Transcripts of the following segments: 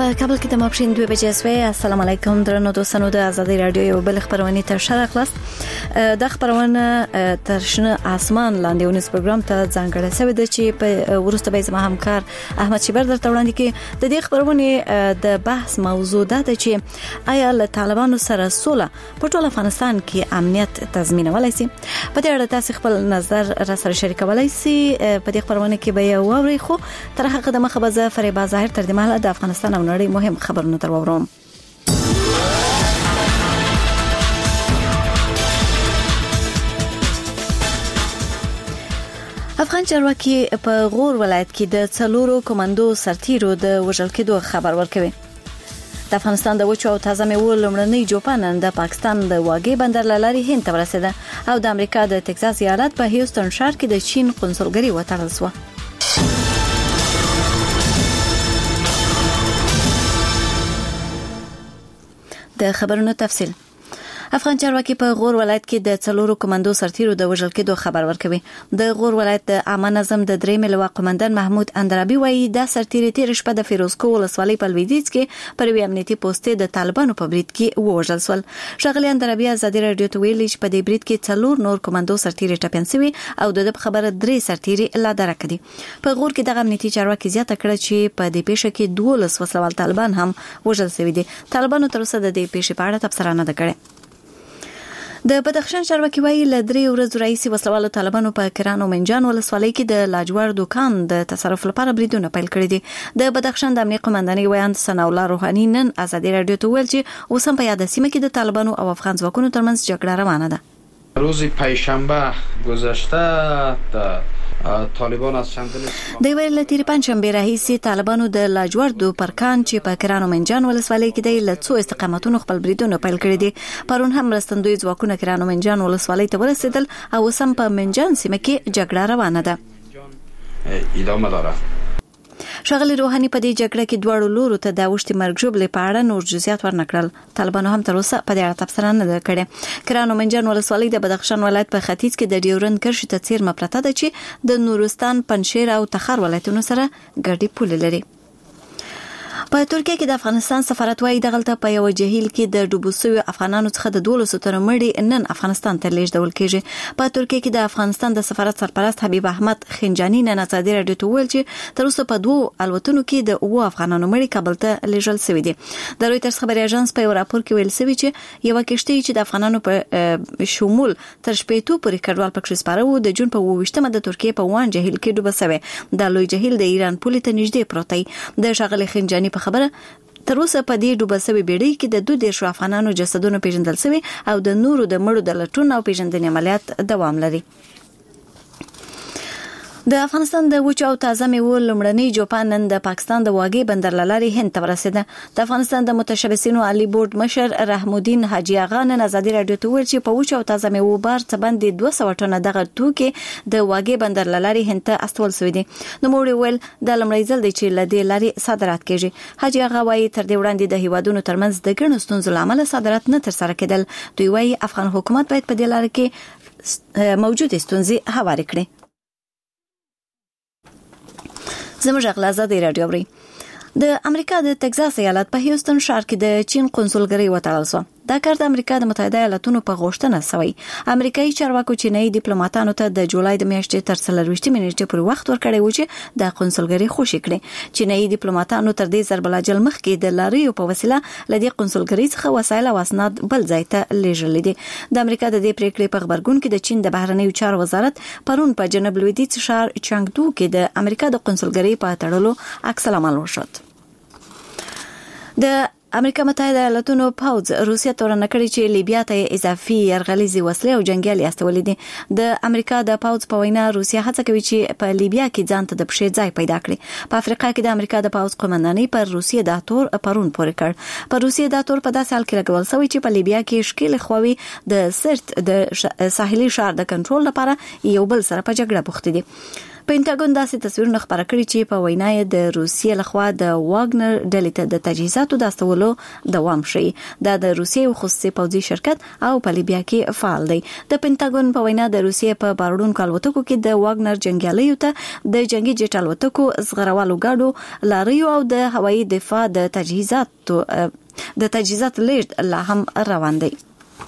په کابل کې د ماپښین 2 بجې سوی. السلام علیکم درنو دوستانو، د ازادي رادیو یو بل خبرونه تر شا راغلاست. د خبرونه تر شنه اسمان لاندې ونیس پروګرام ته ځانګړی شوی د چې په ورسته به زما همکار احمد شیبر درته وړاندې کې د دې خبرونه د بحث موضوع ده چې آیا له طالبانو سره سوله په ټول افغانستان کې امنیت تضمینولای شي. په دې اړه تاسو خپل نظر را سره شریکولای شئ. په دې خبرونه کې به یو اوري خو تر هغه د مخه به فریبا ظاهر تر دې مهاله د افغانستان او نړۍ مهم خبرونه تر ووروم. افغان چارواکي په غور ولایت کې د څلورو کمانډو سرتیرو د وژل کېدو خبر ورکوي. د افغانستان د وچو او تازه میوو لومړنۍ جوپانن د پاکستان د واګې بندر لاري هند ته ورسېده او د امریکا د ټکساس ایالت په هیوستن ښار کې د چین قونسلګري وتړل شو. د خبرونو تفصیل. افغان چارواکي په غور ولایت کې د څلورو کمانډو سرتیرو د وژل کېدو خبر ورکوي. د غور ولایت د عامه نظم د درې ملوا قومندان محمود اندرابي وایي د سرتیري تیر شپه د فیروزکو ولسوالۍ په لویدیځ کې پر یو امنیتي پوسټ د طالبانو په برید کې وژل شول. ښاغلي اندرابي ازادي رادیو ته ویلي چې په دې برید کې څلور نور کمانډو سرتیري ټپیان شوي او د خبره درې سرتیري لا درک دي. په غور کې د امنیتي چارواکي زیاته کړه چې په دې پیښه کې 12 وسلوال طالبان هم وژل شوي دي. طالبانو تر اوسه د دې پیښې په اړه تبصره نه کړې. د بدخشان چارواکي وایي له 3 ورځې راهیسې وسلوالو طالبانو په کران او منجان ولسوالۍ کې د لاجوړ دکان د تصرف لپاره بریدونه پیل کړي دي. د بدخشان د امنیت قومندانۍ ویاند ثناء الله روحاني نن ازادي رادیو ته ویل چې اوس هم په یاد سیمه کې د طالبانو او افغان ځواکونو ترمنځ جګړه روانه ده. روز پنجشنبه گذشته طالبان از چندین د ویل تیر پنځشنبه راهیسې طالبانو د لاجوړ دو پرکان چې په کران او منجان ولسوالۍ کې د لڅو استقامتونو خپل بریدونه پیل کړي دي. پرون هم مرستندوی ځواکونه کران او منجان ولسوالۍ ته ورسېدل او سم په منجان سیمه کې جګړه روانه ده. ادامه داره. ښاغلي روحاني په دې جګړه کې دواړو لورو ته د اوښتي مرګ ژوبلې په اړه نور جزئیات ورنکړل. طالبانو هم تر اوسه په دې اړه تبصره نه کړې. کران او منجان ولسوالۍ د بدخشان ولایت په ختیځ کې د ډیورند کرښې ته څیرمه پرته ده چې د نورستان، پنجشیر او تخار ولایتونو سره ګډې پولې لري. په ترکیه کې د افغانستان سفارت وايي دغلته په یو جهیل کې د ډوبو شویو افغانانو څخه د 12 تنو مړي نن افغانستان ته لیږدول کیږي. په ترکیه کې د افغانستان د سفارت سرپرست حبیب احمد خنجانی نن ازادي رادیو ته ویل چې تر اوسه په 2 الوتنو کې د 9 افغانانو مړي کابل ته لیږل شوی دي. د رويټرز خبري اژانس په یو راپور کې ویل شوی چې یو کشتۍ چې د افغانانو په شمول تر شپېتو پورې کډوال پکښ سپارو د جون په 28مه د ترکیه په وان جهیل کې ډوبه شوی. د لوی جهیل د ایران پولې ته نږدې پروت دی. د ښاغلي خنجانی په خبره تر اوسه په دې ډوبه شوی بیړۍ کې د 2 افغانانو جسدونه پیژندل شوی او د نورو د مړو د لټون او پیژندنې عملیات دوام لري. د افغانستان د وچو او تازه میوو لومړنۍ جوپان نن د پاکستان د واګې بندر لاري هند ته ورسېده. د افغانستان د متشبثینو عالی بورډ مشر رحمالدین حاجی آغا نن ازادي رادیو ته ویل چې په وچو او تازه میوو بار څه باندې 200 ټنه دغه توکي د واګې بندر لاري هند ته استول شوی دي. نو موږ ویل د لمړی ځل دی چې لدې لاري صادرات کیږي. حاجی آغا وايي تر دې وړاندې د هیوادونو ترمنځ د ګڼو ستونزو لامل صادرات نه تر سره کېدل. دوی وايي افغان حکومت باید په دې لار کې موجود ستونزې هوارې کړي. زموږ غلازه د رادیو بری د امریکا د ټکساس ایالت په هیوستن ښار کې د چین قونسلګري وتړل شو. دا کار د امریکا د متحده ایالاتونو په غوښتنه شوی. امریکایي چارواکو چینایي ډیپلوماټانو ته د جولای د میاشتې تر 23 منېټې پورې وخت ورکړی و چې د قونسلګري خوشي کړي. چینایي ډیپلوماټانو تر دې ضربلاجل مخکې د لاریو په وسیله لدې قونسلګري څخه وسایل او اسناد بل ځای ته لیږل دي. د امریکا د دې پریکړې په خبرګون کې د چین د بهرنیو چارو وزارت پرون په جنوب لویدیځ ښار چانګدو کې د امریکا د قونسلګري په تړلو عکس العمل وشود. د امریکا متحده ایالاتونو پوځ روسیه تورن کړی چې لیبیا ته اضافي يرغليزي وسلې او جنگیالي استولې دي. د امریکا د پوځ په وینا روسیه هڅه کوي چې په لیبیا کې ځان ته د پښې ځای پیدا کړي. په افریقا کې د امریکا د پوځ قومندانۍ پر روسیه د تور پرون پورې کړ. په روسیه د تور په داسې حال کې لګول شوی چې په لیبیا کې شکل خوي د سرت د ساحلي شهر د کنټرول لپاره یو بل سره په جګړه بوخت دي. پینټاګون داسې تصویرونه خبره کړي چې په وینا یې د روسیې لخوا د واګنر ډلې ته د تجهیزاتو د استولو دوام شي. دا د روسیې خصوصي پوځي شرکت او په لیبیا کې فعال دی. د پینټاګون په وینا د روسیې په باروډونکو الوتکو کې د واګنر جنگیالیو ته د جنگي جټ الوتکو زغروالو ګاډو لاریو او د هوایي دفاع د تجهیزات لیږد لا هم روان دی.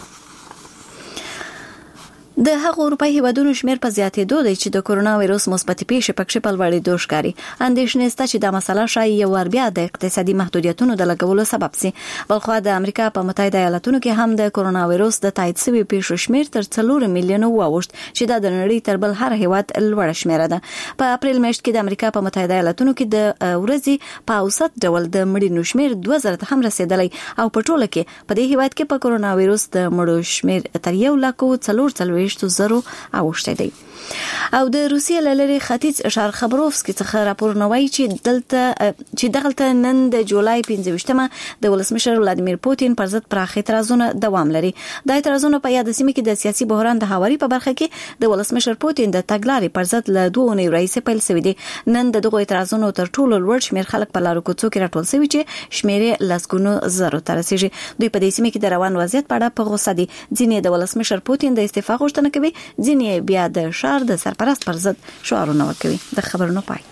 د هغو اروپایي هیوادونو شمیر په زیاتېدو دی چې د کورونا وایروس مثبت پیښې پکې په لوړېدو ښکاري. اندېښنې شته چې دا مسله شایي یو ور بیا د اقتصادي محدودیتونو د لګولو سبب شي. بلخو د امریکا په متحده ایالاتونو کې هم د کورونا وایروس د تایید شوی پیښو شمیر تر 4 میلیون واوښت چې د نړۍ تر بل هر هیواد لوړ شمیر ده. په اپریل میاشت کې د امریکا په متحده ایالاتونو کې د ورځې په اوسط ډول د مړینو شمیر 2000 ته هم رسیدلی او په ټوله کې په دې هیواد کې په کورونا وایروس د مړو شمیر تر 1,440,000 اوښته دی. او د روسیې لری ختیځ اشار خبروفسکي څخه راپور نوي چې دغلته نن د جولای 15مه د ولسمشر ولادیمیر پوتین پر ضد پراخ اعتراضونه دوام لري. د اعتراضونو په یاد سیمه کې د سیاسي بحران د هواري په برخه کې د ولسمشر پوتین د تګلارې پر ضد له 2 اونۍ راځي پیل شوی دی. نن دغه اعتراضونو تر ټولو لوړ شمیر خلک په لارو کوڅو کې راټول شوی چې شمیرې لسګونو زرو ته رسیدي. دوی په دې سیمه کې د روان وضعیت په اړه په غوسه دي. ځینې د ولسمشر پوتین د استعفا غوښتنه کوي، ځینې بیا د شهر د سرپرست پر ضد شعارونه ورکوي. د خبرونو پای.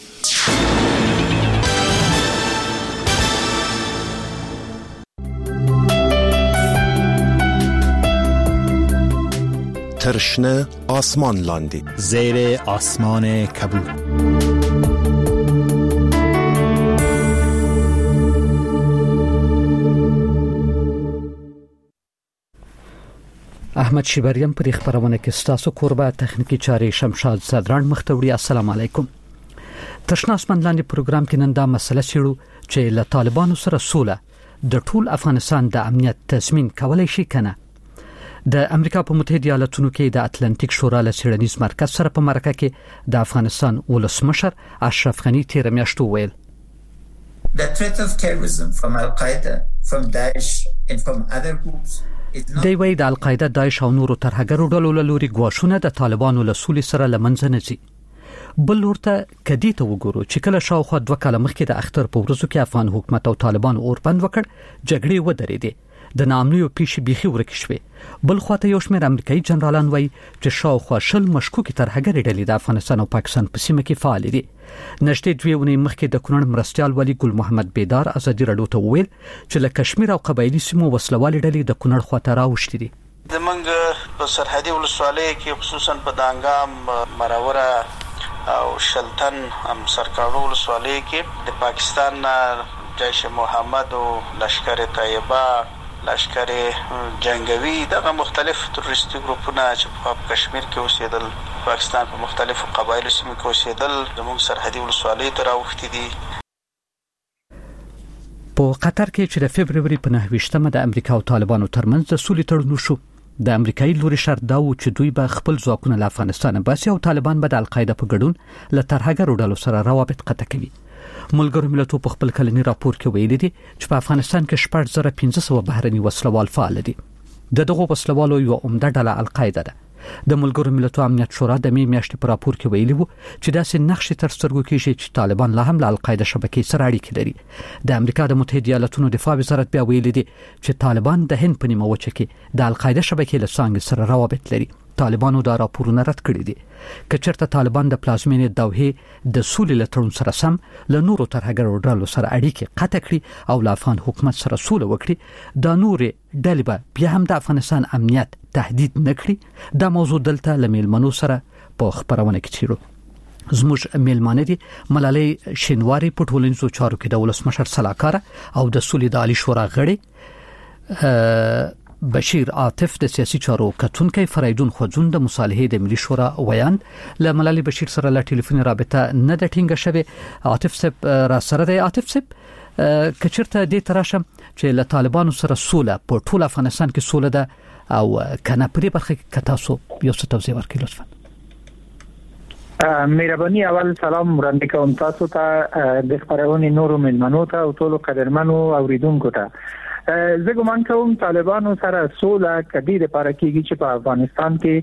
ترشنه آسمان لاندی زیر آسمان کبود. احمد شیبریم پر خبرونه کې ستاسو قربا تخنیکی چاري شمشاد صدران مختوری. السلام علیکم. ترشنه آسمان لاندې پروګرام کې نن دا مسله سیړو چې له طالبانو سره سوله د ټول افغانستان د امنیت تضمین کولای شي کنه. د امریکا په متحده ایالاتونو کې د اتلانتیک شورا له څېړنیز مرکز سره په مرکه کې د افغانستان ولسمشر اشرف غنی تیر میاشت ویل The threat of terrorism from Al-Qaeda, from Daesh and from other groups دی وی د القاعده، داعش او نورو ترهګرو ډلو له لوري غواښونه د طالبانو له سولې سره لمنځه نه ځي. بل ورته کدی ته وګورو چې کله شاوخوا 2 کاله مخکې د اختر په ورځو کې افغان حکومت او طالبان اوربند وکړ، جګړې ودرېدې، د نامنیو پیښې بيخي ورکې شوې. بل خواته یو شمېر امریکایي جنرالان وایي چې شاوخوا 20 مشکوکې ترهګرې ډلې د افغانستان او پاکستان په سیمه کې فعال دي. نشته 2 ونې مخکې د کونړ مرستيال ولی ګل محمد بیدار ازادي رادیو ته ویل چې له کشمیر او قبایلی سیمو وسلوالې ډلې د کونړ خواته راوښتې دي. زمونږ په سرحدي ولسوالۍ کې خصوصا په دانګام، مراوره او شلتن هم سرکاړو ولسوالۍ کې د پاکستان جیش محمد او لشکر طیبه، لشکر جنگوي، دغه مختلف تروریستي ګروپونه چې په کشمیر کې اوسېدل، پاکستان په مختلفو قبایلو سیمو کې اوسېدل، زموږ سرحدي ولسوالۍ ته راوښتي دي. په قطر کې چې د فبروري په 9مه د امریکا او طالبانو ترمنځ د سولې تړون شو، د امریکایي لوري شرط دا و چې دوی به خپل ځواکونه له افغانستان باسي او طالبان به د القاعده په ګډون له ترهګرو ډلو سره روابط قطع کوي. ملګرو ملتونو په خپل کلنی راپور کې ویلي دي چې په افغانستان کې 4500 بهرني وسلوال فعال دي. دغه وسلوالو یو عمده ډله القاعده ده. د ملګرو ملتونو امنیت شورا د می میاشتې په راپور کې ویلي وو چې داسې نقشې تر سترګو کېږي چې طالبان لا هم له القاعده شبکې سره اړیکې لري. د امریکا د متحده ایالاتونو دفاع وزارت بیا ویلي دي چې طالبان د هند په نیمه وچه کې د القاعده شبکې له څنګه سره روابط لري. طالبانو دا راپورونه رد کړی دي. که چېرته طالبان د پلازمینې دوحې د سولې له تړون سره سم له نورو ترهګرو ډلو سره اړیکې قطع کړي او له افغان حکومت سره سوله وکړي، دا نورې ډلې به بیا هم د افغانستان امنیت تهدید نه کړي. دا موضوع دلته له میلمنو سره په خبرونه کې چیرو. زموږ میلمانه دي ملالۍ شینواری په ټولنیزو چارو کې د ولسمشر سلاکار او د سولې د عالی شورا غړي، بشیر عاطف د سیاسي چارو کتونکي، فریدون خوځون د مصالحې د ملي شورا ویان. له ملالۍ بشیر سره له ټلیفوني رابطه نه د ټینګه شوه. عاطف صاحب را سره دی. عاطف صاحب کچرته دې تراشم چې له طالبانو سره سوله په ټول افغانستان کې سوله ده او کنه پرې برخه کې کتاسو یو څه توضیح ورکړئ لطفا. مهرباني. اول سلام وړاندې کوم تاسو ته، د خبرونې نورو ملمنو ته او ټولو قدرمنو اوریدونکو ته. زه ګمان کوم طالبانو سره سوله کدي لپاره کېږي چې په افغانستان کې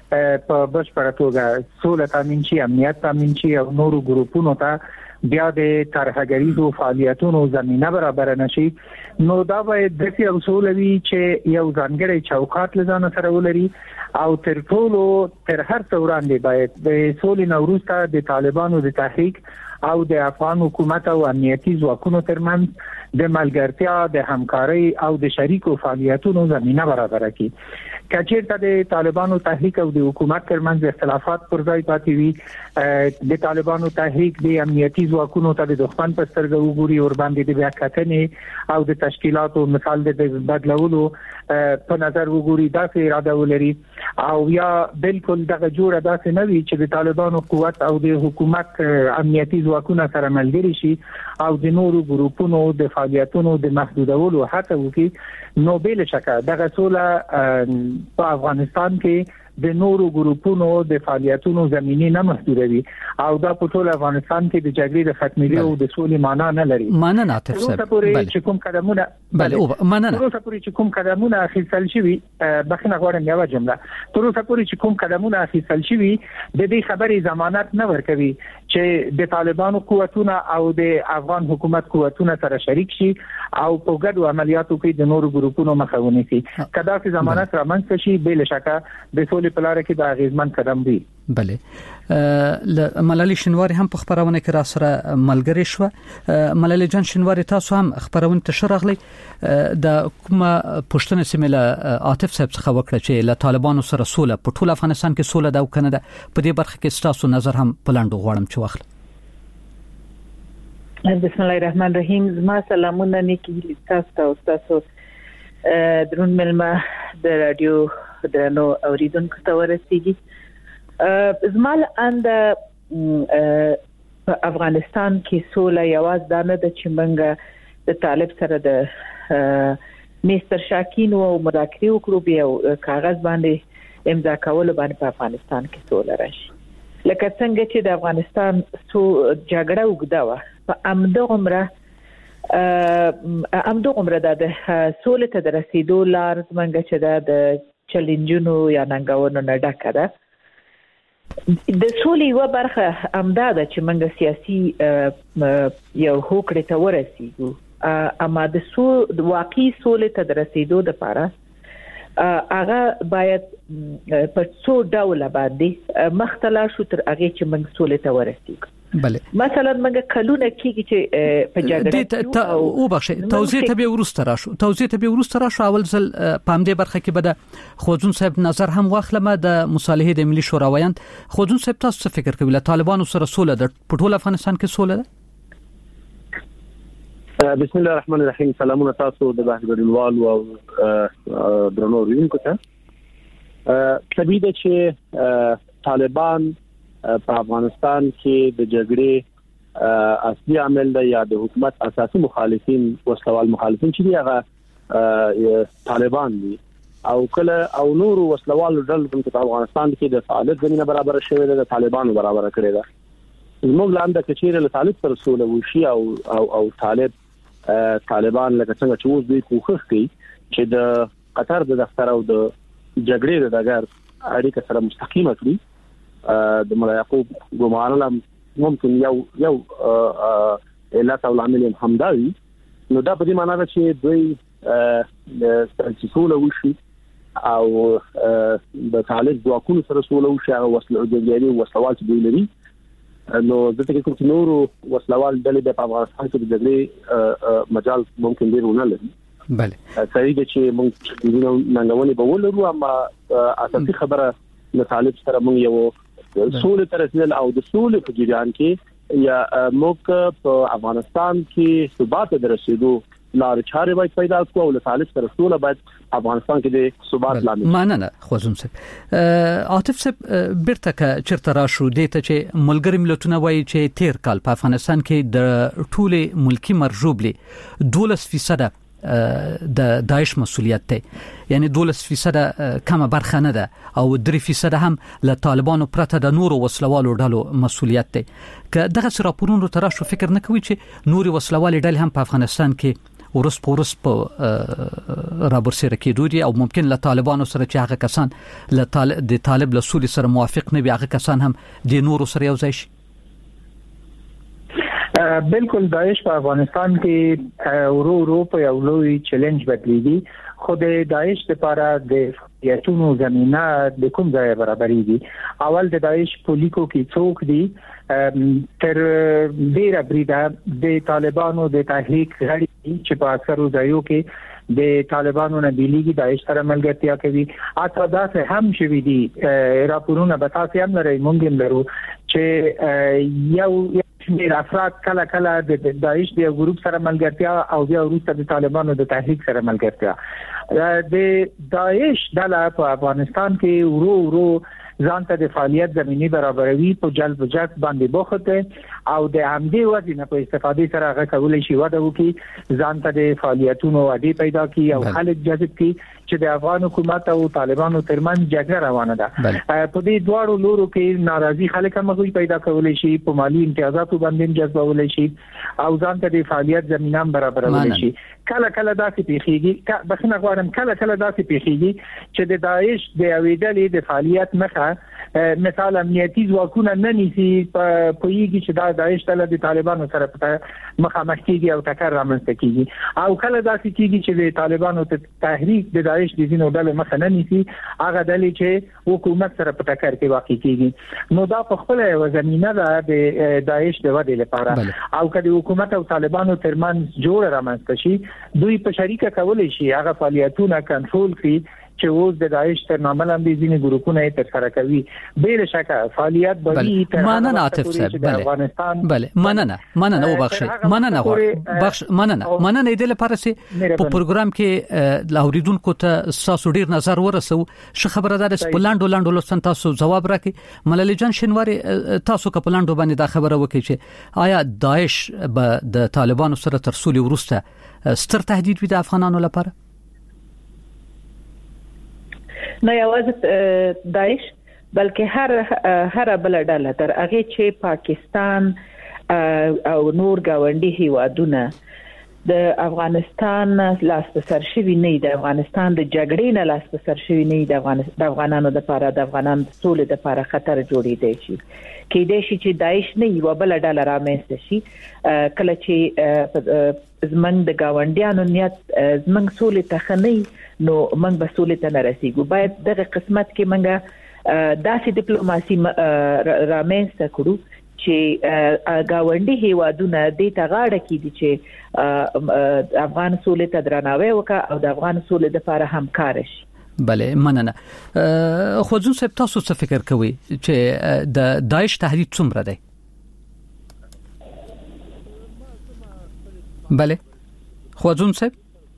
په بشپړه توګه سوله تامین شي، امنیت تامین شي او نورو ګروپونو ته بیا د ترهګریزو فعالیتونو زمينه برابر نشي، نو دا باید د یو اصول وي چې یو ځانګړی چوکاټ لزان سره ولري او تر ټولو تر هر څه وړاندې باید د سولې نوروسته د طالبانو د تحریک او د افغان حکومت او امنیتي ځواکونو ترمنځ د ملګرتیا، د همکارۍ او د شریکو فعالیتونو زمينه برابر کړي. کچېرته د طالبانو تحریک او د حکومت ترمنځ اختلافات پر ځای پاتې وي، د طالبانو تحریک د امنیتي ځواکونو ته د دښمن په سترګه وګوري او باندې د بیا کتنې او د تشکیلاتو مثال د بدلولو په نظر وګوري، دا څه اراده ولري او یا بالکل دغه جوړه داسې نه وي چې د طالبانو قوت او د حکومت امنیتي ځواکونه سره ملګري شي او د نورو ګروپونو د فعالیتونو د محدودولو هڅه وکړي، نو بل شکه دغه سوله په افغانستان کې د نورو ګروپونو د فعالیتونو زمينه نه محدودوي او دا په ټول افغانستان کې د جګړې د ختمېدو او د سولې معنا نه لري. مننه عاطف صاحب. چې کوم قدمونه مننه تر اوسه پورې چې کوم قدمونه اخیستل شوي، بخښنه غواړم یو جمله، تر اوسه پورې چې کوم قدمونه اخیستل شوي د دې خبرې ضمانت نه ورکوي چې د طالبانو قوتونه او د افغان حکومت قوتونه سره شریک شي او په ګډو عملیاتو کې د نورو ګروپونو مخه ونیسي. کدا چې ضمانت رامنځته شي بل شکه د سولې په لار کې د اغیزمن قدم دی. بله ملالي شنواری هم په خبرونه کې را سره ملګری شو. ملالي جان شنواری تاسو هم خبرونه تشرغلی د کومه پښتنه سیمه عاطف صاحب څخه وکړه چې له طالبانو سره سوله په ټول افغانستان کې سوله دا وکنه ده، په دې برخه کې تاسو نظر هم پلاندو غواړم چې واخلم. بسم الله الرحمن الرحیم. زما سلامونه نیکی تاسو تاسو درون ملما د رادیو درنو اوریدونکو ته ورسیږي. زمال اند په افغانستان کې سوله یواز دانه د چمنګ د طالب سره د مستر شاکین او مذاکره وکړو بیا کاغذ باندې امضا کول باندې په افغانستان کې سوله راشي. لکه څنګه چې د افغانستان جګړه وګدا و په امدو عمره د سولې ته د رسیدو لار څنګه چې د چیلنجونو یا ننګونو نه ډکه ده. د سولې یو برخه امداده چې موږ سیاسي یو هوکړه ته ورسیږو، اما د واقعي سولې ته د رسیدو لپاره هغه باید په څو ډول باندې مختلف شو تر هغه چې موږ سولې ته ورسیږو. بله مثلا موږ کلونه کېږي چې په جګړه او بخښه توضیح ته به ورسته راشو اول ځل په همدې برخه کې به د خوځون صاحب نظر هم واخلم. د مصالحې د ملي شوراویان خوځون صاحب تاسو څه فکر کوئ له طالبانو سره سوله د ټول افغانستان کې سوله ده؟ بسم الله الرحمن الرحیم. سلامونه تاسو د بحث ګډونوالو او درنو اوریدونکو ته. طبیعي ده چې طالبان په افغانستان کې د جګړې اصلي عامل دی یا د حکومت اساسي مخالفین وسلوال مخالفین چې دی هغه طالبان دي او کله او نور وسلوال ډلې په افغانستان کې د فعالیت زمينه برابر شوې ده، د طالبانو برابر کړې ده. موږ لاندې کچېره له طالب سره سوله وشي او طالبان لکه څنګه چې اوس دوی کوښښ کوي چې د قطر د دفتر او د جګړې د دګر اړیکه سره مستقیمه کړي. د مولا یعقوب ګمارل ممکن یو علت او عامل همداوي، نو دا په دې معنی ده چې دوی د سوله وشي او د طالب ځواکونو سره سوله وشي او وسلوال چې دوی لري. نو د دې کوم نورو وسلوال ډلې په افغانستان کې د جګړې مجال ممکن ډیر ونه لري. بله صحیح ده چې موږ ننګونې به ولرو، اما اساسي خبره د طالب سره موږ یو سولې تر رسیدل او د سولې په جریان کې یا موږ په افغانستان کې ثبات در رسیدو لار چارې باید پیدا کړو او له طالب سره سوله باید افغانستان کې د ثبات لامل. مننه خوځون صاحب. عاطف صاحب بیرته چرته راشو دې ته چې ملګری ملتونه وایي چې تیر کال په افغانستان کې د ټوله ملکی مرجوبلي 12% د داعش مسؤلیت دی، یعنی 12% کمه برخه نه ده او 3% هم له طالبانو پرته د نورو وسلوالو ډلو مسؤلیت دی. که دغه راپورونو تر شو فکر نه کوي چې نوري وسلوالي ډلې هم په افغانستان کې ورس په رابرسره کېدوري او ممکن له طالبانو سره چې هغه کسان د طالب له سولې سره موافق نه وي هغه کسان هم د نورو سره یو ځای شي. بالکل داعش په افغانستان کې ورو په یو لوی چیلنج بدلیږي خو د داعش لپاره د فعالیتونو زمينه د کوم ځای برابرېږي. اول د داعش پولیسو کې څوک دي تر ډیره بریده د طالبانو د تحریک غړي چې په اکثرو ځایو کې د طالبانو نه بیلیږي داعش سره ملګرتیا کوي. اته دا هم شوي دي راپورونه به تاسو هم لرئ مونږ هم لرو چې یو ډیر افراد کله د داعش د ګروپ سره ملګرتیا او بیا وروسته د طالبانو د تحریک سره ملګرتیا. د داعش ډله په افغانستان کې ورو ځان ته د فعالیت زمینی برابروي په جلب جذب باندې بوخته او د همدې وجې په استفادې سره هغه کولای شي وده وکړي ځان ته د فعالیتونو اډې پیدا کړي او خلک جذب کړي چې د افغان حکومت او طالبانو ترمنځ جګړه روانه ده. په دې دواړو لورو کې ناراضي خلک هم پیدا کولای شي په مالی امتیازاتو باندې جذبولای شي او ځان ته د فعالیت زمينه برابرولای شي. کله داسې پیخيږي بخنه غواړم کله داسې پیخيږي چې د داعش د اویدلې د فعالیت مخه مثال امنیتي ځواکونه نه نیسي پویږي چې دا داعش له طالبانو سره مخامخ کیږي او ټکر رامنځته کیږي او کله داسې کیږي چې د طالبانو تحریک د داعش د زینو ډلې مخه نه نیسي هغه ډلې چې حکومت سره په ټکر کې واقع کیږي. نو دا په خپل زمينه ده د داعش د ودې لپاره او کله حکومت او طالبانو ترمنځ جوړ رامنځته شي دوی په شریکه کولای شي هغه فعالیتونه کنټرول کړي چې اوس د داعش تر نامه لاندې ځینې ګروپونه یې ترسره کوي. بل شک فعالیت به تر مننه عاطف صاحب بله مننه وبخښئ مننه دې لپاره چې په پروګرام کې لاوریدونکو ته تاسو ډیر نظر ورسو ش خبره ده چې پلاندو لوستن تاسو جواب راکړي. ملالي جان شینواری تاسو که پلاندو باندې دا خبره وکړي چې آیا داعش به د طالبانو سره تر سولې وروسته ستر تهدید وي د افغانانو لپاره؟ نه یوازې داعش بلکې هر بل ډله تر هغه چې پاکستان او نور گاونډي هیوادونه د افغانستان لاس په سر شوی نه د افغانستان د جګړې نه لاس په سر شوی نه د افغانانو لپاره د افغانانو سولې لپاره خطر جوړېدای شي کېدای شي چې داعش نه یو بل ډله رامنځته شي کله چې زمنګ د گاونډیانو نیت زمنګ سولې ته خنۍ نو موږ به سولې ته نه رسیږو. باید دغه قسمت کې موږ داسې ډیپلوماسي رامنځته کړو چې گاونډي هیوادونه د تغاړه کې دي چې افغان سولې ته درناوی وکړي او د افغان سولې لپاره همکار شي. بله مننه. خو ځو صاحب تاسو څه فکر کوئ چې د داعش تهدید څومره دی؟ بله خو ځو صاحب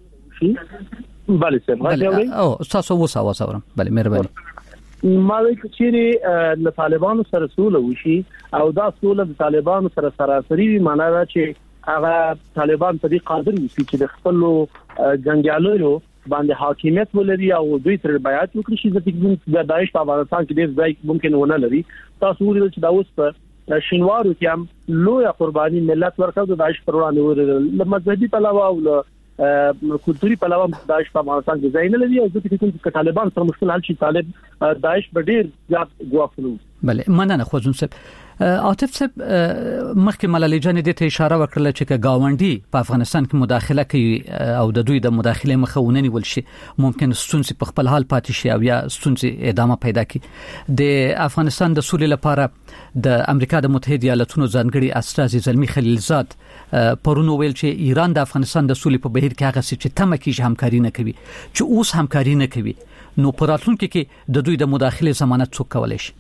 بله صاحب او تاسو وساورم بله مهرباني. ما وایي چې له طالبانو سره سوله وشي او دا سوله د طالبانو سره سراسري معنی دا چې هغه طالبان په دې قادر وي چې د خپل جنگیالو باندې حاکمیت ولري او دوی تر بیعت وکړي چې د داعش په افغانستان کې ډېر ځای ممکن ونه لري. تاسو ویل چې دا اوس په شینوارو کې هم لوی قرباني ملت ورکړ د داعش پر وړاندې له مذهبي پلوه او کلتوري پلوه داعش په افغانستان کې ځای نه لري او ځکه چې طالبان سره مشکل حل شي طالب داعش به ډېر زیات ګواښلو. بله مننه خوځون صاحب. عاطف صاحب مخکې ملالي جان دې ته اشاره وکړه چې گاونډي په افغانستان کې مداخله کوي او د دوی د مداخله مخه ونیول شي ممکن ستونزې په خپل حال پاتې شي او یا ستونزې ادامه پیدا کړي. د افغانستان د سولې لپاره د امریکا د متحده ایالاتونو ځانګړي استازي زلمی خلیلزاد پرونو ویل چې ایران د افغانستان د سولې په بهیر کې هغه چې تمه کیږي همکاري نه کوي چې اوس همکاري نه کوي نو پراتلونکو کې د دوی د مداخله ضمانت څوک کولای شي؟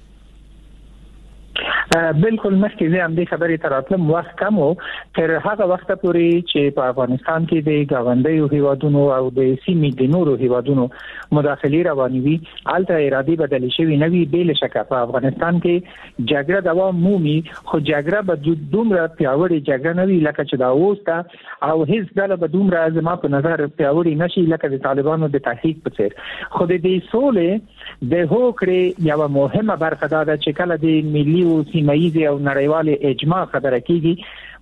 بالکل مخکې زه هم دې خبرې تراتلم وخت کم وو تر هغه وخت پورې چې په افغانستان کې د گاونډیو هیوادونو او د سیمې د نورو هیوادونو مداخله روانې وي الته ارادي بدلې شوی نه وي. بل شک په افغانستان کې جګړه دوام مومي خو جګړه به دومره پیاوړې جګړه نه وي لکه چې دا اوسه او هیڅ ډله به دومره زما په نظر پیاوړې نشي لکه د طالبانو د تحریک په څیر. خو د دې سولې د هوکړې یو مهمه برخه ده چې کله د ملي او سیمایي او نړیوال اجماع خبره کیږي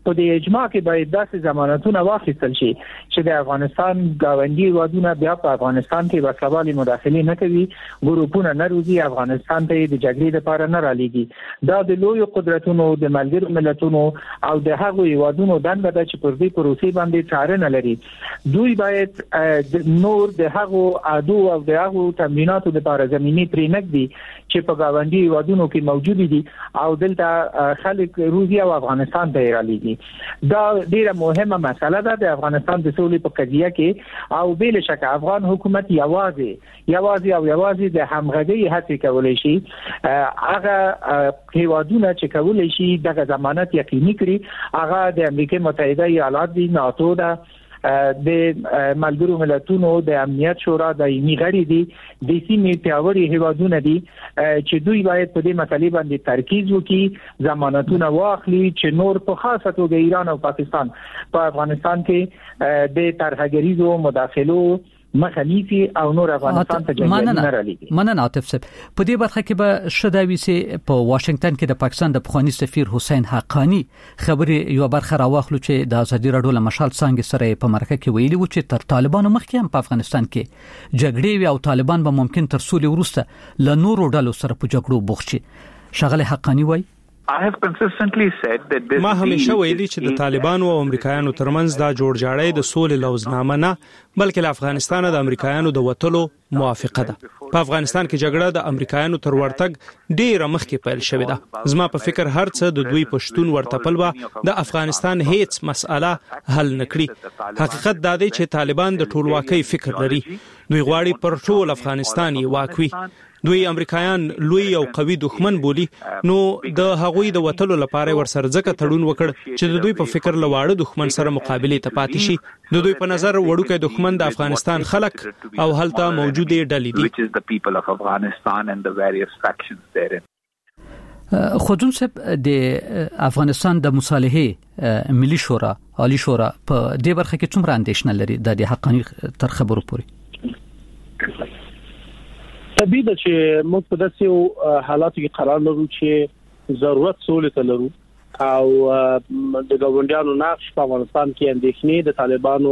په دې اجماع کې باید داسې ضمانتونه واخیستل شي چې د افغانستان گاونډي هیوادونه بیا په افغانستان کې وسوالي مداخله نه کوي، ګروپونه نه روزي، افغانستان ته د جګړې لپاره نه رالېږي. دا د لوی قدرتونو د ملګرو ملتونو او د هغو هیوادونو دنده ده چې پر دې پروسې باندې څارنه لري. دوی باید نور د هغو عادو او د هغو تمریناتو لپاره زمینه پرې نږدي چې په گاونډي هیوادونو کې موجود دي او دلته خلک روزي او افغانستان ته رالېږي. دا ډیره مهمه مسله ده د افغانستان د سولې په قضیه کې او بل شک افغان حکومت یوازې د همغږي هڅې کولای شي. هغه هیوادونه چې کولای شي دغه ضمانت یقیني کړي هغه د امریکا متحده ایالات دي، ناتو ده، د ملګرو ملتونو د امنیت شورا د ایمي غړي دي، د سیمې پیاوړي هیوادونه دي چې دوی باید په دې مسلې باندې ترکیز وکړي، ضمانتونه واخلي چې نور په خاصه توګه ایران او پاکستان په افغانستان کې د ترهګریزو مداخلو مخنیفي او نور افغانستان ته جنګ نه رالېږي. مننه عاطف صاحب. په دې برخه کې به شداوي سي په واشنگټن کې د پاکستان د پخوانی سفیر حسین حقانی خبري یو برخه راوخلو چې د ازادي راډیو له مشال څنګه سره په مرکه کې ویلي و چې تر طالبانو مخکې هم په افغانستان کې جګړې وي او طالبان به ممکن تر سولې وروسته له نورو ډلو سره په جګړو بوخت شي. شغله حقانی وایي ما همیشه ویلي چې د طالبانو او امریکایانو ترمنځ دا جوړجاړی د سولې لوزنامه نه بلکې له افغانستان د امریکایانو د وټلو موافقه ده. په افغانستان کې جګړه د امریکایانو تر ورتګ ډیره مخکې پیل شوې ده. زما په فکر هر څه د دوی پښتون ورتپل و د افغانستان هیڅ مسأله حل نکړي. حقیقت دا دی چې طالبان د ټولواکۍ فکر لري. دوی غواړي پر ټول افغانستان یې واکوي. دوی امریکایان لوی او قوي دښمن بولي، نو د هغوی د وټلو لپاره ورسره ځکه تړون وکړ چې د دوی په فکر لواړه دښمن سره مقابله ته پاتې شي. د دوی په نظر وړوکی دښمن د افغانستان خلک او هلته موجوده ډلې دي. خودون صاحب د افغانستان د مصالحه ملي شورا عالی شورا په دې برخه کې څومره اندیشنه لري د حقانی تر خبرو پوري؟ طبیعي ده چې موږ په داسې حالاتو کې قرار لرو چې ضرورت سولې ته لرو او د ګاونډیانو نقش په افغانستان کې اندېښنې د طالبانو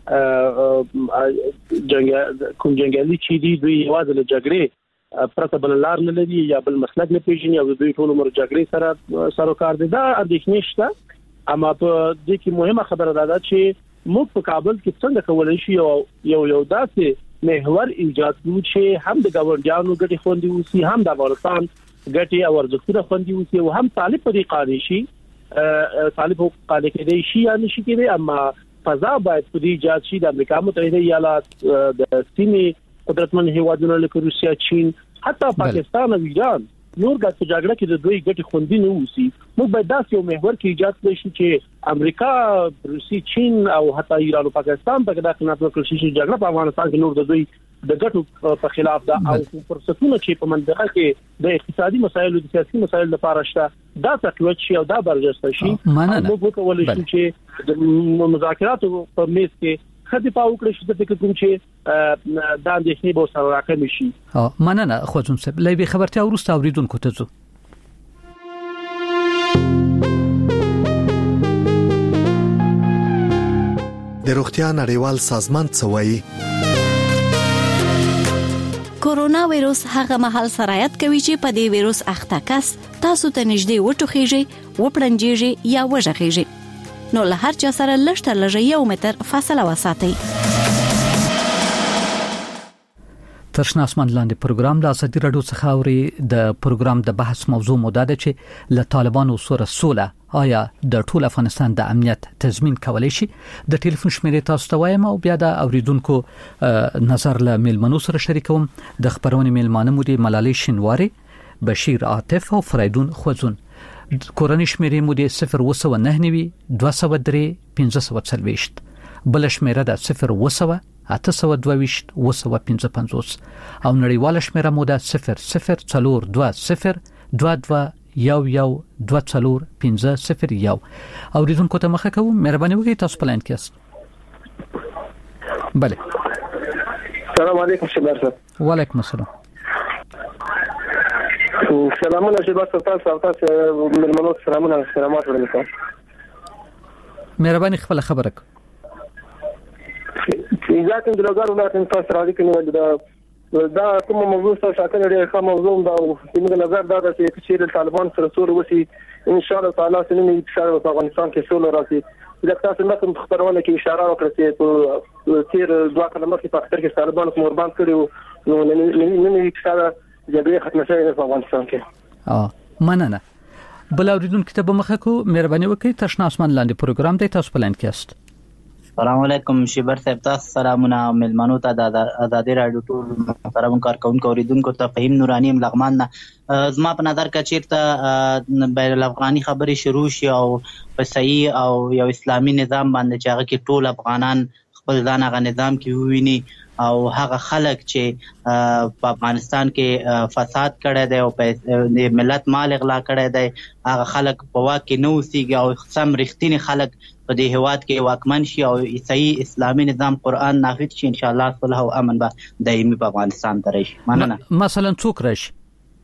جنګیالي چې دوی یوازې له جګړې پرته بل لار نه لري یا بل مسلک نه پیژني او دوی ټول عمر جګړې سره سروکار دي. دا اندېښنې شته، اما په دې کې مهمه خبره ده چې موږ په کابل کې څنګه کولای شو یو داسې محور ایجاد کړو چې هم د ګاونډیانو ګټې خوندي وي، هم د افغانستان ګټې او ارزښتونه خوندي وي او هم طالب په دې قانون شي طالب قانون کې شي یا نشي کېږي. اما فضا باید په دې ایجاد شي د امریکا متحده ایالات، د سیمې قدرتمن هیوادونو لکه روسیا، چین، حتی پاکستان او ایران نور د جګړه کې د دوی ګټې خوندي نه وسی. موږ باید داسې یو محور کې ایجاد کړو چې امریکا، روسي، چین او حتی ایران او پاکستان په دغه قناعت وکړي چې جګړه په افغانستان کې نور د دوی د ګټو په خلاف ده او فرصتونه چې په منطقه کې د اقتصادي مسایلو، د سیاسي مسایلو لپاره شته دا تقویت شي او دا برجسته شي. موږ وکولای شو چې د مذاکراتو په میز کې خدي پاو کړی چې د فکر کوم چې دا د اخنی به سره راکم شي. مننه خوځون صاحب. لایبي خبرتیا ورسته اوریدونکو ته ځو. د روغتیا نړیوال سازمان څوي کورونا وایروس هغه مهال سرایت کوي چې په دې وایروس اخته کس تاسو ته نږدې وټوخیږي، وپړنجيږي یا وژغیږي. نو له هر چا سره لږ تر لږه 1 متر فاصله وساتئ. ترشنا اسمان لاندې پروګرام د ازادي راډیو څخه اوري. د پروګرام د بحث موضوع مو ده چې له طالبانو سره سوله آیا د ټول افغانستان د امنیت تضمین کولای شي. د ټلیفون شمیرې تاسو ته وایم او بیا د اوریدونکو نظر له میلمنو سره شریکوم. د خبرونه میلمانه مو دي ملالۍ شینواری، بشیر عاطف او فریدون خوځون. کورنۍ شمیرې مو دي 029 203 1540. بل شمیره ده 0 822 855 او نړیواله شمیره مو ده 0042 22 یو 24 اوریدونکو ته مخه کوم. مهرباني وکړئ تاسو په لاین کې یاست. بله. السلام علیکم شباب صاحب. وعلیکم السلام. سلامونه شباب صاحب، تاسو مېلمنو سلامونه سلامات ورکړم. مهرباني خپل خبره ذات اندلګار ولایت تاسو راځي کنه دا کوم موضوع څه شاکل لري کوم موضوع دا موږ نظر دا چې طالبان سره سره وسی ان شاء الله تعالی سنوي اشاره په افغانستان کې سول راځي د تاسو مخکې خبرونه کې اشاره وکړه چې تیر دوه کلمه کې په اخر کې طالبان قربان کړو نو نن اشاره جګړه ختمه شوه په افغانستان کې مننه بل اوریدونکو ته به مخه کو مهرباني وکړئ تشنا اسمان لاندې پروګرام دی تاسو پلان کېست السلام علیکم شیبر صاحب تاسو سلامونه ملمنو ته د آزادي رادیو ټول محترم کارکونکو اوریدونکو ته فهیم نورانی لغمان زما په نظر کې چیرته بین الافغاني خبري شروع شي او په صحیح او یو اسلامي نظام باندې چې هغه کې ټول افغانان خپل ځان هغه نظام کې وویني او هغه خلک چې په افغانستان کې فساد کړی دی او په ملت مال اغلا کړی دی هغه خلک په واک کې نه اوسېږي او سم رښتینی خلک په دې هیواد کې واکمن شي او صحیح اسلامي نظام قرآن نافذ شي ان شاء الله صلح او امن به دایمي په افغانستان ته راشي. مننه. مثلا څوک راشي؟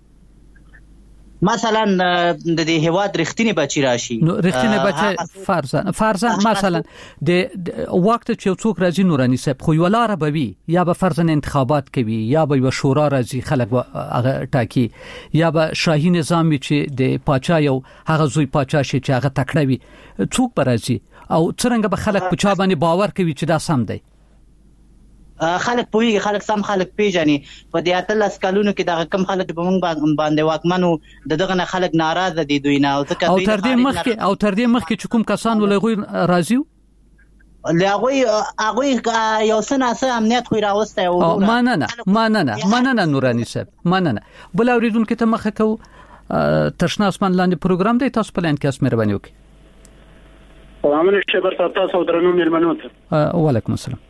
مثلا د دې هیواد رښتینی بچی راشي. نو رښتینی بچی فرضاً مثلا د وخت چې څوک راځي نورانی صاحب خو ولاره بوي یا به فرضاً انتخابات کوي یا به یو شورا راځي خلک هغه ټاکي یا به شاهي نظام چې د پاچا یو هغه زوی پاچا شي چې هغه تکړه وي څوک به راځي او څنګه به خلک په چا باندې باور کوي چې دا سم دی؟ خلک پوهیږي خلک سم خلک پیژني په دې اتلس کلونو کې دا کم خلک به موږ باندې واکمنو دغه نه خلک ناراضه دي دوی نه او تر دې مخکې چې کوم کسان ولغوي راضي هغه یو سناسه امنیت خو راوسته او مننه نورانی صاحب مننه بل اوریدونکو ته مخه کو تشنا اسمان لاندې پروګرام دی تاسو پلان کې مهرباني وکړئ. سلام علیکم شبر صاحب تاسو درنو مېلمنو ته وعلیکم السلام.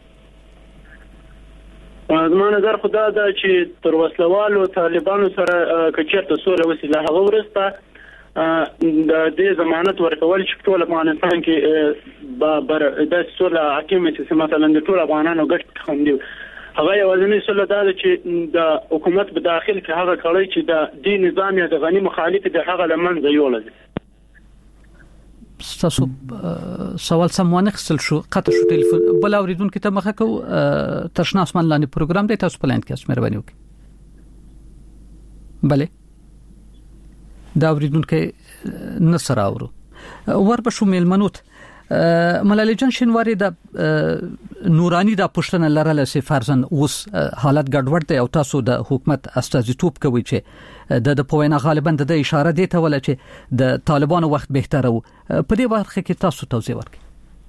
زما نظر خدا دا چې تر وسلوالو طالبانو سره کچرته سوله وسیله هغه ورسته د دې ضمانت ورکول چې ټول افغانستان کې د سوله حاکم چې مثلا د ټول افغانانو ګټ خوندي هغه یوازینی سوله دا چې د حکومت په داخل کې هغه کړی چې د دې نظام یا د غنی مخالف د هغه لمنځه یوړل. تاسو سوال سمونه خپل شو قطع شو ټلیفون بل اوریدونکو ته مخه کو تشنا اسمان لاندې پروګرام دی تاسو پلان کې مهرباني وکړئ. بله دا اوریدونکو نصر اورو ور په شو میلمنوت ملالي جان شینواری د نورانی د پښتنه لرله سي فرزن اوس حالت ګډوډ دی او تاسو د حکومت استازیتوب کوي چې د پوینا غالبا د اشاره دی ته ول چې د طالبانو وخت بهتره و په دې برخه کې تاسو توضیح ورکړئ.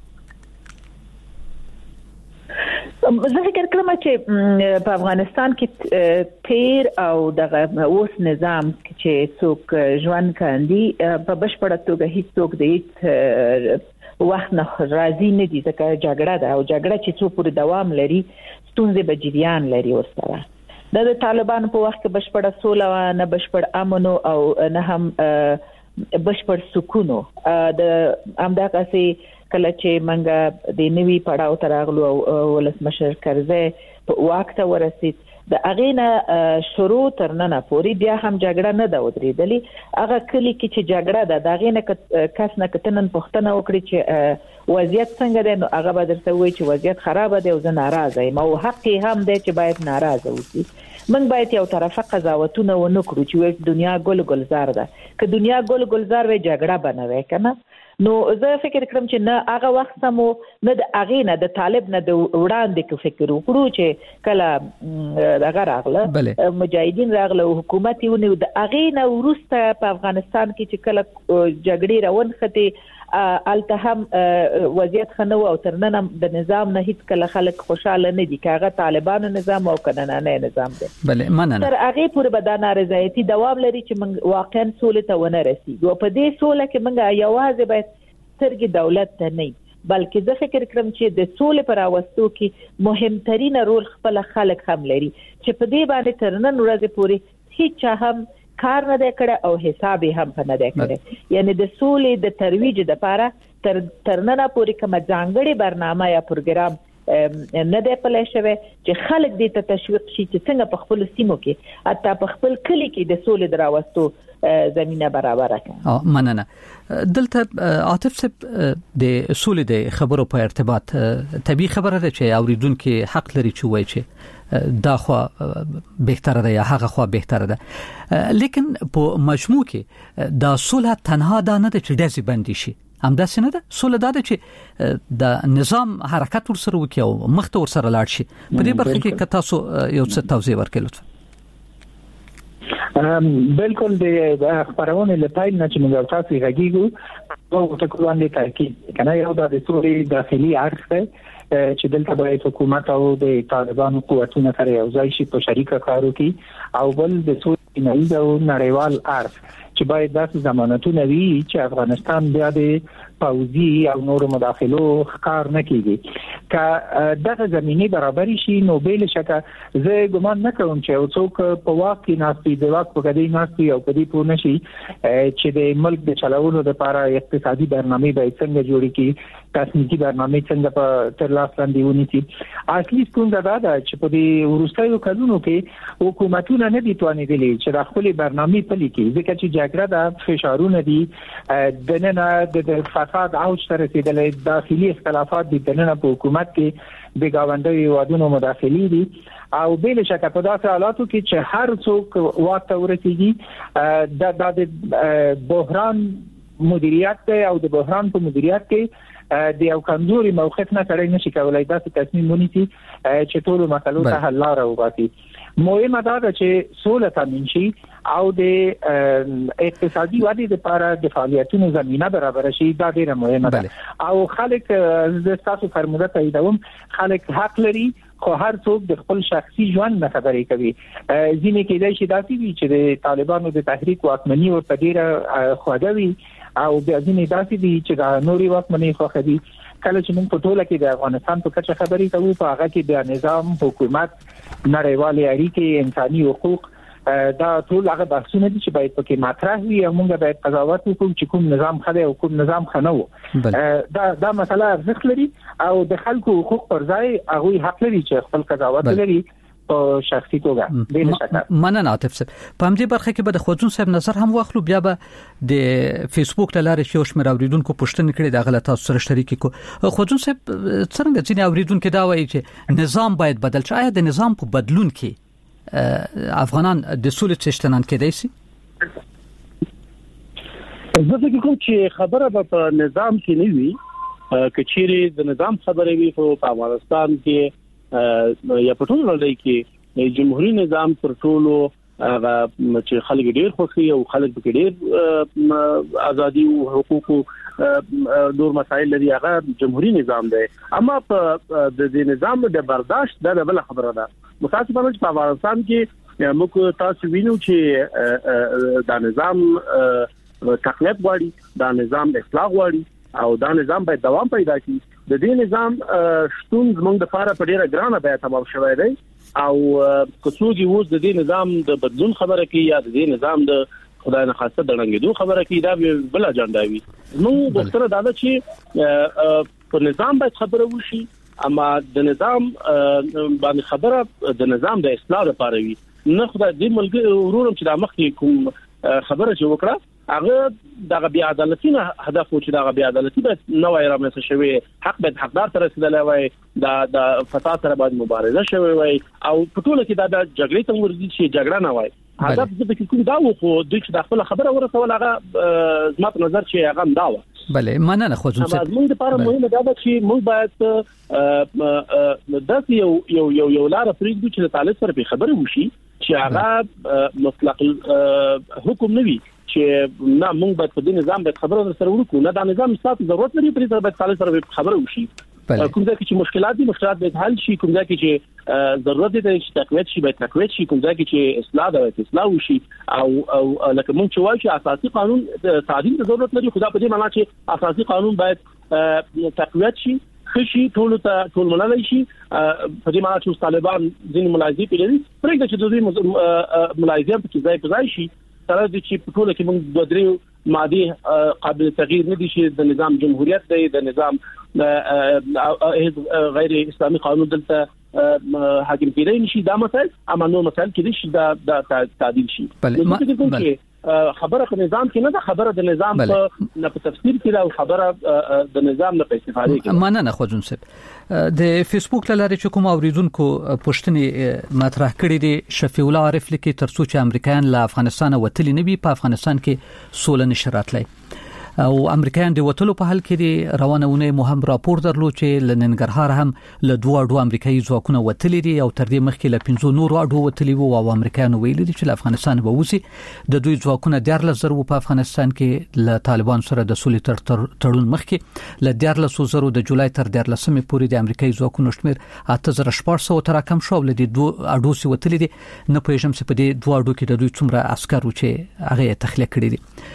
زه فکر کوم چې په افغانستان کې تیر او دغه اوس نظام چې څوک ژوند کوي په بشپړه توګه هیڅ څوک د وخت نه راضي نه دي ځکه جګړه ده او جګړه چې څو پورې دوام لري ستونزې به جریان لري ورسره. د طالبانو په وخت کې بشپړه سوله نه بشپړ امن او نه هم بشپړ سکون د همدغه سي کله چې منګه د نوي پړاو تراغلو او ولسمشر کرزی په وخت ورسید د اغینا شروع ترننه پوری بیا هم جګړه نه دا ودرېدلې هغه کلی کې چې جګړه ده دا غینه کس نه کتنن پښتنه وکړي چې وضعیت څنګه دی نو هغه به درته وایي چې وضعیت خراب دی او زه ناراضه یم او حق هم دی چې باید ناراضه اوسي. من باید یو طرفه قضاوتونه ونه کړو چې دنیا ګل ګلزار ده که دنیا ګل گلزار وي جګړه بنوي کنه نو زه فکر کوم چې نه هغه وخت مو نه د اغینه د طالب نه د وړاندې کو فکر وکړو چې کله هغه راغله مجاهدین راغله حکومت یې ونیو د اغینه ورسته په افغانستان کې چې کله جګړې روان خته التهم وضعیت خنو او ترنن د نظام نه هیڅ کله خلک خوشاله نه دي کاغه طالبانو نظام او کننانه نظام دی بله مننه تر هغه پورې بدانه رضایتي دوام لري چې موږ واقعا سولې ته ونه رسیږو په دې سولې کې موږ یوازې باید سترګې دولت ته نه بلکې زه فکر کوم چې د سولې پر راوستو کې مهمترین رول خپل خلک هم لري چې په دې باندې ترنن ورځ پورې هیڅ هم کار نه کړه او حساب هم نه کړه یعنی د سولې د ترویج لپاره ترنن پورې کوم ځانګړي برنامه یا پروګرام نه دی پلی شوی چې خلک دې ته تشویق شي چې څنګه په خپل سیمو کې حتی په خپل کلی کې د سولې دراوستو زمينه برابر کړي. مننه. دلته عاطف صاحب د سولې د خبرو په ارتباط طبي خبره ده چې اوریدونکو حق لري چې وایي چې دا خو بهتره ده یا هغه خو بهتره ده، لیکن په مجموع کې دا سوله تنها دا نه ده چې داسې بندي شي، همداسې نه ده. سوله دا ده چې د نظام حرکت ورسره وکړي او مخته ورسره لاړ شي. په دې برخه کې که تاسو یو څه توضیح ورکړئ لطفا. بالکل د خبرونه لپاره نه چې موږ تاسو غږیږو او ټکو باندې تاکید کنه یو د سوري داخلي اړخ چې دلته باید حکومت او د طالبانو قوتونه سره یو ځای شي په شریکه کار وکړي، او بل د سوري نړۍ او نړیوال اړخ چې باید داسې ضمانتونه وي چې افغانستان بیا د پوځي او نورو مداخلو ښکار نه کیږي. که دغه زمینی برابر شي نو بل شکه زه ګمان نه کوم چې یو څوک په واک کې ناسي د واک په کډی ناسي او کدي پوه نشي چې د ملک د چلولو لپاره اقتصادي برنامه به څنګه جوړی کی، تخنیکی برنامه څنګه په تر لاس لاندې ونیسي. اصلي ستونزه دا ده چې په دې وروستیو کلونو کې حکومتونه نه دي توانیدلي چې د خپل برنامه پلي کړي، ځکه چې جګړه د فشارونه دي د نن د فساد اوج ته رسیدلې، داخلي اختلافات دي د نن په حکومت کې د گاونډي وادونو مداخلي دي، او بل شکه په داسې حالاتو کې چې هر څوک واک ته ورسیږي د بحران مدیریت او د بحران په مدیریت کې د یو کمزوري موقف نه کړی نشي کولای داسې تصمیم ونیسي چې ټول مسلو ته حل لاره وباسي. مهمه ده چې سوله تامین شي او د اقتصادي ودې لپاره د فعالیتونو زمينه برابر شي، دا ډیره مهمه ده. او خلک د تاسو فرموده تاییدوم، خلک حق لري خو هر څوک د خپل شخصي ژوند نه خبرې کوي. ځینې کېدای شي داسې وي چې د طالبانو د تحریک واکمني ورته ډیره خوږه وي، او بیا ځینې داسې دي چې د نوري واکمنۍ خوښه دي. کله چې موږ په ټوله کې د افغانستان په کچه خبرې کوو، په هغه کې د نظام، حکومت، نړیوالې اړیکې، انساني حقوق، دا ټول هغه بحثونه دي چې باید پکې مطرح وي او موږ باید قضاوت وکړو چې کوم نظام ښه او کوم نظام ښه نه و. دا مسله ارزښت لري او د خلکو حقوق پر ځای هغوی حق لري چې خپل قضاوت لري په شخصي توګه. بل شکه مننه عاطف صاحب. په همدې برخه کې به د خوځون صاحب نظر هم واخلو، بیا به د فیسبوک لاره شو شمیر اوریدونکو پوښتنه کړې د غلطه سره شریک کو. خوځون صاحب څنګه ځینې اوریدونکو دا وایي چې نظام باید بدل شي، آیا د نظام په بدلون کې افغانان د سولې څښتنان کېدای شي؟ زه فکر کوم چې خبره په نظام کې نه وي، کچېری د نظام خبره وي خو په افغانستان کې یا په ټول نړۍ کې جمهوریت نظام پر ټولو چې خلک ډېر خوشي او خلک به ډېر ازادي او حقوق نور مسائل لري، هغه جمهوریت نظام دی. اما په د نظام د برداشت دا بل خبره ده. متاسفانه په افغانستان کې موږ تاسو وینو چې دا نظام تقویت غواړي، دا نظام اصلاح غواړي او دا نظام باید دوام پیدا کړي. د دې نظام شتون زموږ د لپاره په ډیره ګرانه بیه تمام شوی دی، او کڅوږي اوس د دې نظام د بدلون خبره کوي یا د دې نظام د خدای نه خاصه د رنګېدو خبره کوي، دا بل اجنډا وي. نو دغه دا چې په نظام باید خبره وشي، اما د نظام باندې خبره د نظام د اصلاح لپاره وي. نه خدای دې ملګری ورورم چې د مخکې کوم خبره چې وکړه هغه د بیا عدالتي نه هدف و چې د بیا عدالتي به نو رامنځته شوی، حق به حقدار تر رسیدلی وای، د فساد سره باید مبارزه شوی وای، او په ټول کې دا د جګړې ته ورځي چې جګړه نه وای. هدف د کوم دا و خو د چې د خپل خبره ورسول هغه زما په نظر چې هغه دا و. بله مننه خوځون صاحب. موږ لپاره مهمه ده چې موږ باید داسې یو لار پرېږدو چې د طالب سره په خبره وشي چې هغه مطلق حکم نه وي، چې نه موږ باید په دې نظام باید خبره سره وکړو، نه دا نظام ستاسو ضرورت لري پرې باید طالب سره خبره وشي. کوم ځای کې چې مشکلات دي مشکلات باید حل شي، کوم ځای کې چې ضرورت دی چې تقویت شي باید تقویت شي، کوم ځای کې چې اصلاح ده باید اصلاح وشي. او لکه موږ چې وایو چې اساسي قانون د تعدیل ضرورت لري، خو دا په دې معنی چې اساسي قانون باید تقویت شي، خشي ټول منلای شي. په دې معنی چې طالبان ځین ملاحظې پیلوي پرېږده چې د دې ملاحظې په ځای په ځای شي، سره د چې په ټول کې موږ د درې ماده قابل تغییر نه دي چې د نظام جمهوریت دی، د نظام غیر اسلامي قانون دلته حاکم کېدای نشي، دا مسائل اما نو مسائل کې شي دا تعدیل شي. خبره په نظام کې نه ده، خبره د نظام په تفسیر کې ده او خبره د نظام نه په استفاده کې. مننه خوجون صاحب. د فیسبوک لاره چې کوم اوریدونکو پوښتنې مطرح کړې دي، شفیع الله عارف لیکي ترڅو چې امریکایان له افغانستان وتلی نه وي په افغانستان کې سوله نشي راتلی او امریکایان د وټلو په حل کې روانونه مهم راپور درلود چې لننګرهار هم له دوه اډو امریکایي ځواکونه وتلي دي او تر دې مخکې له 15 نورو اډو وتلي وو او امریکایان ویلي دي چې له افغانستان به وځي. د دوی ځواکونه 14,000 په افغانستان کې له طالبان سره د سولې تړون مخکې له 14,000 د جولای تر 14 پورې د امریکایي ځواکونو شمیر 8,400 تر کم شو. له دې دوه اډو سي وتلي دي، نه پېژم چې په دې دوه اډو کې د دوی څومره عسكر چې هغه تخلیه کړی دي.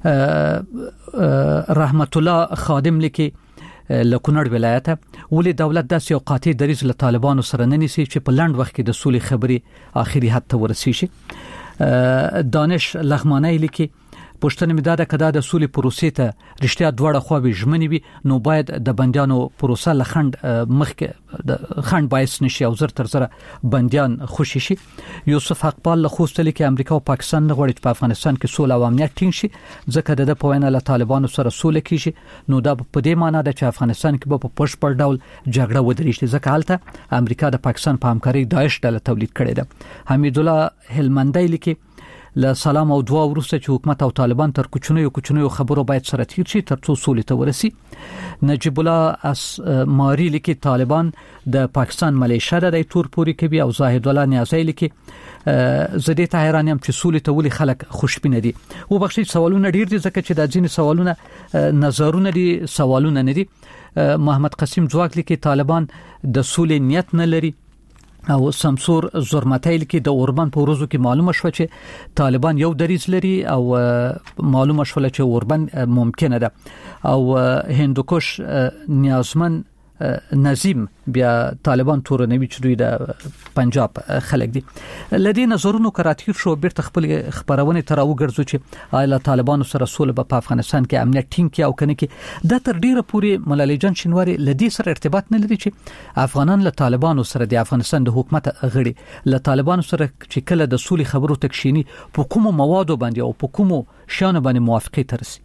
رحمت الله خادم لیکي له کونړ ولایت ولې دولت داسې یو قاطع دریځ له طالبانو سره نه نیسي چې په لنډ وخت کې د سولې خبرې آخري حد ته ورسیږي. دانش لغمانی لیکي پښتنه مې دا کدا د سولې پروسې ته رښتیا دواړه خواوې ژمنې وي نو باید د بنديانو پروسه لخند مخکې د خند باعث نشي او زر تر زره بنديان خوشي شي. یوسف حقپال له خوست لیکي امریکا او پاکستان نه غواړي چې په افغانستان کې سوله او امنیت ټینګ شي ځکه د پوینه له طالبانو سره سوله کیږي نو دا په دې معنی ده چې افغانستان کې په پښپړ ډول جګړه ودرېږي ځکه حالت امریکا د پاکستان په همکاري داعش ډله تولید کړي ده. حمید الله هلمندی لیکي له سلام او دعا ورسته چې حکومت او طالبان تر کوچنیو خبرو باید سره تیر شي ترڅو سولې ته ورسي. نجیب الله اسماری لیکي طالبان د پاکستان ملیشیا د تور پوری کوي او زاهد الله نیازی لیکي زدي ته حیران یم چې سولې ته ولي خلک خوشبینه دي. و بخښي سوالونه ډیر دي ځکه چې د ځینې سوالونه نظرونه دي سوالونه نه دي. محمد قاسم ځواک لیکي طالبان د سولې نیت نه لري او سمسور زرمتایل کې د اوربان په ورځو کې معلومه شو چې طالبان یو دریځ لري او معلومه شو چې اوربان ممکنه ده او هندوکش نیازمن نظیم بیا طالبان تورنوي چې دوی د پنجاب خلک دي. لدی نظرونو کراتیر شو بیرته خپل خبرونه تر وګرځو چې آیله طالبان سره سولې په افغانستان کې امنیت ټینګ کی او کنه کې د تر ډیره پوری ملالي جان شینواری لدی سره ارتباط نه لري چې افغانان له طالبان سره د افغانستان د حکومت غړي له طالبان سره چې کله د سولې خبرو تکشینی په کومو موادو باندې او په کومو شان باندې موافقه ترسي.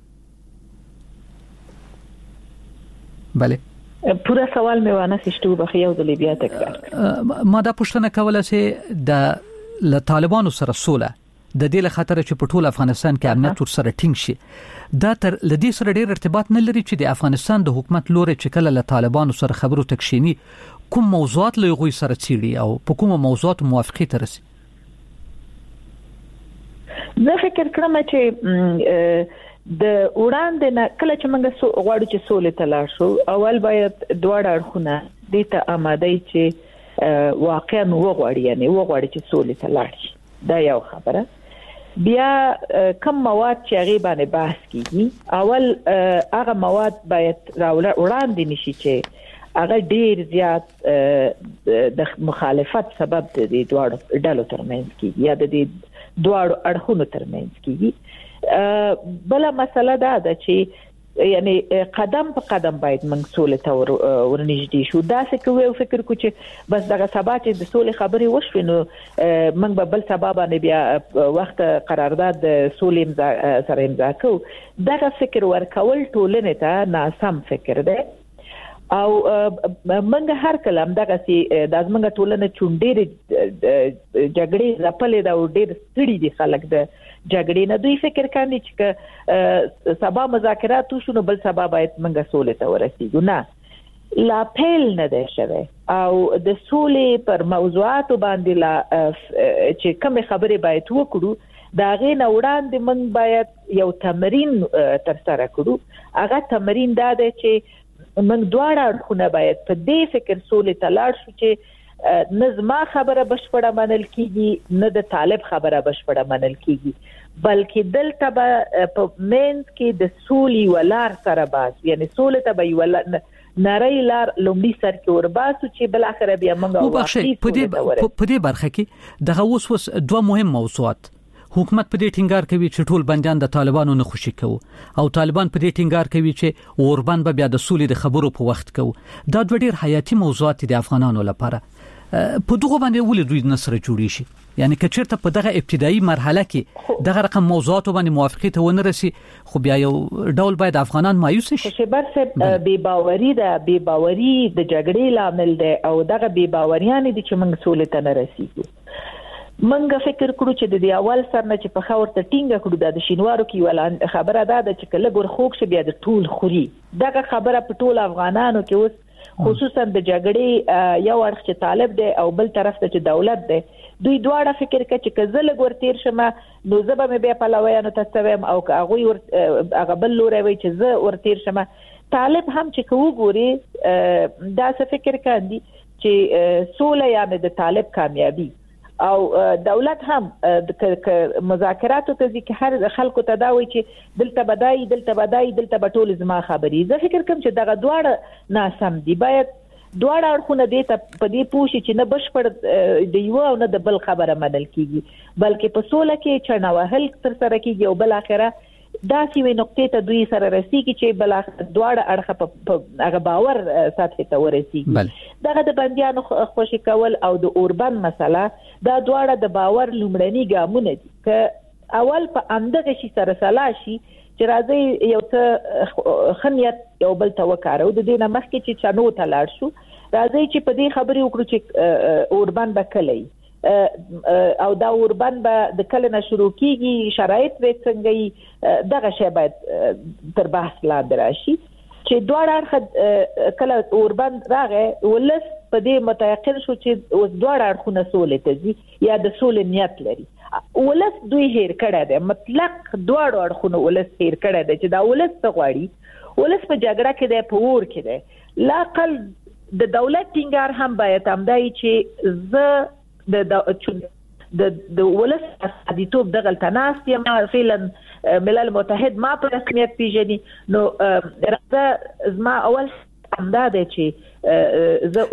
بله پورا سوال مې وانه سشتو بخیو د لیبیا تکرار ما دا پښتنه کوله چې د له طالبانو سره سوله د دې له خاطر چې په ټول افغانستان کې امنیت ور سره ټینګ شي دا تر لدی سره ډیر ارتباط نه لري چې د افغانستان د حکومت لوري چې کله له طالبانو سره خبرو تکشینی کوم موضوعات له غوي سره چیړي او په کوم موضوعات موافقه ترسي. زه فکر کوم چې د وړاندې نه کله چې موږ غواړو چې سولې ته لاړ شو اول باید دواړه اړخونه دې ته آماده چې واقعا وغواړي یعنی وغواړي چې سولې ته لاړ شي. دا یو خبره. بیا کوم مواد چې هغه باندې بحث کیږي اول هغه مواد باید وړاندې نشي چې هغه ډیر زیات د مخالفت سبب د دواړو ډلو ترمنځ کیږي یا د دواړو اړخونو ترمنځ کیږي. بل مسله دا ده چې یعنی قدم په قدم باید موږ سولې ته ورنږدې شو. دا څه کوي فکر کو چې بس دغه سبا چې د سولې خبرې وشوي نو موږ به بل سبا باندې بیا وخت قرارداد د سولې سره امضا کوو. دغه فکر ورکول ټولنې ته ناسم فکر دی او منګه هر کلام دغه سي د ازمنګ ټولنه چونډې جګړې زپلې دا ډېر ستړي دي خلک د جګړې نه. دوی فکر کوي چې سبا مذاکرات وشو نو بل سبا باید منګه سولې ته ورسیږو. نه لا پیل نه دی شوی او د سولې پر موضوعات باندې لا چې کوم خبرې باید وکړو دا غي نه وړاندې من باید یو تمرین تر سره کړو. هغه تمرین دا دی چې من دواړه اړخونه باید په دې فکر سولې ته لاړ شو چې نه زما خبره بشپړه منل کیږي نه د طالب خبره بشپړه منل کیږي بلکې دلته به په منځ کې د سولې ولار سره باس یعنی سولې ته به ولا نړۍ لار لومړی سر کې ورباسو چې بل اخر بیا موږ واقعي په دې برخه کې دغه اوس دوه مهم موضوعات حکومت په دې ټینګار کوي چې ټول بنديان د طالبانو نه خوشي کوي او طالبان په دې ټینګار کوي چې اوربان به بیا د سولې د خبرو په وخت کوي. دا دوه ډیر حیاتي موضوعات دي افغانانو لپاره. په دغه باندې ولې دوی نصر جوړی شي یعنی که چیرته په دغه ابتدایي مرحله کې دغه رقم موضوعات باندې موافقه ته ونه رسي خو بیا یو ډول باید افغانان مایوس شي شبر صاحب بے باوري د جګړې لامل دی او دغه بے باوریان دي چې موږ سولې ته نه رسیږو منګه فکر کړو چې د اول سر نه چې په خاور ته ټینګه کړو د شینوارو کې ولان خبره ده چې کله ګور خوښ شي بیا د ټول خوري دغه خبره په ټول افغانانو کې اوس خصوصا د جګړې یو اړخ چې طالب دی او بل طرف ته چې دولت دی دوی دواړه فکر کوي چې کزل ګورتیر شمه نو زبم بیا په لویانو تسویم او هغه بل لوري وي چې زه ورتیر شمه طالب هم چې کوو ګوري دا څه فکر کوي چې سوله یا د طالب کامیابی او دولت هم د مذاکراتو ته ځکه هر خلکو ته دا وایي چې دلته بدای بټول زما خبري زه فکر کوم چې دغه دواړه ناسم دي باید دواړه اړخونه دې ته په دې پوښي چې نه بشپړ د یو او نه د بل خبره منل کیږي بلکې په سوله کې چنوهل تر سره کیږي او بل اخره داسې وي نقطې ته دوی سره رسیږي چې بل دواړه اړخه په هغه باور سطح ته ورسیږي دغه د بندیانو خوشي کول او د اوربن مسله دا دواړه د باور لومړني ګامونه دي که اول په اندغه شي سره سلاشي چې راځي یو څه خنیت یو بل ته وکړو د دې نه مخکې چې چانو ته لاړ شو راځي چې په دې خبرې وکړو چې اوربن بکلي او دا اوربن به د کله نه شروع کیږي شرایط به څنګه دغه شی باید تر بحث لاندې راشي چې دواړه اړخ کله اوربن راغی ولس په دې متيقن شو چې اوس دواړه اړخونه سولې ته ځي یا د سولې نیت لري ولس دوی هیر کړه ده مطلق دواړو اړخونه ولس هیر کړه ده چې دا ولس څه غواړي ولس په جګړه کې ده په ور کې ده لا قل د دولت ټینګار هم باید همدای چې زه د ولس حدیثوب دغه تناس یم فعلا ملل متحد ما په رسمیت پیژني نو راځه زما اول همدا ده چې زه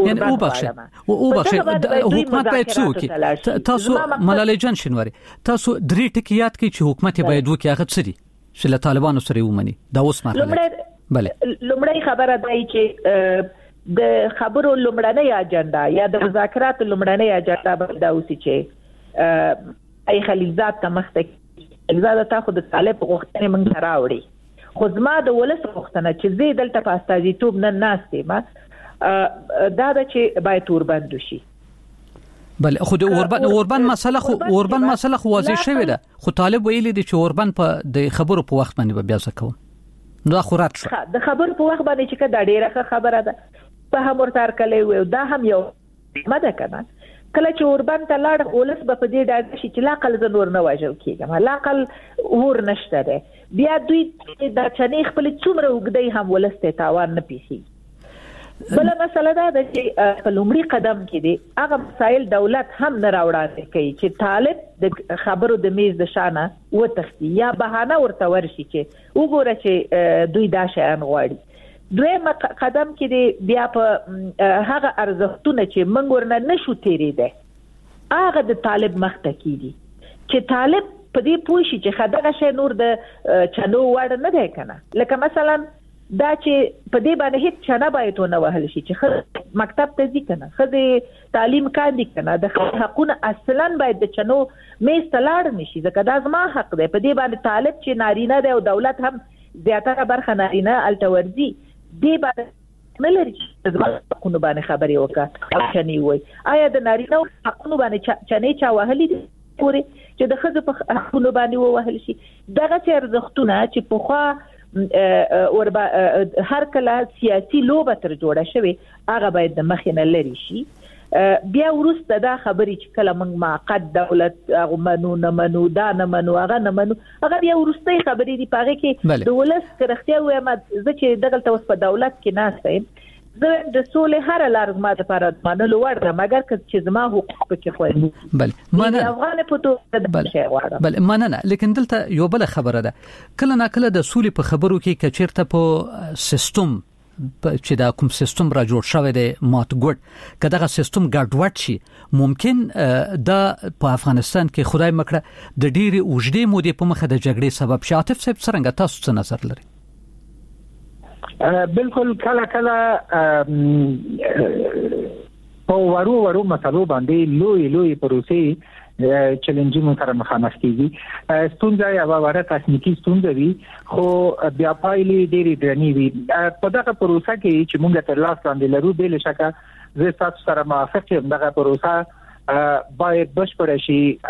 حکومت باید څوک تاسو ملالۍ جان شینواری تاسو درې ټکیات کې چې حکومت باید وکړي هغه څه دي چې له طالبانو سره ومني دا اوس مرحله بله لومړی خبره دی چې د خبرو لومړنۍ اجنډا یا د مذاکراتو لومړنۍ اجنډا به دا اوسي چې ای خلیلزاد ته مخته خلیلزاد ته خو د طالب غوښتنې موږ راوړي خو زما د ولس غوښتنه چې زه دلته په استازیتوب نه ناستې ما دا چې باید اوربند شي بله خو د اوربند مسله خو واضح شوې ده خو طالب ویلي دی چې اوربند په د خبرو په وخت باندې بیا څه کوم نو خو رات شو د خبرو په وخت باندې چې دا ډیره خبره ده په هم ورتار کله و دا هم یو مده کنه کله چې اوربند ته لاړ ولس به په دې ډاډ شي چې لاقل زنور نه واجب کیږي لاقل ور نشته ده بیا دوی د چنې خپل څومره وګدای هم ولس ته تاوان نه پیسي بل مسله دا ده چې په لومړي قدم کې دي هغه مسایل دولت هم نه راوړاندې کوي چې طالب د خبرو د میز د شانه و تختی یا بهانه ورته ورشي چې وګوره چې دوی دا شیان غواړي دویم قدم کې دی بیا په هغه ارزښتونه چې موږ ورنه نشو تیرېده هغه د طالب مخته کیږي چې طالب په دې پوه شي چې خدغه شی نور د چنو وړ نه دی کنه لکه مثلا دا چې په دې باندې هیڅ چنه باید ونه وهل شي چې مکتب ته ځي کنه خدای تعلیم کاندي کنه د حقونه اصلا باید د چنو میز ته لاړ نشي ځکه دا زما حق دی په دې باندې طالب چې نارینه دی او دولت هم زیاتره برخه نارینه التورزي دی باندې نه لري چې زما حقونه باندې خبرې وکړه او چني وای آیا د نارینه حقونه باندې چنې چا وهلي دي پورې چې د خزه په حقونه باندې وهل شي دغه ارزښتونه چې په خوا هر کله سیاسي لوبه تر جوړه شوی هغه باید د مخ نه لري شي بیا ورسته دا خبرې چې کله موږ معقد دولت هغه منو نه منو دا نه منو هغه نه منو هغه بیا ورسته خبرې دی پاره کې د ولس کرختیا وایم زه چې دغه توس په دولت کې ناستم زه د سولې هر لار ما ته پر منلو ورته مګر چې زما حقوق پکې خوړم بل مننه افغان په تو بل مننه لیکن دلته یو بل خبره ده کله نه کله د سولې په خبرو کې کچیرته په سیستم چې دا کوم سیستم را جوړ شوی دی مات ګډ کداغه سیستم ګډوډ شي ممکن دا په افغانستان کې خدای مکړه د ډېری اوږدې مودې په مخه د جګړې سبب شي عاطف صاحب څنګه تاسو څه نظر لرئ بالکل کله په ورو مسلو باندې لوی پروسې چیلنجونو سره مخامخ کیږي. ستونزه یا واره تخنیکی ستونزه وي خو بیا پایلې ډېری درنې وي. په دغه پروسه کې چې موږ تر لاس باندې لرو بل شکه زه تاسو سره موافق یم. دغه پروسه باید بشپړ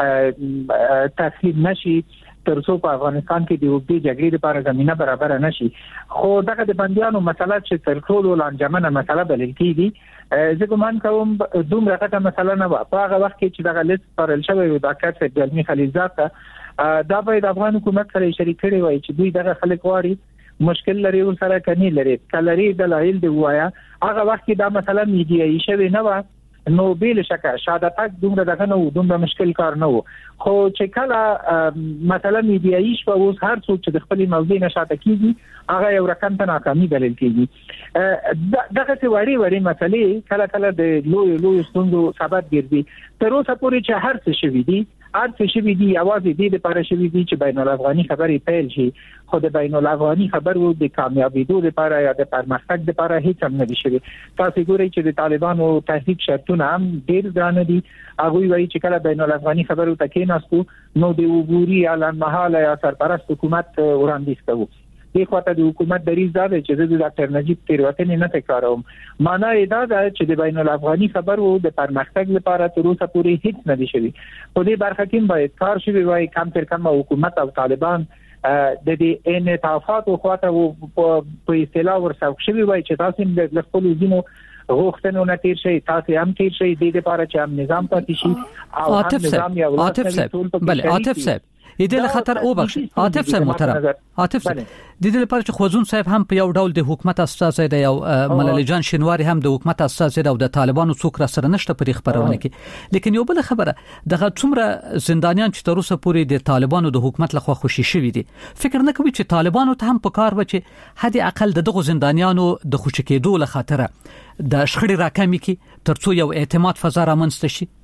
شي، تخریب نشي ترڅو په افغانستان کې د وګړي جګړې لپاره زمينه برابر نشي. خو دغه د بنديانو مسله چې تر ټولو لانجمنه مسله بلل کیږي، زه ګمان کوم دومره غټه مسله نه و. په هغه وخت کې چې دغه لیست پرل شوی و د کارت علمي خلیزات دا باید افغان حکومت سره شریک کړي وای چې دوی دغه خلک واري مشکل لري ور سره کني لري کلري دلایل دی وایا. هغه وخت کې دا مسله میډیایي شوی نه و، نو بیل شکه شاده تک دومره دغه نو دومره مشکل کار نه وو. خو چې کله مثلا میډیایي شو اوس هر څوک چې د خپل موضوع نشاته کیږي هغه یو رقم ته ناکامي بلل کیږي. دغه څه وړي مسلې کله د لوی ستونزو سبب ګرځي. تر اوسه پورې چې هر څه شوي دي اواز دې لپاره شوي دي چې بین الافغاني خبرې پیل شي، خو د بین الافغاني خبرو د کامیابیدو لپاره یا د پرمختګ لپاره هیڅ هم نه دي شوي. تاسو ګورئ چې د طالبانو تحریک شرطونه هم ډېر ګران دي. هغه وایي چې کله بین الافغاني خبرو تکې ناستو نو د وګوري اعلان مهاله یا سرپرست حکومت وړاندیز کوي. دې خواته د حکومت دریځ دا دی چې د ډاکټر نجیب تیروتنې نه تکراروم. معنی دا ده چې د بین الافغاني خبرو د پرمختګ لپاره تر اوسه پورې هیڅ نه دي شوي. په دې برخه کې باید کار شوی وای. کم تر کم حکومت او طالبان د دې انعطافات او خواته په اصطلاح ورسوک شوی وای چې تاسو د خپل ځینو غوښتنو نه تیر شي، تاسو هم تیر شي د دې لپاره چې هم نظام پاتې شي او هم نظام یا ولایت. بله عاطف صاحب دې له خطر او بخش عاطف صاحب محترم عاطف صاحب د دې لپاره چې خوځون صاحب هم په یو ډول د حکومت اساس دی او ملالي جان شینواری هم د حکومت اساس دی او د طالبانو څوک را سره نشته په خبرونه کې. لیکن یو بل خبره دغه څومره زندانیان چې تر اوسه پورې د طالبانو د حکومت لخوا خوشي شوي دي، فکر نه کوي چې طالبانو ته هم په کار و چې حد اقل دغه زندانیانو د خوشي کېدو له خاطر د شخړې راکمي کې ترڅو یو اعتماد فضا رامنځته شي.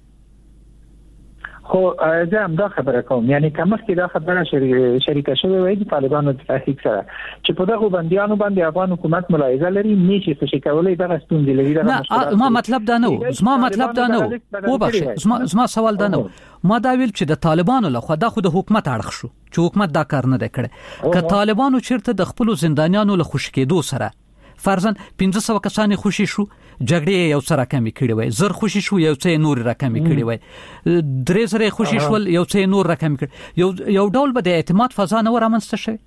خو زه هم دا خبره کوم، یعنی کومه کې دا خبره شریکه شوی وای د طالبانو د تحقیق سره چې په دغه بنديانو باندې افغان حکومت ملاحظه لري نشي څه کولای دغه ستونزې لري. نه ما مطلب دا نه، زما مطلب دا نه و بخښه، زما سوال دا نه ما دا ویل چې د طالبانو له خوا د خود حکومت اړخ شو چې حکومت دا کار نه کړي. که طالبانو چیرته د خپل زندانیانو له خوشی کېدو سره فرضاً 1500 کسان خوشی شو، جګړې یو سره کمی کړي وای، زر خوشی شو یو څه نور رقم کړي وای، درې زره خوشی شو یو څه نور رقم کړي، یو ډول به د اعتماد فضا نه ورامنځته شي.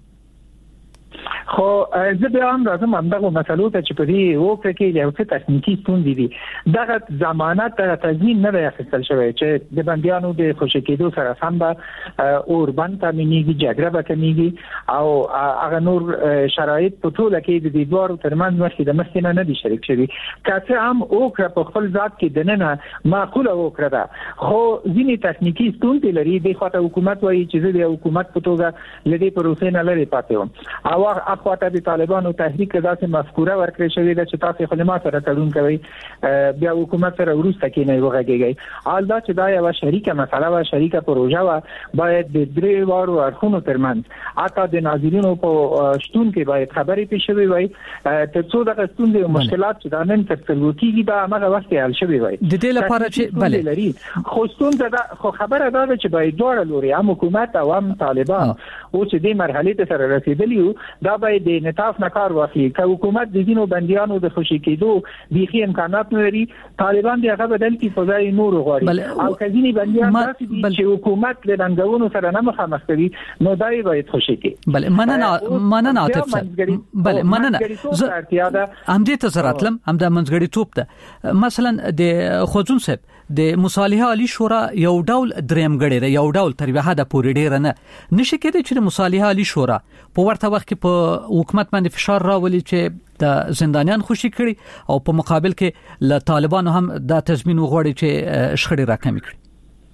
خو زه به هم راځم همدغه مسلو ته چې په دې وکړه کې یو څه تخنیکی ستونزې دي. دغه ضمانت تضمین نه دی اخیستل شوی چې د بندیانو د خوشی کېدو سره سم به اوربند تامینېږي، جګړه به کمیږي او هغه نور شرایط په ټوله کې د دې دوه ترمنځ مخکې د مخکې نه دي شریک شوي. که څه هم وکړه په خپل ذات کې دننه معقوله وکړه ده، خو ځینې تخنیکی ستونزې لري. د خواته حکومت وایي چې زه د حکومت په توګه لدې پروسې نه لري پاتې وم او خواته د طالبانو تحریک داسې مفکوره ورکړې شوې ده چې تاسو خپل ما سره تړون کوي بیا حکومت سره ورسته کې نه وغږیږي. حال دا چې دا یو شریکه مسله و، شریکه پروژه و، باید د درې وارو اړخونو ترمنځ حتی د ناظرینو په شتون کې باید خبرې پیښ شوي وای ترڅو دغه ستونزې او مشکلات چې دا نن تر څلور کېږي دا هغه وخت حل شوي وای. د دې لپاره چې بله خو ستونزه دا خو خبره دا ده چې باید دواړه لوري هم حکومت او هم طالبان او چې دې مرحله ته سره رسیدلی دا باید د انعطاف نه کار واخلي. که حکومت د دینو بنديانو د خوشی کېدو بيخي امکانات نه لري، طالبان دغه بدل کی فضای نور غواړي او کځینی بنديان تاسو دي چې حکومت له رنګونو سره نه مخامخ کوي نو دای باید خوشی کې. بله مننه عاطف صاحب، بله مننه زه هم دې ته زراتلم هم د منځګړی توپ ده. مثلا د خوځون صاحب د مصالحه عالی شورا یو ډول درېمګړی دی، یو ډول تر به حد پورې ډیر نه نشي کېدای چې مصالحه عالی شورا په ورته وخت کې په حکومت باندې فشار راولي چې د زندانیان خوشي کړي او په مقابل کې له طالبانو هم د تضمین وغوړي چې شخړې راکمي کړي.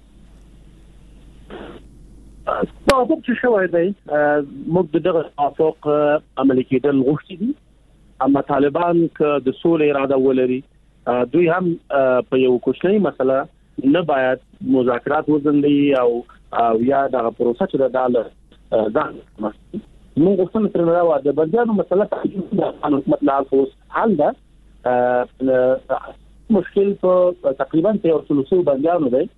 دا چې شوی دی موږ دغه توافق عملي کېدل غوښتي دي، اما طالبان که د سولې اراده ولري دوی هم په یو کوچنی مسله نه باید مذاکرات وزندي او یا دغه پروسه چې د ځان موږ څنګه تر نه واده بنديانو مسله د حکومت لا اوس حل ده مشکل په تقریبا 300 بندیانو دی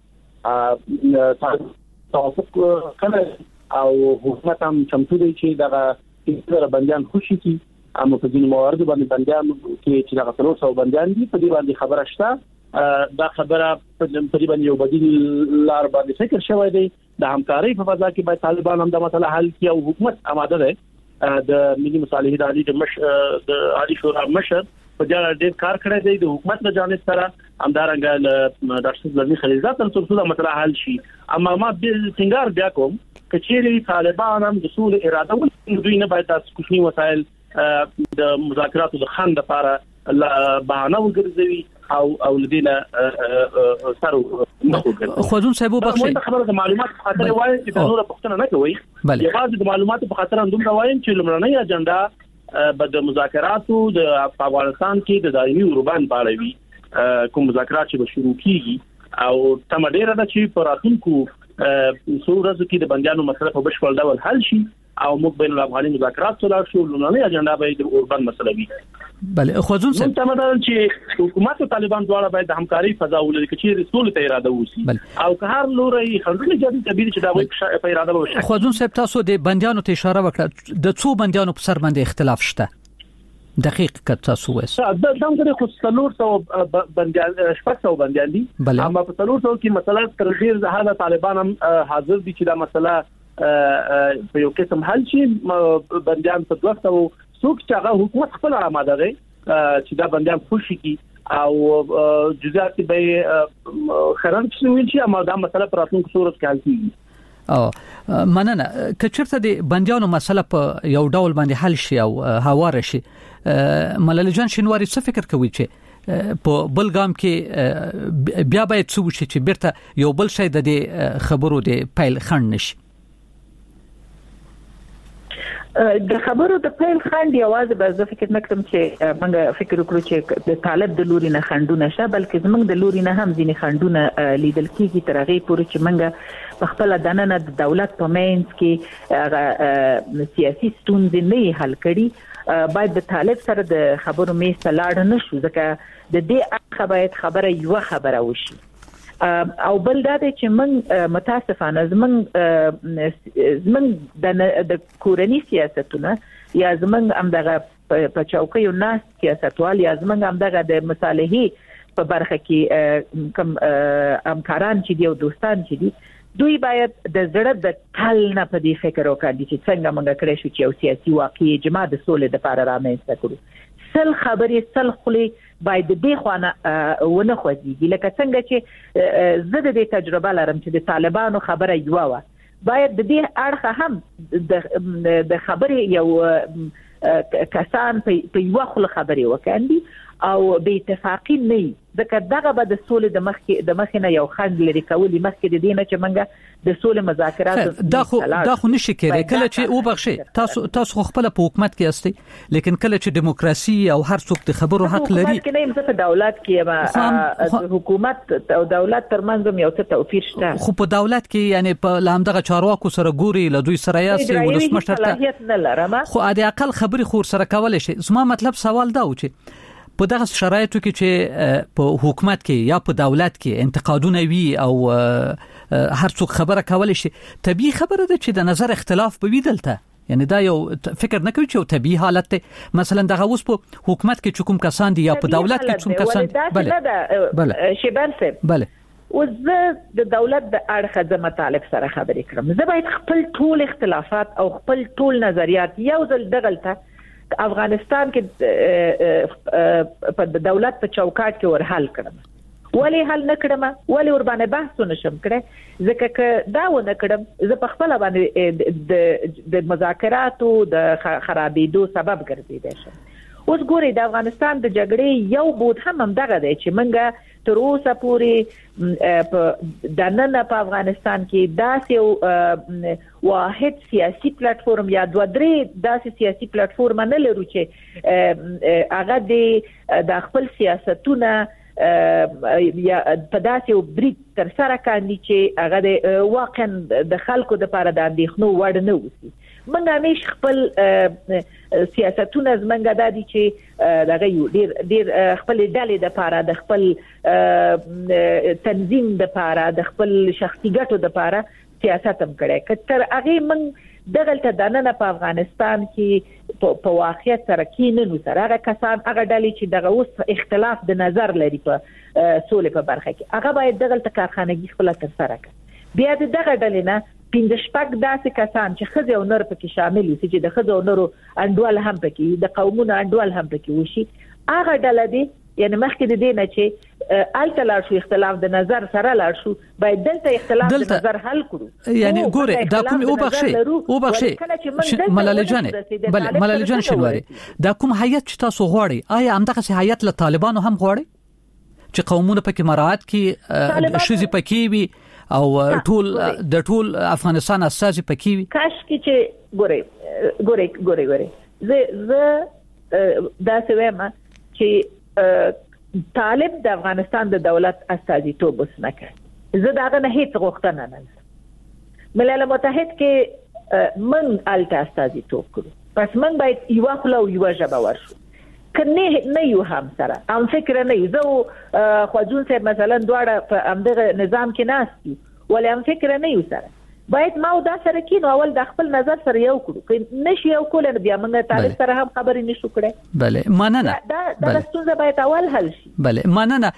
توافق کړی او حکومت هم چمتو دی چې دغه بندیان خوشي کی اما په ځینو موارد باندې بندیان چې دغه 300 بندیان دي په دې باندې خبره شته دا خبره په تقریبا یو بدیل لار باندې فکر شوی دی د همکارۍ په فضا کې باید طالبان هم د مسله حل کړي او حکومت آماده دی د ملي مصالحې د عالی شورا مشر په جلا ډېر کار کړی دی د حکومت له جانب سره همدارنګه د ډاکټر زلمی خلیلزاد تر څو د مسله حل شي اما ما د څنګه بیا کوم کچېری طالبان هم د سول اراده ولري دوی نه باید تاسو کومي وسایل د مذاکراتو د خند لپاره بهانه وګرځوي او لدينا سارو خوځون صاحب وبخښي خبره د معلومات په خاطر وایي چې د نور پښتنه نه کوي یوازې د معلومات په خاطر هم دومره وایم چې لمړنۍ اجنډا به د مذاکراتو د افغانستان کې د دایمي اوربان باندې کوم مذاکرات چې شروع کیږي او تم ډیره د چې په راتلونکو څو کې د بندیانو مسله په بشپړ ډول حل شي او موږ بین الافغاني مذاکرات څلا شو لمړنۍ اجنډا به د اوربان مسله وي بله خوځون صاحب تم چې حکومت او طالبان دواړه باید د همکاري فضا ولري چې رسول ته اراده وسی او که هر لوري خلګونه جدي تبدیل چې دا وایي په اراده وشي خوځون صاحب تاسو د بندیانو ته اشاره وکړه د څو بندیانو په سر باندې اختلاف شته دقیق کړه تاسو وایي دا څنګه خو څلور څو بندیان شپږ څو بندیان دي اما په څلور څو کې مسله تر ډیر ځله طالبان هم حاضر دي چې دا مسله په یو قسم حل شي بندیان په دوه او څوک چې هغه حکومت خپل آماده دی چې دا بندیان خوشي کی او جزئیات به خراب شي اما دا مسله پر راتلونکو صورت کې حل کیږي مننه کچرته د بندیانو مسله په یو ډول باندې حل شي او هواره شي ملل جان شینواری څه فکر کوي چې په بلګام کې بیا باید څه وشي چې بیرته یو بل شي د خبرو د پیل خند نشي د خبرو د پیل خند یوازې به زه فکر نکوم چې موږ فکر وکړو چې د طالب د لوري نه خندونه شه بلکې زموږ د لوري نه هم ځینې خندونه لیدل کیږي تر هغه پورې چې موږ په خپل دننه د دولت په منځ کې سیاسي ستونزې نه حل کړي باید د طالب سره د خبرو میز ته لاړ نه شو ځکه د دې خبره یو خبره وشي او بل دا چې موږ متاسفانه زموږ د کورنی سیاستونه یا زموږ هم دغه په چوکیو ناس سیاستوال یا زموږ هم دغه د مصالحې په برخه کې کوم همکاران چې دی او دوستان چې دي دوی باید د زړه د تل نه په دې فکر وکړي چې څنګه موږ کړی شو چې یو سیاسي واقعي اجماع د سولې لپاره رامنځته کړو سل خبرې سل خلی باید د دې خوانه ونه خوځيږي لکه څنګه چې زه د دې تجربه لرم چې د طالبانو خبره یو و باید د دې اړخ هم د خبرې یو کسان په یو خل خبرې وکاندي او به اتفاقی نه ځکه دغه به د سولې د مخ نه یو خند لري کولې مخکې د دینه چې منګه د سولې مذاکرات دا خو نشي کېږي کله چې او بخښي تاسو خپل په حکومت کې استئ لیکن کله چې دیموکراسي او هر څوک د خبرو حق لري حکومت کې نه هم په دولت کې حکومت او دولت ترمنځ یو څه توپیر شته خو په دولت کې یعنی په لامدغه چارواکو سره ګوري له دوی سره یاسي ولسمشر ته خو د اقل خبري خور سره کولای شي زما مطلب سوال دا و چې په دغه شرایطو کې چې په حکومت کې یا په دولت کې انتقادونه وي او هر څوک خبره کولای شي طبيعي خبره ده چې د نظر اختلاف به وي دلته یعنی دا یو فکر نه کوي چې یو طبيعي حالت ده مثلا دغه اوس په حکومت کې کوم کسان دي یا په دولت کې کوم کسان بله شیبان صاحب بله وزه د دولت د اړخه د مطالب سره خبرې کوم زه باید خپل ټول اختلافات او خپل ټول نظریات یو ځل دغلته افغانستان کې په دولت په چوکاټ کې ور حل کړم ولی حل نکړم ولی ور باندې بحث نشم کړه ځکه ک دا و نکړم زه په خپل باندې د مذاکراتو د خرابېدو سبب ګرځیدای شم اوس ګوري د افغانستان د جګړې یو بود هم دغه دی چې منګه تر اوسه پورې د نن په افغانستان کې داسې واحد سیاسي پلیټ فارم یا دوه درې داسې سیاسي پلیټ فارم نه لرو چې هغه د خپل سیاستونه یا په داسې بریټ تر سره کاندي چې هغه واقعا د خلکو د لپاره د اندېښنو وړ نه وسی موږ همیش خپل سیاستونه زمنګ دادي چې دغه یو ډیر خپل ډلې د پاره د خپل تنظیم د پاره د خپل شخصي ګټو د پاره سیاست هم کړي کتر هغه من دغلته دننه په افغانستان کې په واقعیت سره کې نه سره هغه کسان هغه ډلې چې دغه اوس اختلاف د نظر لري په سولې په برخه کې هغه باید دغلته کارخانګي خپل تر سره کړي بیا دغه ډلې نه پنځه شپږ داسې کسان چې خزه او نر پکې شامل وي چې د خزه او نرو انډوال هم پکې د قومونو انډوال هم پکې وشي هغه ډله دي یعنی مخکې د دې نه چې الته لاړ شو اختلاف د نظر سره لاړ شو باید دلته اختلاف د نظر حل کړو یعنی ګوره دا کوم او بخښي ملالۍ جان بله ملالۍ جان شنواري دا کوم هیئت چې تاسو غواړي آیا همدغه هیئت له طالبانو هم غواړي چې قومونه پکې مراعات کړي شذ پکې وي او ټول افغانستان اساسي پکې وي کاش کې چې ګوره زه دا سویم چې طالب د افغانستان د دولت استازیتوب وسنکه زه داغه نه هیڅ غوښتنه نه ملل متحد کې من الته استازیتوب کړو پس من باید یو خپل یو ژبه ورشو کنه نه یو هم سره ام فکر نه زه خواجون صاحب مثلا دواړه په امدغه نظام کې ناستي ولې ام فکر نه یو سره باید ما دا سره کینو اول د خپل نظر سره یو کړو نشي یو کول بیا موږ طالب سره هم خبرې نشو کړې بله مننه دا ستونزه باید اول حل شي بله مننه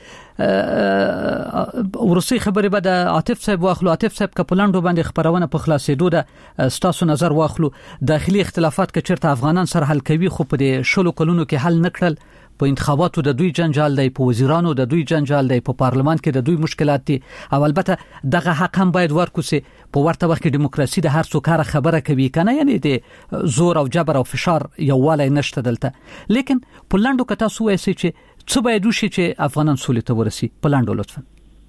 ورسي خبرې به د عاطف صاحب واخلو عاطف صاحب کپلانډو باندې خبرونه په خلاصېدو ده ستاسو نظر واخلو داخلي اختلافات کې چیرته افغانان سره حل کوي خو په دې شلو کلونو کې حل نکړل په انتخاباتو د دوی جنجال دی په وزیرانو د دوی جنجال دی په پارلمان کې د دوی مشکلات دي او البته دغه حق هم باید ورکوسي په ورته وخت کې دیموکراسي د هر څوک خبره کوي کنه یعنی د زور او جبر او فشار یووالی نشته دلته لیکن په لاندو کې تاسو وایئ چې څه باید وشي چې افغانان سولې ته ورسي په لاندو لطفا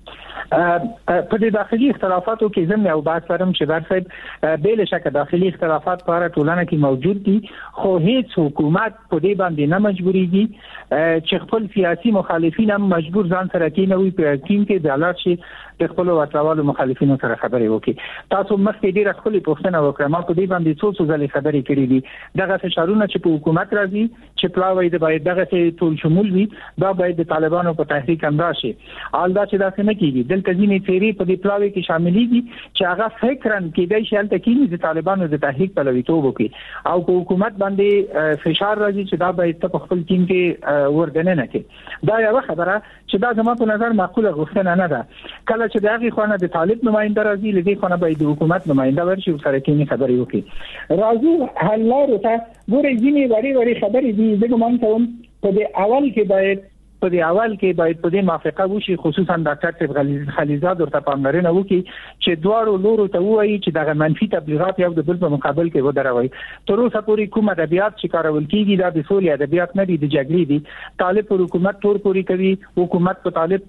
په دې داخلي اختلافاتو کې زموږ یو بحث لرم چې درسه بل شک داخلي اختلافات په اړه ټولنه کې موجود دي خو هیڅ حکومت په دې باندې نه مجبوريږي چې خپل سیاسي مخالفین هم مجبور ځان سره کینوي په ټیم کې د لار شي د خپل وټاوالو مخالفینو سره خبرې وکړي تاسو مخکې ډیر خپل پوښتنه وکړه ما په دې باندې څو ځلې خبرې کړې دي دغه فشارونه چې په حکومت راځي چې پلاوی د باید دغه ټول شمول وي دا باید د طالبانو په تحریک انداز شي حال دا چې دا څنګه کیږي دلته ځینې تیری په دې پلاوی کې شاملېږي چې هغه فکرن کېدای شي البته کې د طالبانو د تحریک په لویتوب وکړي او په حکومت باندې فشار راځي چې دا باید په خپل ټیم کې وردننه نه کوي دا یو خبره چې دا زما په نظر معقوله غوښتنه نه ده کله چې دغه خونه د طالب نمائنده راځي لدی خونه باید د حکومت نمائنده ورشي سره کې خبرې وکړي راځي حل لري ته ګورې ځینې وړي خبرې دي دغه مونږ ته په دې اول کې باید په دې موافقه وشي خصوصا ډاکټر خلیزاد ورته پاملرنه وکړي چې دوارو لورو ته وایي چې دغه منفي تبلیغات یو د بل په مقابل کې ودروي تر اوسه پورې کوم ادبیات چې کارول کیږي دا د سولې ادبیات نه دي د جګړې دي طالب پر حکومت تور پوری کوي حکومت په طالب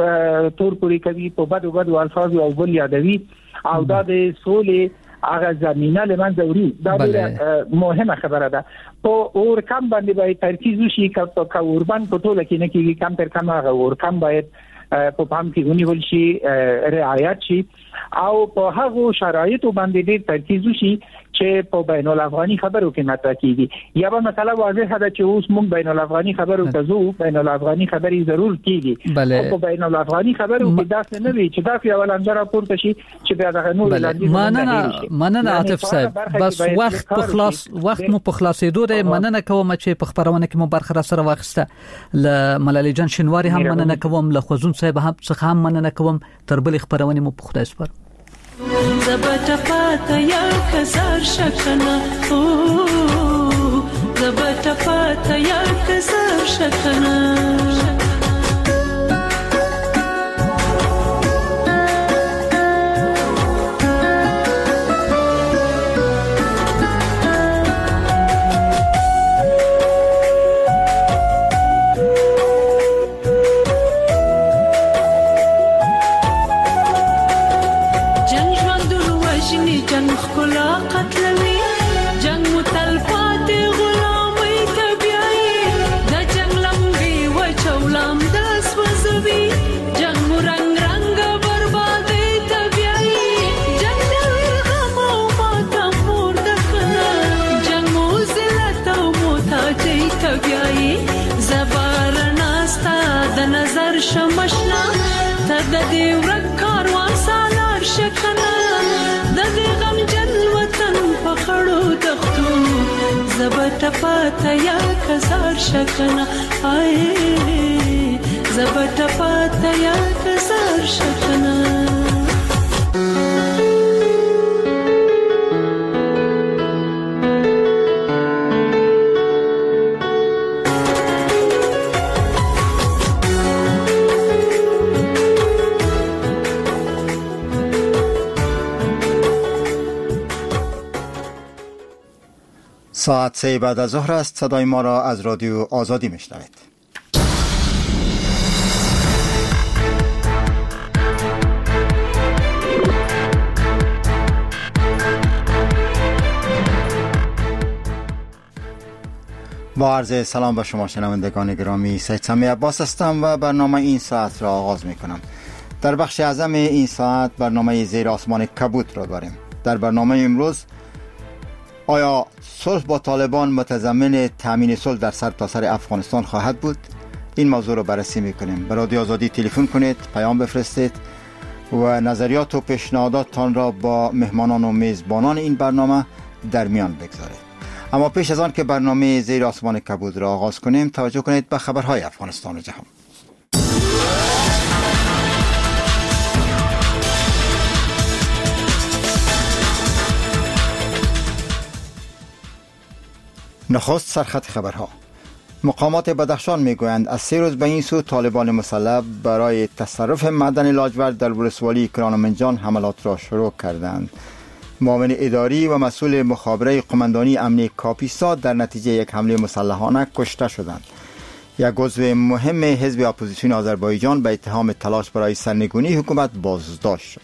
تور پوری کوي په بدو الفاظ او بل یادوي او دا د سولې هغه زمينه لمنځه وړي دا ډېره مهمه خبره ده په اور کم باندې باید ترکیز وشي که اوربان په ټوله کې نه کېږي کم تر کم هغه اور کم باید په پام کې ونیول شي رعایت شي او په هغه شرایطو باندې ډېر ترکیز وشي چې په بین الافغاني خبرو کې مطرح کیږي یا به مثلا واضح ده چې اوس موږ بین الافغاني خبرو ته ځو بین الافغاني خبرې ضرور کیږي او په بین الافغاني خبرو کې داسې نه وي چې دا په اول انځور راپورته شي چې بیا دغه نور لاندې مننه عاطف صاحب بس وخت مو په خلاصېدو ده مننه کوم چې په خبرونه کې مو برخه سره واخسته ل ملالۍ جان شنواری هم مننه کوم ل خوزون صاحب هم څخه هم مننه کوم تر بل خبرونه مو په خدای سپار زبټ پات یا کسر شکنه او زبټ پات یا کسر شکنه جنگ خلا قتلوي جنگ دې ورک کاروان سالار شکنه د دې غم جن وطن په خړو دښتو زبټ پاته یا کزار شکنه آی زبټ پاته یا کزار شکنه ساعت 3 بعد از ظهر است. صدای ما را از رادیو آزادی میشنوید. با عرض سلام به شما شنوندگان گرامی، سید سمی عباس هستم و برنامه این ساعت را آغاز می کنم. در بخش اعظم این ساعت برنامه زیر آسمان کبود را داریم. در برنامه امروز آیا صلح با طالبان متضمن تامین صلح در سرتاسر افغانستان خواهد بود؟ این موضوع را بررسی میکنیم. به رادیو آزادی تلفن کنید، پیام بفرستید و نظریات و پیشنهاداتتان را با مهمانان و میزبانان این برنامه در میان بگذارید. اما پیش از آن که برنامه زیر آسمان کبود را آغاز کنیم، توجه کنید به خبرهای افغانستان و جهان. نخست سرخط خبرها. مقامات بدخشان میگویند از 3 روز به این سو طالبان مسلح برای تصرف معدن لاجورد در ولسوالی کران و منجان حملات را شروع کردند. معاون اداری و مسئول مخابره قماندانی امنی کاپیسا در نتیجه یک حمله مسلحانه کشته شدند. یک عضو مهم حزب اپوزیسیون آذربایجان به اتهام تلاش برای سرنگونی حکومت بازداشت شد.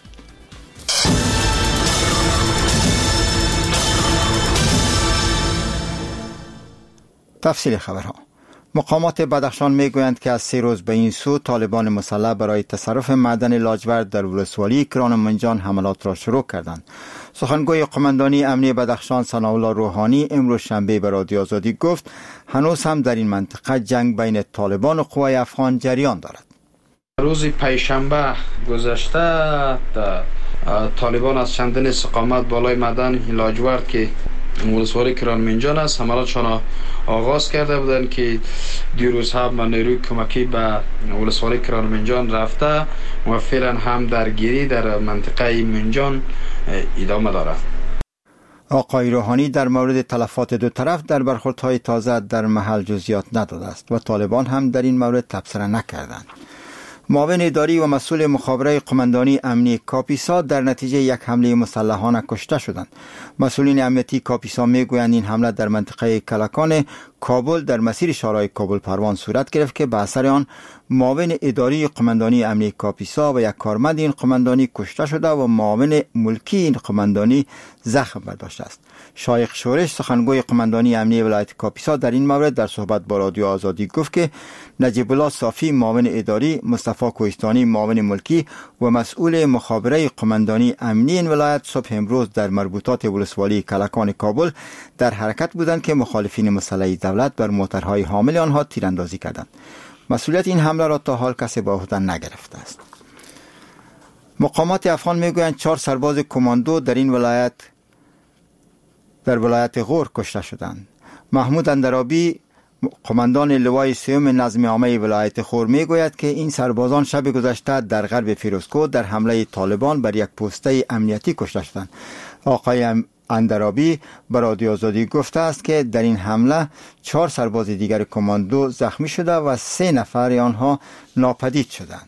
تفصیل خبرها. مقامات بدخشان میگویند که از 3 روز به این سو طالبان مسلح برای تصرف معدن لاجورد در ولسوالی کران و منجان حملات را شروع کردند. سخنگوی قماندانی امنی بدخشان ثناءالله روحانی امروز شنبه به رادیو آزادی گفت هنوز هم در این منطقه جنگ بین طالبان و قوای افغان جریان دارد. روز پنجشنبه گذشته طالبان از چندین استقامت بالای معدن لاجورد که ولسوالی کران منجان است حملاتشان آغاز کرده بودند که دیروز هم نیروی کمکی به ولسوالی کران منجان رفته و فعلا هم درگیری در منطقه منجان ادامه دارد. آقای روحانی در مورد تلفات دو طرف در برخوردهای تازه در محل جزئیات نداده است و طالبان هم در این مورد تبصره نکردند. معاون اداری و مسئول مخابره قماندانی امنی کاپیسا در نتیجه یک حمله مسلحانه کشته شدند. مسئولین امنیتی کاپیسا میگویند این حمله در منطقه کلکان کابل در مسیر شهرهای کابل پروان صورت گرفت که به اثر آن معاون اداری قماندانی امنی کاپیسا و یک کارمند این قماندانی کشته شده و معاون ملکی این قماندانی زخم برداشته است. شایخ شورش سخنگوی قماندانی امنی ولایت کاپیسا در این مورد در صحبت با رادیو آزادی گفت که نجیب الله صافی معاون اداری، مصطفی کوهستانی معاون ملکی و مسئول مخابره قماندانی امنی این ولایت صبح امروز در مربوطات ولسوالی کلکان کابل در حرکت بودند که مخالفین مسلح دولت بر موترهای حامل آنها تیراندازی کردند. مسئولیت این حمله را تا حال کسی به عهده نگرفته است. مقامات افغان میگویند 4 سرباز کماندو در این ولایت در ولایت غور کشته شدند. محمود اندرابی قماندان لوای 3 نظم عامه ولایت غور میگوید که این سربازان شب گذشته در غرب فیروزکوه در حمله طالبان بر یک پسته امنیتی کشته شدند. آقای اندرابی به رادیو آزادی گفته است که در این حمله 4 سرباز دیگر کماندو زخمی شده و 3 نفر آنها ناپدید شدند.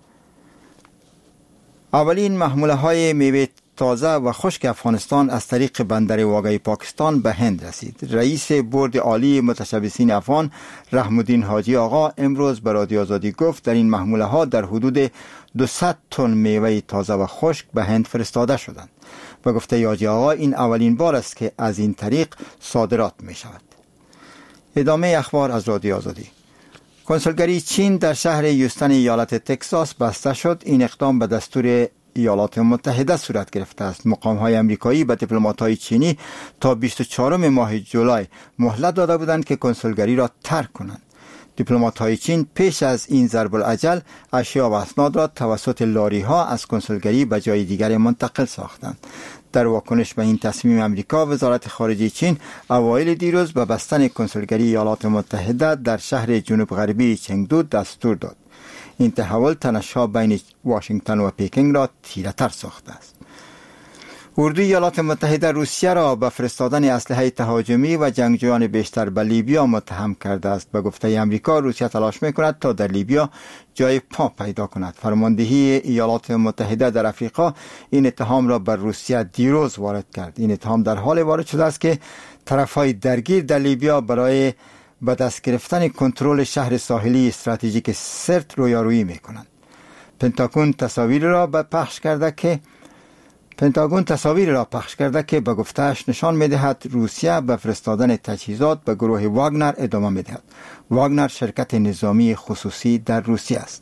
اولین محموله های میوه تازه و خشک افغانستان از طریق بندر واگای پاکستان به هند رسید. رئیس بورد عالی متشبثین افغان رحم الدین حاجی آقا امروز به رادیو آزادی گفت در این محموله ها در حدود 200 تن میوه تازه و خشک به هند فرستاده شدند. به گفته حاجی آقا این اولین بار است که از این طریق صادرات می شود. ادامه اخبار از رادیو آزادی. کنسولگری چین در شهر هیوستن ایالت تگزاس بسته شد. این اقدام به دستور ایالات متحده صورت گرفته است. مقام‌های آمریکایی به دیپلمات‌های چینی تا 24 ماه جولای مهلت داده بودند که کنسولگری را ترک کنند. دیپلمات‌های چین پیش از این ضرب العجل اشیا و اسناد را توسط لاری‌ها از کنسولگری به جای دیگر منتقل ساختند. در واکنش به این تصمیم امریکا، وزارت خارجه چین اوایل دیروز به بستن کنسولگری ایالات متحده در شهر جنوب غربی چنگدو دستور داد. این تحول تنش‌ها بین واشنگتن و پکینگ را تیره‌تر ساخته است. اردوی ایالات متحده روسیه را به فرستادن اسلحه تهاجمی و جنگجویان بیشتر به لیبیا متهم کرده است. به گفته امریکا، روسیه تلاش می‌کند تا در لیبیا جای پا پیدا کند. فرماندهی ایالات متحده در افریقا این اتهام را بر روسیه دیروز وارد کرد. این اتهام در حال وارد شده است که طرف‌های درگیر در لیبیا برای به دست گرفتن کنترل شهر ساحلی استراتژیک سرت رویارویی می‌کنند. پنتاگون تصاویر را پخش کرده که به گفته‌اش نشان می‌دهد روسیه به فرستادن تجهیزات به گروه واگنر ادامه می‌دهد. واگنر شرکت نظامی خصوصی در روسیه است.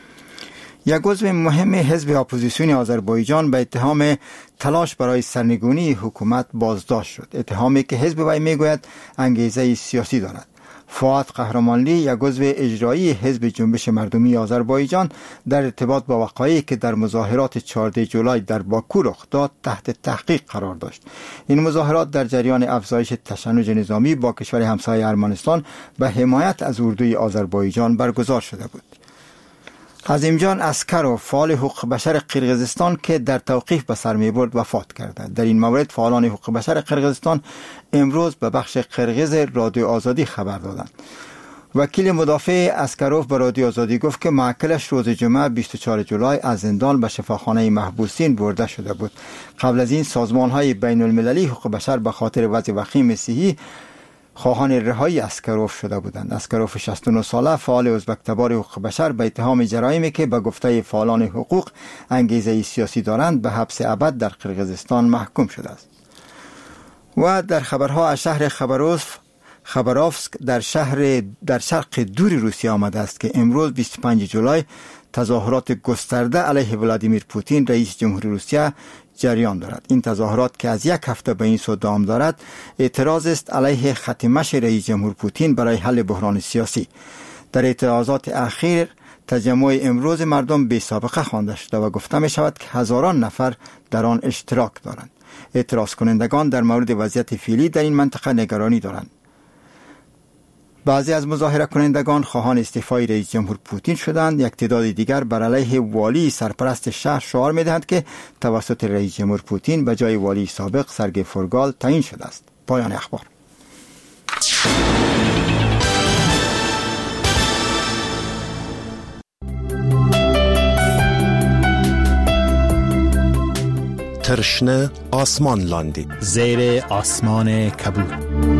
یک عضو مهم حزب اپوزیسیون آذربایجان به اتهام تلاش برای سرنگونی حکومت بازداشت شد. اتهامی که حزب وی می‌گوید انگیزه سیاسی دارد. فؤاد قهرمانلی، یک عضو اجرایی حزب جنبش مردمی آذربایجان، در ارتباط با وقایعی که در مظاهرات 14 جولای در باکو رخ داد تحت تحقیق قرار داشت. این مظاهرات در جریان افزایش تشنج نظامی با کشور همسایه ارمنستان به حمایت از اردوی آذربایجان برگزار شده بود. عظیمجان اسکرو، فعال حقوق بشر قرقیزستان که در توقیف به سر می‌برد، وفات کرده. در این مورد فعالان حقوق بشر قرقیزستان امروز به بخش قرقیز رادیو آزادی خبر دادند. وکیل مدافع اسکروف به رادیو آزادی گفت که معکلش روز جمعه 24 جولای از زندان به شفاخانه محبوسین برده شده بود. قبل از این سازمان‌های بین‌المللی حقوق بشر به خاطر وضع وخیم صحی خواهان رهایی اسکروف شده بودند. اسکروف 69 ساله، فعال ازبک‌تبار حقوق بشر، به اتهام جرایمی که به گفته فعالان حقوق انگیزه سیاسی دارند به حبس ابد در قرقیزستان محکوم شده است. و در خبرها از شهر خبرافسک در شرق دور روسیه آمده است که امروز 25 جولای تظاهرات گسترده علیه ولادیمیر پوتین رئیس جمهوری روسیه جریان دارد. این تظاهرات که از یک هفته به این سو دوام دارد اعتراض است علیه خط مشی رئیس جمهور پوتین برای حل بحران سیاسی. در اعتراضات اخیر تجمع امروز مردم بی سابقه خوانده شده و گفته می شود که هزاران نفر در آن اشتراک دارند. اعتراض کنندگان در مورد وضعیت فعلی در این منطقه نگرانی دارند. بعضی از مظاهره کنندگان خواهان استعفای رئیس جمهور پوتین شدند. یک تعداد دیگر بر علیه والی سرپرست شهر شعار می‌دهند که توسط رئیس جمهور پوتین به جای والی سابق سرگئی فورگال تعیین شده است. پایان اخبار. ترشنه آسمان لاندی، زیر آسمان کبود.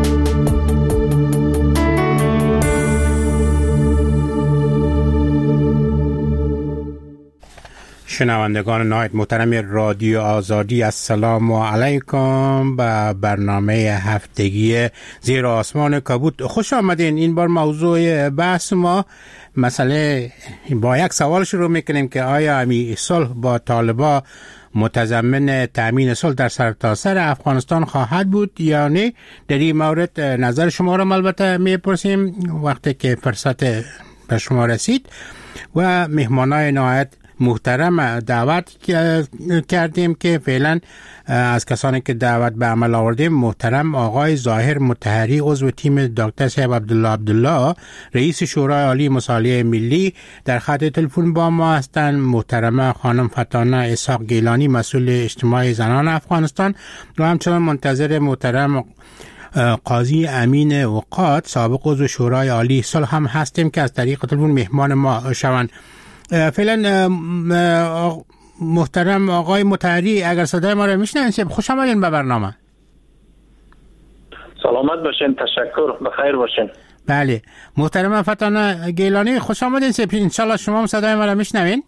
شنوندگان نهایت محترم رادیو آزادی، السلام علیکم به برنامه هفتگی زیر آسمان کبود خوش آمدین. این بار موضوع بحث ما مسئله با یک سوال شروع میکنیم که آیا همی صلح با طالبان متضمن تأمین صلح در سرتاسر افغانستان خواهد بود یا نه؟ در این مورد نظر شما را البته میپرسیم وقتی که فرصت به شما رسید. و مهمانای نهایت محترم دعوت کردیم که فعلا از کسانی که دعوت به عمل آوردیم محترم آقای ظاهر مطهری، عضو تیم دکتر صاحب عبدالله رئیس شورای عالی مصالحه ملی در خط تلفن با ما هستند. محترمه خانم فتانه اسحاق گیلانی، مسئول اجتماعی زنان افغانستان، و همچنان منتظر محترم قاضی امین اوقات، سابق عضو شورای عالی صلح هم هستیم که از طریق تلفن مهمان ما شوند. فعلا محترم آقای مطهری، اگر صدای ما را میشنوید، خوش آمدین به برنامه. سلامت باشین، تشکر، بخیر باشین. بله محترم فتانه گیلانی، خوش آمدین. ان شاء الله شما هم صدای ما را میشنوین.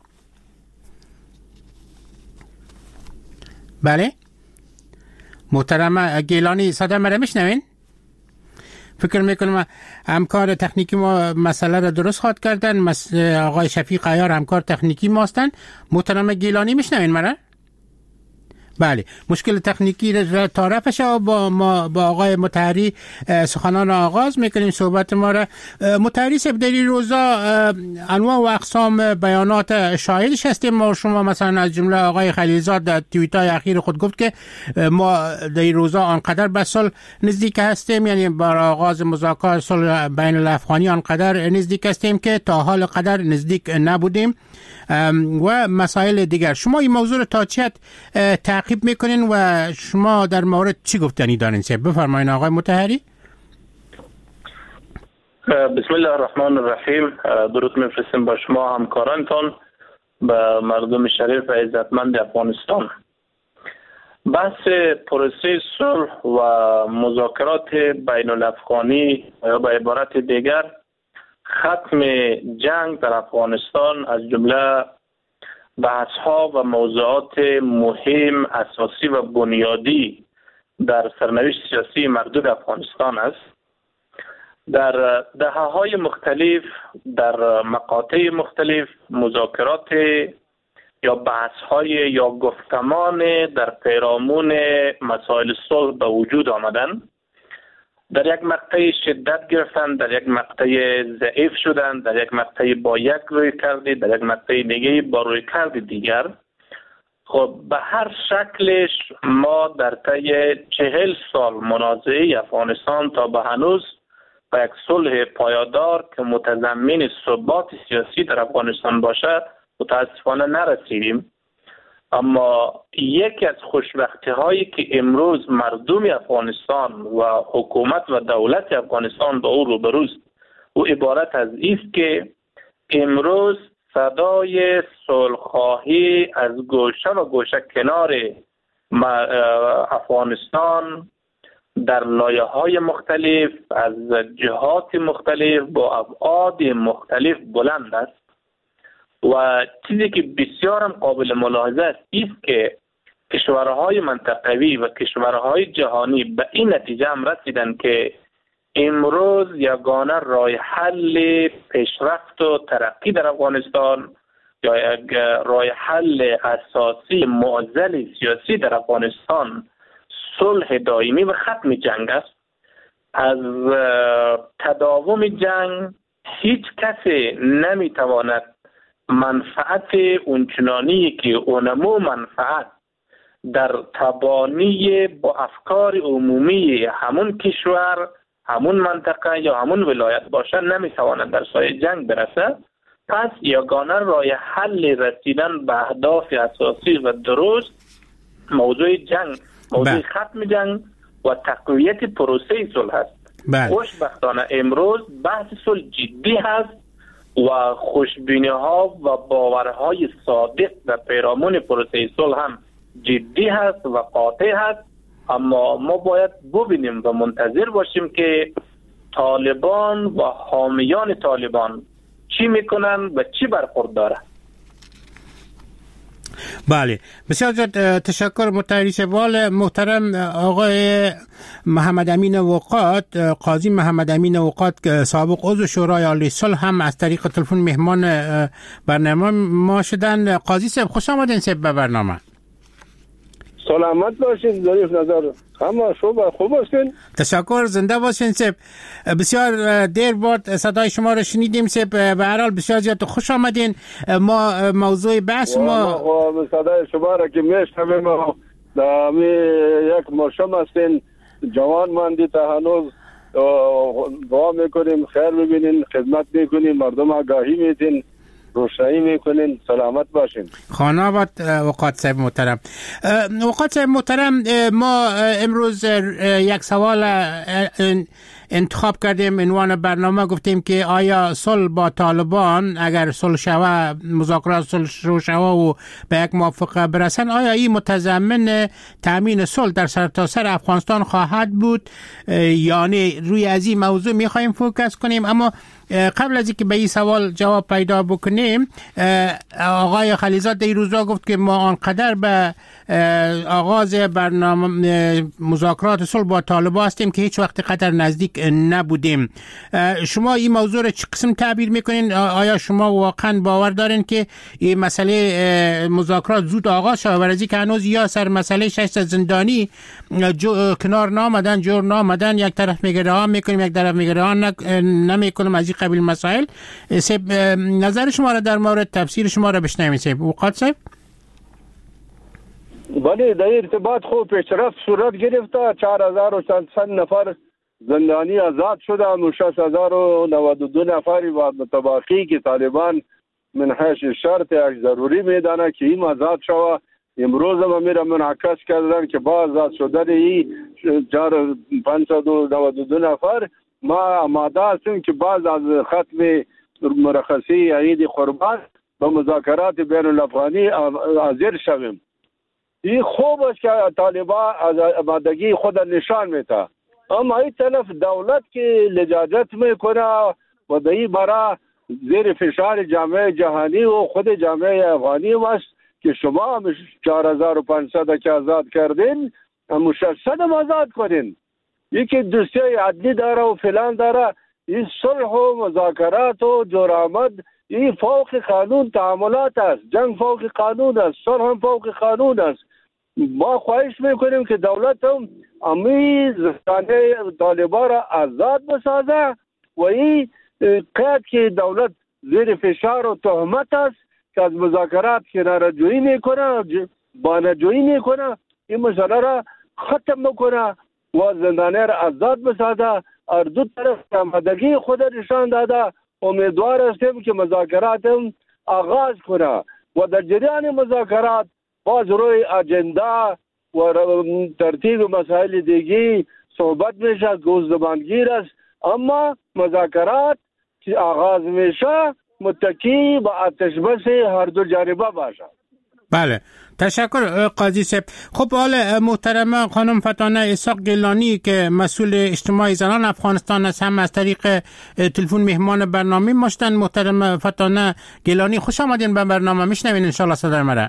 بله محترم گیلانی، صدای ما را میشنوین؟ فکر میکنم همکار تکنیکی ما مسئله را درست خواهد کردن. آقای شفیق عیار همکار تکنیکی ما هستند. محترم گیلانی میشنوین مرا؟ بله، مشکل تکنیکی را تا رفع شد با آقای مطهری سخنان را آغاز میکنیم صحبت ما را. مطهری صاحب، در این روزا انواع و اقسام بیانات شاهدش هستیم ما شما، مثلا از جمله آقای خلیلزاد در توییت‌های اخیر خود گفت که ما در این روزا آنقدر به صلح نزدیک هستیم، یعنی بر آغاز مذاکرات صلح بین الافغانی آنقدر نزدیک هستیم که تا حال قدر نزدیک نبودیم و مسائل دیگر. شما این موضوع را تا چه تعقیب میکنین و شما در مورد چی گفتنی دارین؟ بفرمایید آقای مطهری. بسم الله الرحمن الرحیم. درود میفرستیم با شما همکارانتان، به مردم شریف و عزتمند افغانستان. بحث پروسه صلح و مذاکرات بین الافغانی یا به عبارت دیگر ختم جنگ در افغانستان از جمله بحث‌ها و موضوعات مهم، اساسی و بنیادی در سرنوشت سیاسی مردم افغانستان است. در دهه‌های مختلف در مقاطع مختلف مذاکرات یا بحث‌های یا گفتمان در پیرامون مسائل صلح به وجود آمدند. در یک مقطع شدت گرفتند، در یک مقطع ضعیف شدند، در یک مقطع با یک روی کردی، در یک مقطع دیگه با روی کردی دیگر. خب به هر شکلش ما در طی 40 سال منازعه افغانستان تا به هنوز به یک صلح پایدار که متضمن ثبات سیاسی در افغانستان باشه متاسفانه نرسیدیم. اما یکی از خوشبختی هایی که امروز مردم افغانستان و حکومت و دولت افغانستان با او روبروست او عبارت از است که امروز صدای صلح‌خواهی از گوشه و گوشه کنار افغانستان در لایه‌های مختلف از جهات مختلف با ابعاد مختلف بلند است و چیزی که بسیار هم قابل ملاحظه است که کشورهای منطقوی و کشورهای جهانی به این نتیجه هم رسیدند که امروز یگانه راه حل پیشرفت و ترقی در افغانستان یا یک راه حل اساسی معضل سیاسی در افغانستان صلح دائمی و ختم جنگ است. از تداوم جنگ هیچ کسی نمیتواند منفعت اونچنانی که اونمو منفعت در تبانی با افکار عمومی همون کشور، همون منطقه یا همون ولایت باشه نمیتواند در سایه جنگ برسه. پس یگانه راه حل رسیدن به اهداف اساسی و درست موضوع جنگ، موضوع ختم جنگ و تقویت پروسه صلح است. خوشبختانه امروز بحث صلح جدی هست و خوشبینی ها و باورهای صادق در پیرامون پروسه صلح هم جدی هست و قاطع هست. اما ما باید ببینیم و منتظر باشیم که طالبان و حامیان طالبان چی میکنن و چی برخورد داره. بله، بسیار زیاد تشکر مطهری صاحب. محترم آقای محمد امین اوقات، قاضی محمد امین اوقات سابق عضو شورای عالی صلح هم از طریق تلفن مهمان برنامه ما شدن. قاضی صاحب خوش آمدین صاحب به برنامه. سلامت باشین ظریف نظر، اما شما خوب هستین؟ تشکر، زنده باشین صاحب. بسیار دیر بعد صدای شما رو شنیدیم صاحب. به هر حال بسیار زیاد خوش آمدین. ما موضوع بحث ما صدای شما را که میشنویم یک مرشم هستین، جوان ماندی تا هنوز دعا میکنیم خیر ببینین، خدمت میکنین، مردم آگاهی میدین، روشنایی میکنین. سلامت باشین. خانه آباد اوقات صاحب محترم. اوقات صاحب محترم، ما امروز یک سوال انتخاب کردیم، عنوان برنامه گفتیم که آیا صلح با طالبان اگر صلح شوه، مذاکرات صلح شوه و به یک موافقه برسن، آیا این متضمن تامین صلح در سرتاسر افغانستان خواهد بود؟ یعنی روی از این موضوع میخوایم فوکس کنیم. اما قبل از اینکه به این سوال جواب پیدا بکنیم، آقای خلیلزاد در این روزا گفت که ما آنقدر به آغاز برنامه مذاکرات صلح با طالبان هستیم که هیچ وقت قدر نزدیک نبودیم. شما این موضوع رو چه قسم تعبیر میکنین؟ آیا شما واقعا باور دارین که این مسئله مذاکرات زود آغاز شود؟ ورزی که هنوز یا سر مسئله 600 زندانی کنار نامدن، جور نامدن، یک طرف میگه رها میکنیم، یک طرف میگه رها نمیکنیم، از این قبیل مسائل. نظر شما را در مورد تفسیر شما را بشنویم سیب وقات صاحب. بله، در ارتباط خوب پیشرفت صورت گرفته. 4400 نفر زندانی آزاد شدند و 6092 نفری بعد متباقی که طالبان من حیث شرط یک ضروری میدانه که این آزاد شود. امروز هم میره منعکس کردن که با آزاد شدن این 4592 نفر ما آماده هستیم که بعد از ختم مرخصی عید قربان به مذاکرات بین الافغانی حاضر شویم. این خوب است که طالبان از آمادگی خود نشان میده، اما این طرف دولت که لجاجت میکنه و در این باره زیر فشار جامعه جهانی و خود جامعه افغانی است که شما هم 4500 که آزاد کردین هم 600 هم آزاد کنین. یکی دوستی عدلی داره و فلان داره. این صلح و مذاکرات و جرآمد این فوق قانون تعاملات است. جنگ فوق قانون است، صلح هم فوق قانون است. ما خواهش میکنیم که دولت هم امی زندانی طالبان را آزاد بسازه و این قید که دولت زیر فشار و تهمت است که از مذاکرات کناره جویی میکنه، بانه جویی میکنه، این مسئله را ختم میکنه و زندانی را آزاد بسازه. از دو طرف آمادگی خود نشان داده. امیدوار هستیم که مذاکرات هم آغاز کنه و در جریان مذاکرات باز روی اجندا و ترتیب مسائل دیگی صحبت میشه. گوزدبانگیر است، اما مذاکرات که آغاز میشه متکی به آتشبس هر دو جانبه باشه. بله، تشکر قاضی صاحب. خب حالا محترمه خانم فتانه اسحاق گیلانی که مسئول اجتماعی زنان افغانستان است، هم از طریق تلفن مهمان برنامه ماشتن. محترمه فتانه گیلانی خوش آمدین به برنامه. میشنوین ان شاء الله صدای مرا؟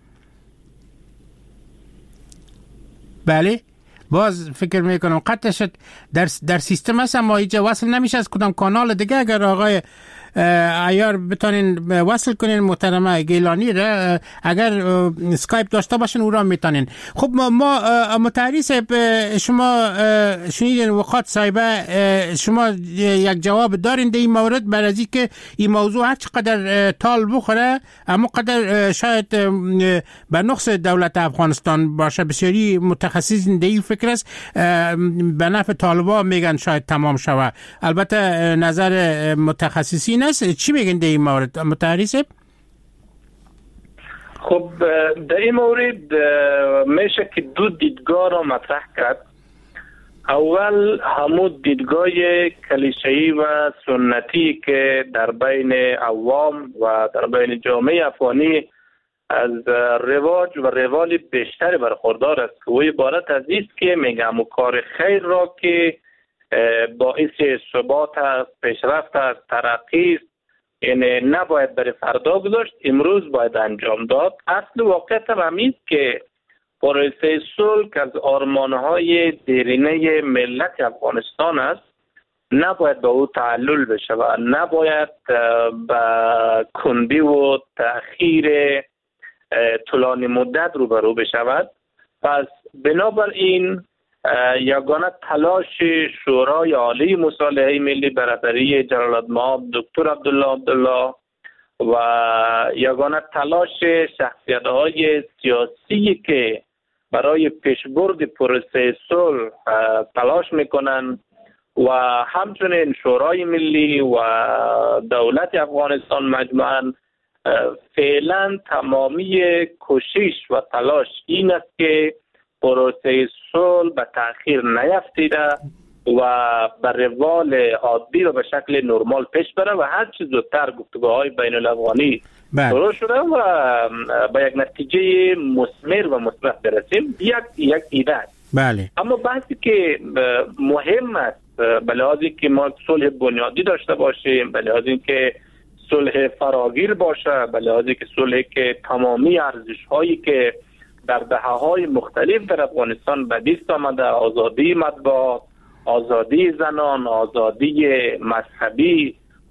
بله، باز فکر میکنم قطع شد. در سیستم هست اما اینجا وصل نمیشه از کدام کانال دیگه. اگر آقای عیار بتانین وصل کنین محترمه گیلانی را، اگر اسکایپ داشته باشین او را میتونین. خب ما متحری صاحب شما شنیدین وقات صاحبه، شما یک جواب دارین در این مورد؟ برای از که این موضوع هر چقدر طال بخوره اما قدر شاید به نقص دولت افغانستان باشه. بسیاری متخصصین در این فکر است به نفع طالبان میگن شاید تمام شود. البته نظر متخصصین است. چی میگن در این مورد متحری صاحب؟ خب در این مورد میشه که دو دیدگاه را مطرح کرد. اول همون دیدگاه کلیشه‌ای و سنتی که در بین عوام و در بین جامعه افغانی از رواج و روال بیشتر برخوردار است که او عبارت از است که میگم کار خیر را که باعث ثبات است، پیشرفت است، ترقی است، یعنی نباید برای فردا گذاشت، امروز باید انجام داد. اصل واقعیت هم است که پروسه صلح که از آرمانهای دیرینه ملت افغانستان است نباید به او تعلل بشه و نباید به کندی و تأخیر طولانی مدت روبرو بشود. پس بنابراین یگانه تلاش شورای عالی مصالحه ملی برادری جلال‌المآب دکتر عبدالله و یگانه تلاش شخصیت‌های سیاسی که برای پیشبرد پروسه صلح تلاش میکنند و همچنین شورای ملی و دولت افغانستان مجموعاً فعلا تمامی کوشش و تلاش این است که پروسه صلح به تأخیر نیفتیده و به روال عادی و به شکل نرمال پیش بره و هر چه زودتر گفتگوهای بین الافغانی شروع شده و به یک نتیجه مثمر و مثبت برسیم. یک ایده است. بله. اما بحثی که مهم است به لحاظ که ما صلح بنیادی داشته باشیم، به لحاظ که صلح فراگیر باشه، به لحاظ که صلح که تمامی ارزش هایی که در دهه‌های مختلف در افغانستان به دست آمده، آزادی مطبوعات، آزادی زنان، آزادی مذهبی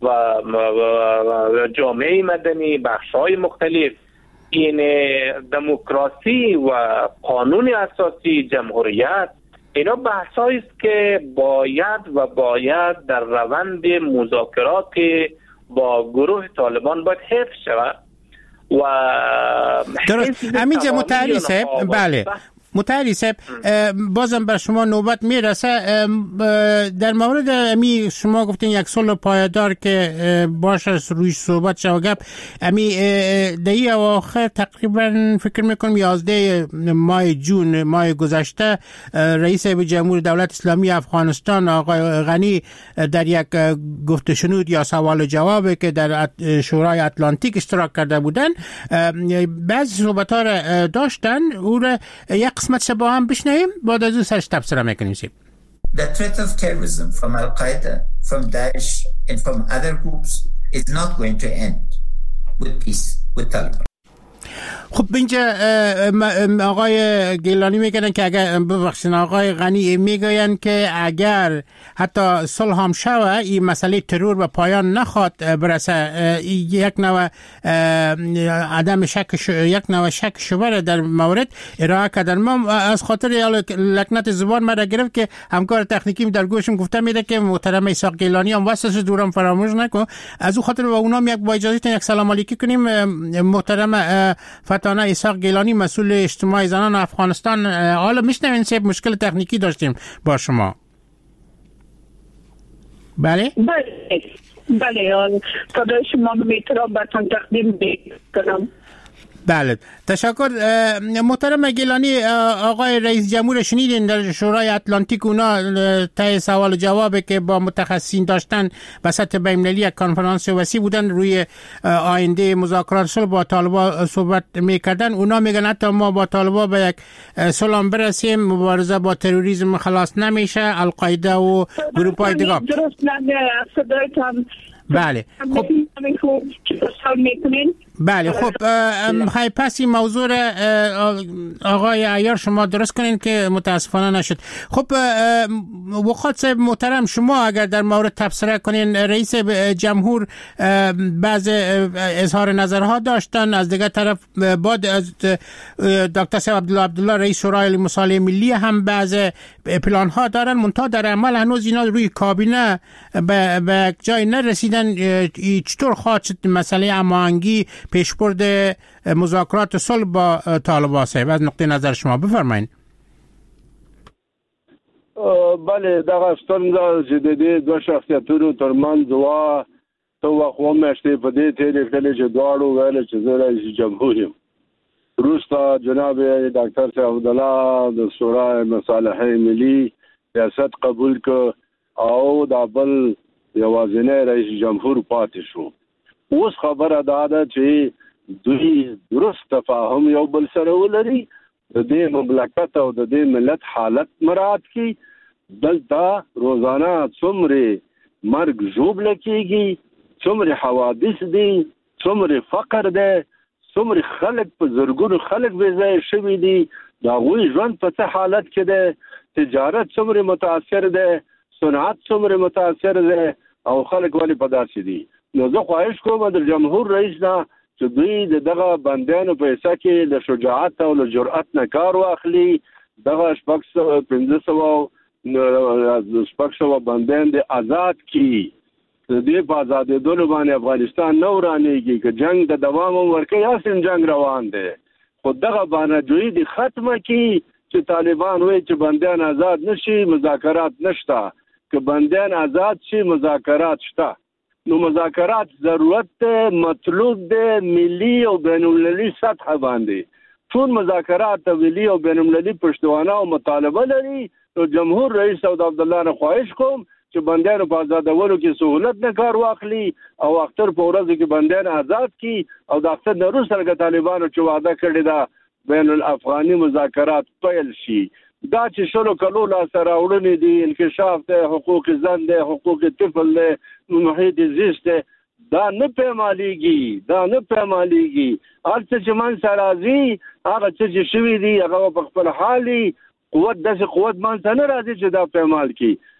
و جامعه مدنی، بخش‌های مختلف، این دموکراسی و قانون اساسی، جمهوریت، اینا بحثایی است که باید در روند مذاکرات با گروه طالبان باید حفظ شود و درست. همینجا متحری صاحب، بله متحری صاحب، بازم بر شما نوبت میرسه. در مورد امی شما گفتین یک صلح پایدار که باشه روی صحبت شو گپ، امی دهی اواخر تقریبا فکر میکنم 11 ماه جون ماه گذشته رئیس جمهور دولت اسلامی افغانستان آقای غنی در یک گفت شنود یا سوال جوابی که در شورای اتلانتیک اشتراک کرده بودن بعضی صحبت ها را داشتن، او را یک قسمت با هم بشنویم، بعد از اون سرش تبصره میکنیم. The threat of terrorism from Al-Qaeda, from Daesh and from other groups is not going to end with peace, with Taliban. خب اینجا آقای گیلانی میگن که اگر ببخشید آقای غنی میگوین که اگر حتی صلح هم شوه این مسئله ترور به پایان نخواد برسه، یک نوع عدم شک یک نوع شک شبه در مورد ارائه کردن. ما از خاطر لکنت زبان ما را گرفت که همکار تکنیکی در گوشم گفته میده که محترم اسحاق گیلانی هم واسه دورم فراموش نکن، از اون خاطر با اونام یک با اجازهتون یک سلام علیکی کنیم. محترم فتانه اسحاق گیلانی مسئول اجتماعی زنان افغانستان، حالا میشنوین سه مشکل تکنیکی داشتیم با شما. بله بله صدای شما رو میتونم براتون تقدیم کنم. بله تشکر. محترم گیلانی، آقای رئیس جمهور شنیدین در شورای اتلانتیک اونا تای سوال و جوابی که با متخصصین داشتن به سطح بین‌المللی یک کنفرانس وسیع بودن روی آینده مذاکرات صلح با طالبان صحبت میکردن. اونا میگن حتی ما با طالبان به یک صلح برسیم مبارزه با تروریسم خلاص نمیشه، القاعده و گروه‌های دیگه. درست صدایتان بله خب بله خب خیلی پس این موضوع آقای عیار شما درست کنین که متاسفانه نشد. خب وقات صاحب محترم، شما اگر در مورد تبصره کنین، رئیس جمهور بعض اظهار نظرها داشتن، از دیگر طرف بعد از دکتر صاحب عبدالله رئیس شورای مصالحه ملی هم بعض پلان ها دارن، منتها در عمل هنوز اینا روی کابینه به جای نرسیدن. چطور خواهد شد مسئله هماهنگی پیشبرد مذاکرات صلح با طالبان صاحب از نقطه نظر شما بفرمایید؟ بله دغه ستونزه چې د دې دوه شخصیتونو ترمنځ تو خو مشته په دې تیرې کله چې دواړو ویل چې زه رئیس جمهور یم. روستا جناب ډاکټر صاحب عبدالله د شورای مصالحه ملی ریاست قبول ک او د بل یوازینی رئیس جمهور پاتې شو. اوس خبره ده چې دوی درست تفاهم یو بل سره ولري، د دې مملکت او د دې ملت حالت مراعات کی. دلته روزانه څومره مرګ ژوبله کیږي، څومره حوادث دي، څومره فقر ده، څومره خلک په زرګونو خلک بې ځایه شوي دي، د هغوی ژوند په څه حالت کې ده، تجارت څومره متاثر ده، صنعت څومره متاثر ده او خلک ولې په داسې دي. نو زه خواهش کوم د جمهور رئیس نه چې دوی دغه بندیانو په حصه کې د شجاعت او د جرأت نه کار واخلي. دغه 1500 بندیان د آزاد کی، د دې په آزادېدلو باندې افغانستان نه ورانېږي که جنگ د دوام ورکوي. هسې جنگ روان دی، خو دغه بانجویي د ختمه کی چې طالبان وایي چې بندیان آزاد نشي، مذاکرات نشته. که بندیان آزاد شي مذاکرات شته. نو مذاکرات ضرورت ده، مطلوب ده، ملی او بین المللي سطح باندې. ټول مذاکرات ملی او بین المللي پښتوانه او مطالبه لري. نو جمهور رئیس سعود عبدالله نه خواهش کوم چې بندیانو په آزادولو کې سہولت نه کار واخلي او اختر په ورځ کې بندیان آزاد کی او د اختر نه وروسته طالبانو چې وعده کړی ده بین الافغاني مذاکرات پیل شي. دا چې شلو کلو لا سره وړنې دي، انکشاف ده، حقوق زن ده، حقوق طفل ده، محیط زیست ده، دا نه پیمالیږي. هر څه چې من سره راځي هغه څه چې شوي دي هغه په خپل حالي قوت داسې قوت من ته نه راځي چې دا پیمال کی.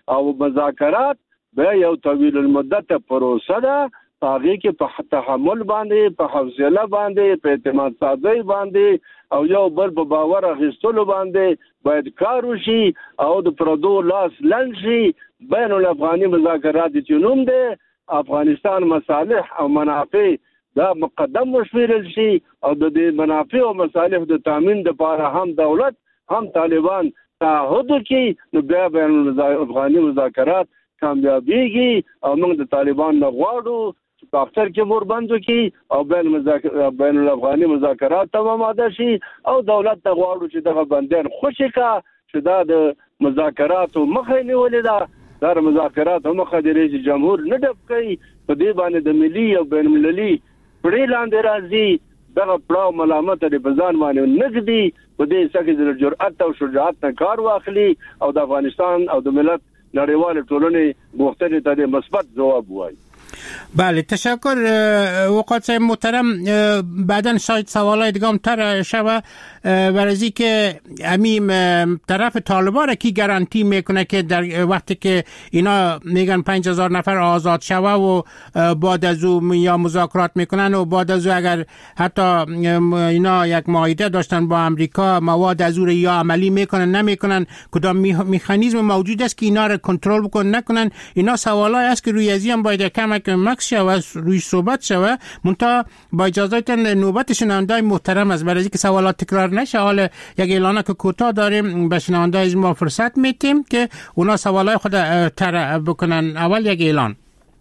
او مذاکرات به یو طویل المدت پروسه ده، هغه کې په تحمل باندې، په حوصله باندې، په اعتماد سازي باندې او یو بل په باور اخیستلو باندې باید کار وشي او د پردو لاس لنډ شي. بین الافغاني مذاکرات چې نوم دی افغانستان مصالح او منافع دا مقدم وشمیرل شي او د دې منافع او مصالح د تامین لپاره هم دولت هم طالبان تعهد کوي، نو بیا بین الافغاني مذاکرات کامیابیږي او موږ د طالبان نه غواړو چې په اختر کې موربندو کې او بین الافغاني مذاکرات ته آماده شي او دولت ته غواړو چې دغه بندیان خوشي کا چې دا د مذاکراتو مخه نیولې ده. دا مذاکرات هم مخه د رئیس جمهور نه ډب کوي، په دې باندې د ملي او بین المللي پړې لاندې راځي. دغه پړاو ملامت لري په ځان باندې نګدي، په دې څخه د جرأت او شجاعت نه کار واخلي او د افغانستان او د ملت نړیوال ټولنې غوښتنې ته د مثبت ځواب وایي. بله تشکر وقات محترم. بعداً شاید سوالای دیگه هم تر شوه برای که امیم طرف طالبان را کی گارانتی میکنه که در وقتی که اینا میگن 5000 نفر آزاد شوه و بعد از او یا مذاکرات میکنن و بعد از او اگر حتی اینا یک معاهده داشتن با امریکا مواد از او یا عملی میکنن نمیکنن، کدام مکانیزم موجود است که اینا را کنترل بکنن نکنن؟ اینا سوالای است که روی ازی هم باید کمک مکس شوه روی صحبت شوه. منتها با اجازهتون نوبت شنوندای محترم است برای که سوالات تکرار نشه. حالا یک اعلانه که کوتاه داریم به شنوندای ما فرصت میتیم که اونا سوالای خود طرح بکنن. اول یک اعلان.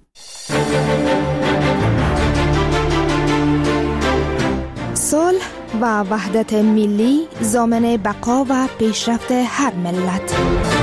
صلح و وحدت ملی ضامن بقا و پیشرفت هر ملت.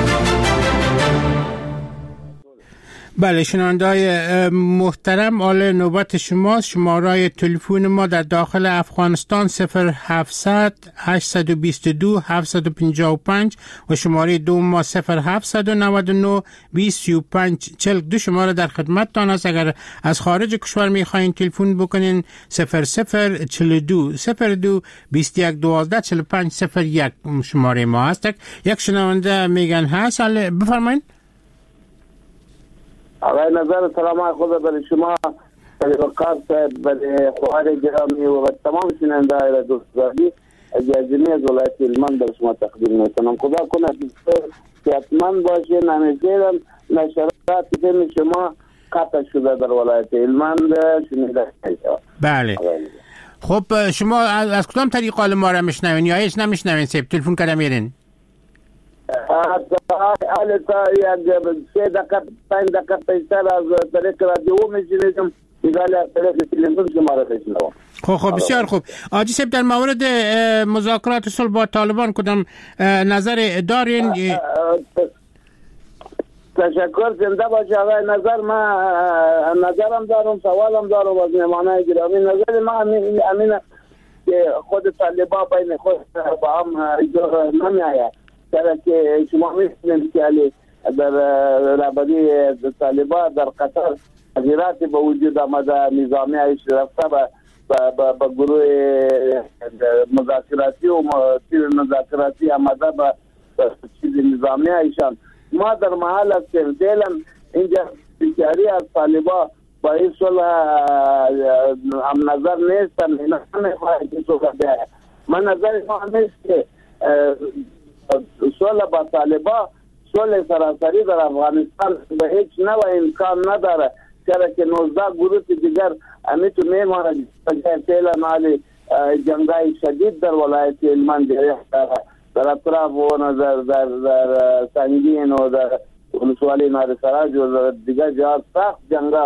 بله شنوندای محترم، حال نوبت شماست. شماره تلفن ما در داخل افغانستان 0700 822 755 و شماره دوم ما 0799 235 42 شماره در خدمتتان است. اگر از خارج کشور میخواین تلفن بکنین 0042 02 21 12 45 01 شماره ما است. یک شنونده میگن هست، حالا بفرمایید. آقای نظر سلام خود برای شما، برای وقار صاحب، برای خواهر گرامی و تمام شنوندگان دوستداری اجازه می از ولایت هلمند در شما تقدیم میکنم. خدا کنه که حتما باشه. نمیذارم نشرات فیلم شما قطع شده در ولایت هلمند شنیده شد. بله خب شما از کدام طریق حال ما را میشنوین یا هیچ نمیشنوین؟ سیب تلفن کردم میرین؟ حالا تا یک 3 دقیقه 5 دقیقه پیشتر از طریق رادیو میشنیدم، دیگه از طریق تلفن شما را بشنوم. خب بسیار خوب. آجی صاحب در مورد مذاکرات صلح با طالبان کدام نظر دارین؟ تشکر، زنده باشه آقای نظر. من نظرم دارم، سوالم دارم از مهمانای گرامی. نظر ما امینه که خود طالبان بین خود با هم اجرا نمیآید، چرا که شما می‌بینید که در رهبری طالبان در قطر تغییرات به وجود آمده. نظامی ایش رفته به گروه مذاکراتی و تیر مذاکراتی آمده به چیز نظامی ایشان. ما در محل هستیم دیلم اینجا بیچاری از طالبان با این صلح هم نظر نیستن. اینا نمیخواهد که صلح بیاید. من نظر ما نیست که صلح با طالبان صلح سراسری در افغانستان به هیچ نوع امکان نداره، چرا که 19 گروه دیگر امیتو میماند فعلا مالی جنگای شدید در ولایت هلمند در اطراف و در سنگین و در ولسوالی نارسراج و در دیگر جهات سخت جنگا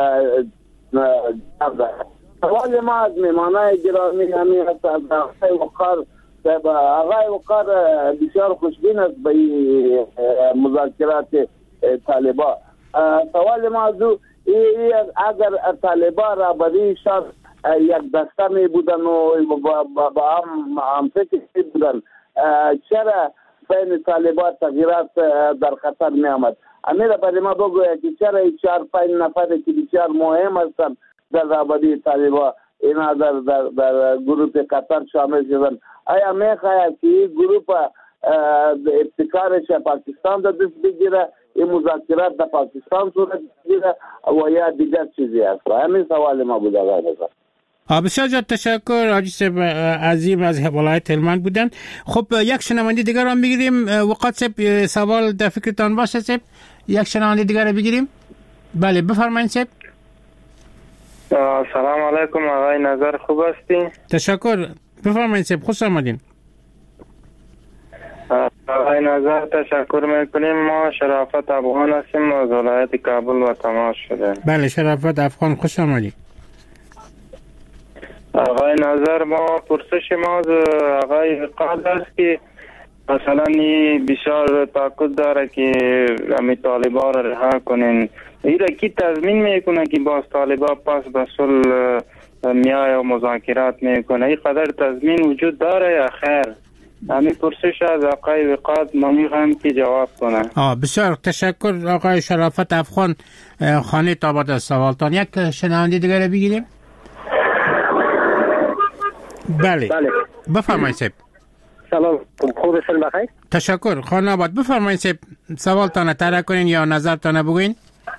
سوال ما از میمانای گرامی همین هست. آقای وقار آقای وقار بسیار خوشبین است به مذاکرات طالبان. سوال ما از او اگر طالبان را بریشان یک دسته می بودن و با هم فکر می بودن، چرا بین طالبان تغییرات در خطر می آمد؟ امیر برای ما بگوید که چرا 4-5 نفر که بسیار مهم هستند در رهبری طالبان اینا در گروه قطر شامل شدن؟ آیا می خواهد که این گروه ابتکارش پاکستان در دست بگیره این مذاکرات در پاکستان صورت بگیره و یا دیگر چیزی است. همین سوال ما بود آقای نظر. بسیار زیاد تشکر. حاجی صاحب عظیم از ولایت هلمند بودن. خب یک شنونده دیگر هم بگیریم. وقت صاحب سوال در فکرتان باشه صاحب؟ یک شنونده دیگر بگیریم. بله بفرمایید صاحب. سلام علیکم آقای نظر، خوب هستین؟ تشکر. بفرمایید صاحب، خوش آمدین. آقای نظر تشکر میکنیم. ما شرافت افغان هستیم از ولایت کابل و تماس شده. بله شرافت افغان، خوش آمدید. آقای نظر ما پرسش ما از آقای وقاد است که مثلا بسیار تاکید داره که همی طالبا را رها کنین. ایره کی تضمین میکنه که باز طالبا پس به صلح میای و مذاکرات میکنه؟ این قدر تضمین وجود داره یا خیر؟ همین پرسش از آقای وقاد ممیخوام که جواب کنه. بسیار تشکر آقای شرافت افغان. خانه تاباد از سوالتان. یک شنونده دیگر بگیریم. بله بفرمایید صاحب. سلام، خوب هستین؟ بخیر. تشکر. خانه آباد بفرمایید صاحب، سوالتان طرح کنین یا نظرتان بگوین.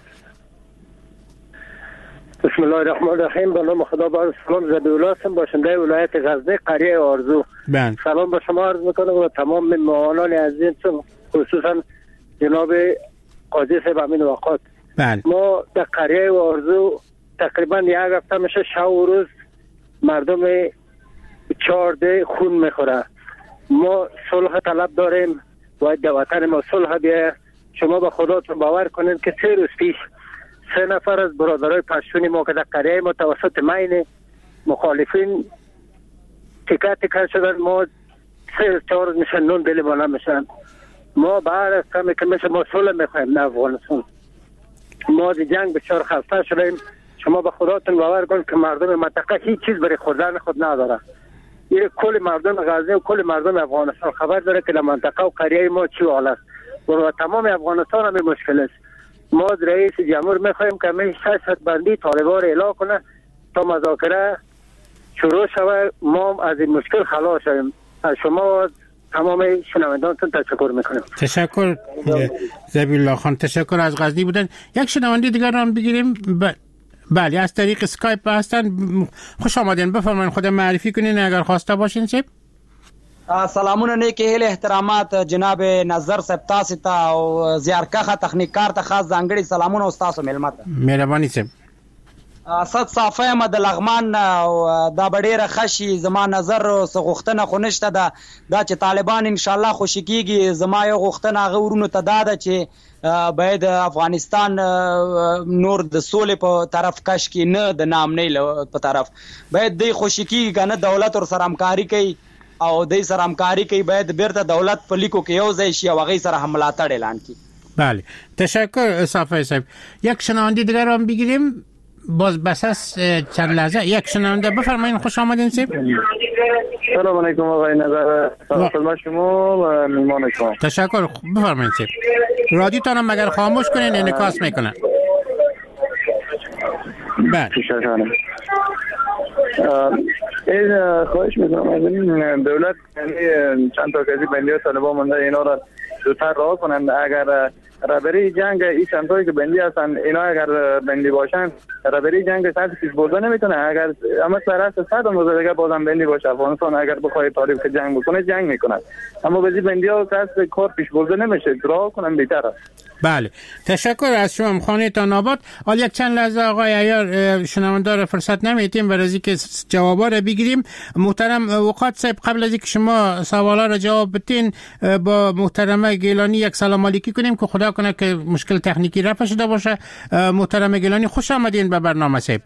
بسم الله الرحمن الرحیم. به نام خدا. با سلام، زبی‌الله هستم، باشنده ولایت غزنی، قریه آرزو. سلام به شما عرض میکنم و تمام مهمانان عزیز، خصوصا جناب قاضی صاحب امین وقاد. ما در قریه آرزو تقریبا یک هفته میشه شب و روز مردم 14 خون میخوره. ما صلح طلب داریم، باید در وطن ما صلح بیاید. شما به خودتون باور کنید که 3 روز پیش 3 نفر از برادرای پشتونی ما که در قریه ما توسط مین مخالفین تکه شدن، ما 3-4 روز میشن نون دل ما نمیشن. ما بعد از کمی که میشه ما صلح میخوایم نه افغانستان. ما دی جنگ بسیار خسته شدیم. شما به خودتون باور کنید که مردم منطقه هیچ چیز برای خوردن خود نداره. این کل مردم غزنی و کل مردم افغانستان خبر داره که در منطقه و قریه ما چی حال است و تمام افغانستان هم مشکل است. ما رئیس جمهور میخوایم که همین 6 بندی طالبان را اعلام کنه تا مذاکره شروع شود، ما از این مشکل خلاص شویم. از شما و تمام شنوندگانتون تشکر میکنم. تشکر زبی‌الله خان. تشکر از غزنی بودن. یک شنونده دیگر هم بگیریم. بله از طریق اسکایپ هستن. خوش آمدین. بفرمایید خود معرفی کنین اگر خواسته باشین صاحب. سلامونه نیکی هیله احترامات جناب نظر صاحب تاسو ته او زیارکخه تخنیکار ته خاص ځانګړي سلامونه او تاسو ملمت. مهرباني صاحب. صد صافه مد لغمان او دا ډیره خشي زما نظر سغختنه خو نشته دا چې طالبان ان شاء الله خوشکیږي. زما یو غختنه غورونو ته دا چې باید افغانستان نور د سولې په طرف کش کې نه د نامنۍ په طرف باید د خوشکیږي کنه دولت ور سره همکاري کوي او د سره همکاري کوي. باید بیرته دولت په لیکو کې یو ځای شي او هغه سره حملاتړ اعلان کړي. بله تشکر صافه صاحب. یک شنونده دیگر هم بگیریم باز بس از چند لحظه. یک شنونده بفرمایید. خوش آمدین صاحب. سلام علیکم آقای نظر، سلام شما و میهمان شما. تشکر. بفرمایید صاحب. رادیو تان مگر خاموش کنین انعکاس میکنه. بله این خواهش میکنم از این دولت یعنی چند تا کسی بندی ها طالبان مونده اینا را زودتر رها کنند. اگر رهبری جنگ این چندتایی که بندی هستن اینا اگر بندی باشن رهبری جنگ سطح پیش برده نمیتونه. اگر اما سرست سطح روز دیگه بازم بندی باشه افغانستان اگر بخواد طالب که جنگ بکنه جنگ میکنه. اما به بندی ها سطح کار پیش برده نمیشه. رها کنن بهتر است. بله تشکر از شما. خانه تان آباد. حالا یک چند لحظه آقای عیار شنونده را فرصت نمیتیم برای اینکه جوابا را بگیریم. محترم وقاد صاحب قبل از اینکه شما سوالا را جواب بدین با محترمه گیلانی یک سلام علیکی کنیم که خدا کنه که مشکل تکنیکی رفع شده باشه. محترمه گیلانی خوش آمدین به برنامه صاحب.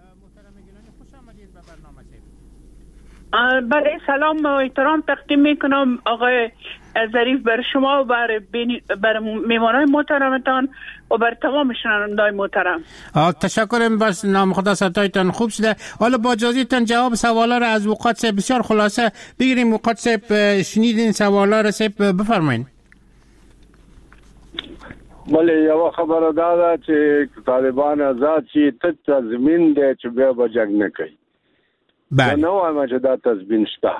بله سلام و احترام تقدیم میکنم آقای ظریف بر شما و بر میمانای محترمتان و بر تمام شنوندگان محترم. تشکرم. بس نام خدا ستایتان خوب شده. حالا با اجازهتون جواب سوالا را از وقاد صاحب بسیار خلاصه بگیریم. وقاد صاحب شنیدین سوالا را صاحب بفرمایید. بله یو خبره دا چې طالبان آزاد شي ته تضمین دی چې بیا به جنگ نه کوي. بله نو وایم چې دا تضمین شته.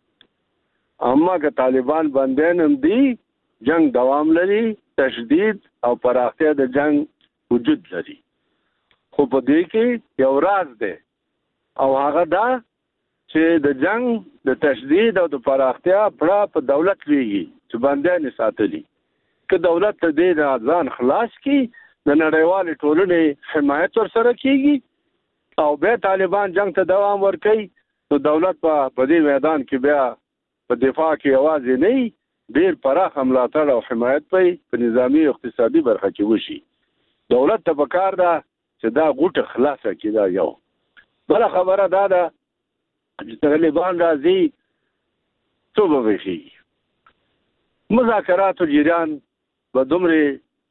اما که طالبان بندیان هم دي جنگ دوام لري، تشدید او پراختیا د جنگ وجود لري. خو په دې کې یو راز دی او هغه دا چې د جنگ د تشدید او د پراختیا په دولت ویږي چې باندې ساتلي که دولت ته دې ځان خلاص کی د نړیوال ټولنې حمایت ورسره کیږي او به طالبان جنگ ته دوام ورکوي نو دولت په دې میدان کې بیا په دفاع کې یوازې نه ډیر پراخ ملاتړ او حمایت په نظامی او اقتصادي برخه کې وشي. دولت ته پکار ده چې دا غوټه خلاصه کړي. دا یو بل خبره دا ده چې طالبان راځي څه به وشي. مذاکرات جریان به دومره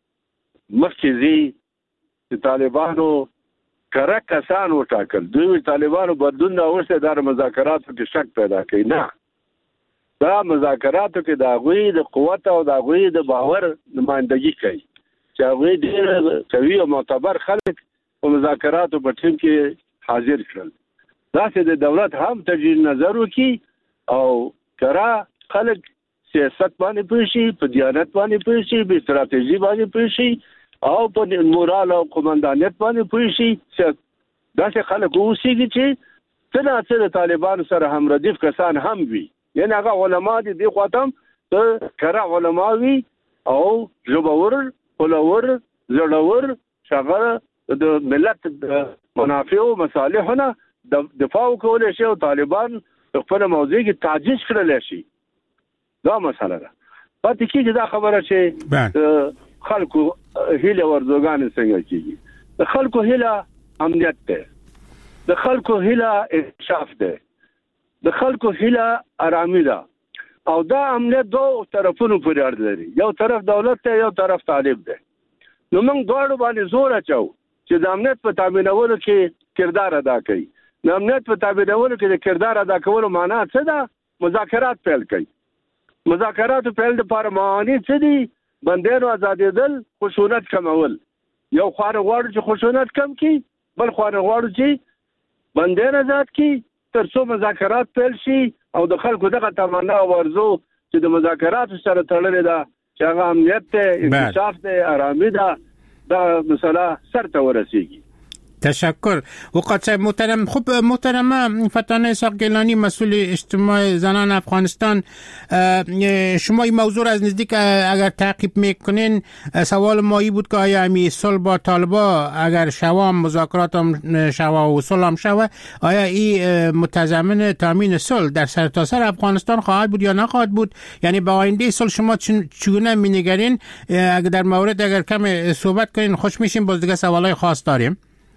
مخکې ځي چې طالبانو کره کسان وټاکل. دوی طالبانو بدلون راوسته د مذاکراتو کې شک پیدا کوي. نه، دا مذاکراتو کې د هغوی د قوت او د هغوی د باور نمایندګي کوي چې هغوی ډېر قوي او معتبر خلک په مذاکراتو په ټیم کې حاضر کړل. داسې د دولت هم تجدید نظر وکړي او کره خلک سیاست باندې پوه شي، په دیانت باندې پوه شي، په استراتیژي باندې پوه شي او په مورال او قومندانیت باندې پوه شي. داسې خلک اوسېږي چې څه نه څه د طالبانو سره همردیف کسان هم وي. یعنې هغه علما دي دې خوا ته کره علما وي او ژبور، پلور، زړور، چې د ملت د منافع او مصالحو نه دفاع وکولی شي او طالبان خپل موضوع کې تعجیز کړلی شي. دا مسله ده. پاتې کېږي دا خبره چې خلکو هیله ورزوګانې څنګه کېږي. د خلکو هیله امنیت دی، د خلکو هیله انکشاف دی، د خلکو هیله آرامي ده او دا امنیت دوه طرفونو پورې اړه لري. یو طرف دولت دی، یو طرف طالب دی. نو موږ دواړو باندې زور اچو چې د امنیت په تامینولو کې کردار ادا کوي. د امنیت په تامینولو کې د کردار ادا کولو معنا څه ده؟ مذاکرات پیل کوي. مذاکراتو پیل لپاره معانی څه دي؟ بندیانو آزادېدل، خشونت کمول. یو خوا غواړو چې خشونت کم کړي، بل خوا غواړو چې بندیان آزاد کړي تر څو مذاکرات پیل شي او د خلکو دغه تمنا او ارزو چې د مذاکراتو سره تړلې ده چې هغه امنیت دی، انکشاف دی، آرامي ده، دا مسله سر ته ورسیږي. تشکر. وقت صاحب محترم. خب محترمه فتانه اسحاق گیلانی مسئول اجتماع زنان افغانستان، شما این موضوع را از نزدیک اگر تعقیب میکنین، سوال ما ای بود که آیا همی صلح با طالبا اگر شوام مذاکرات هم شوا و صلح هم شوا، آیا این متضمن تامین صلح در سرتاسر افغانستان خواهد بود یا نخواهد بود؟ یعنی با آینده صلح شما چگونه مینگرین؟ اگر در مورد اگر کم صحبت کنین خوش میشیم. باز دیگه سوالای خاص داریم.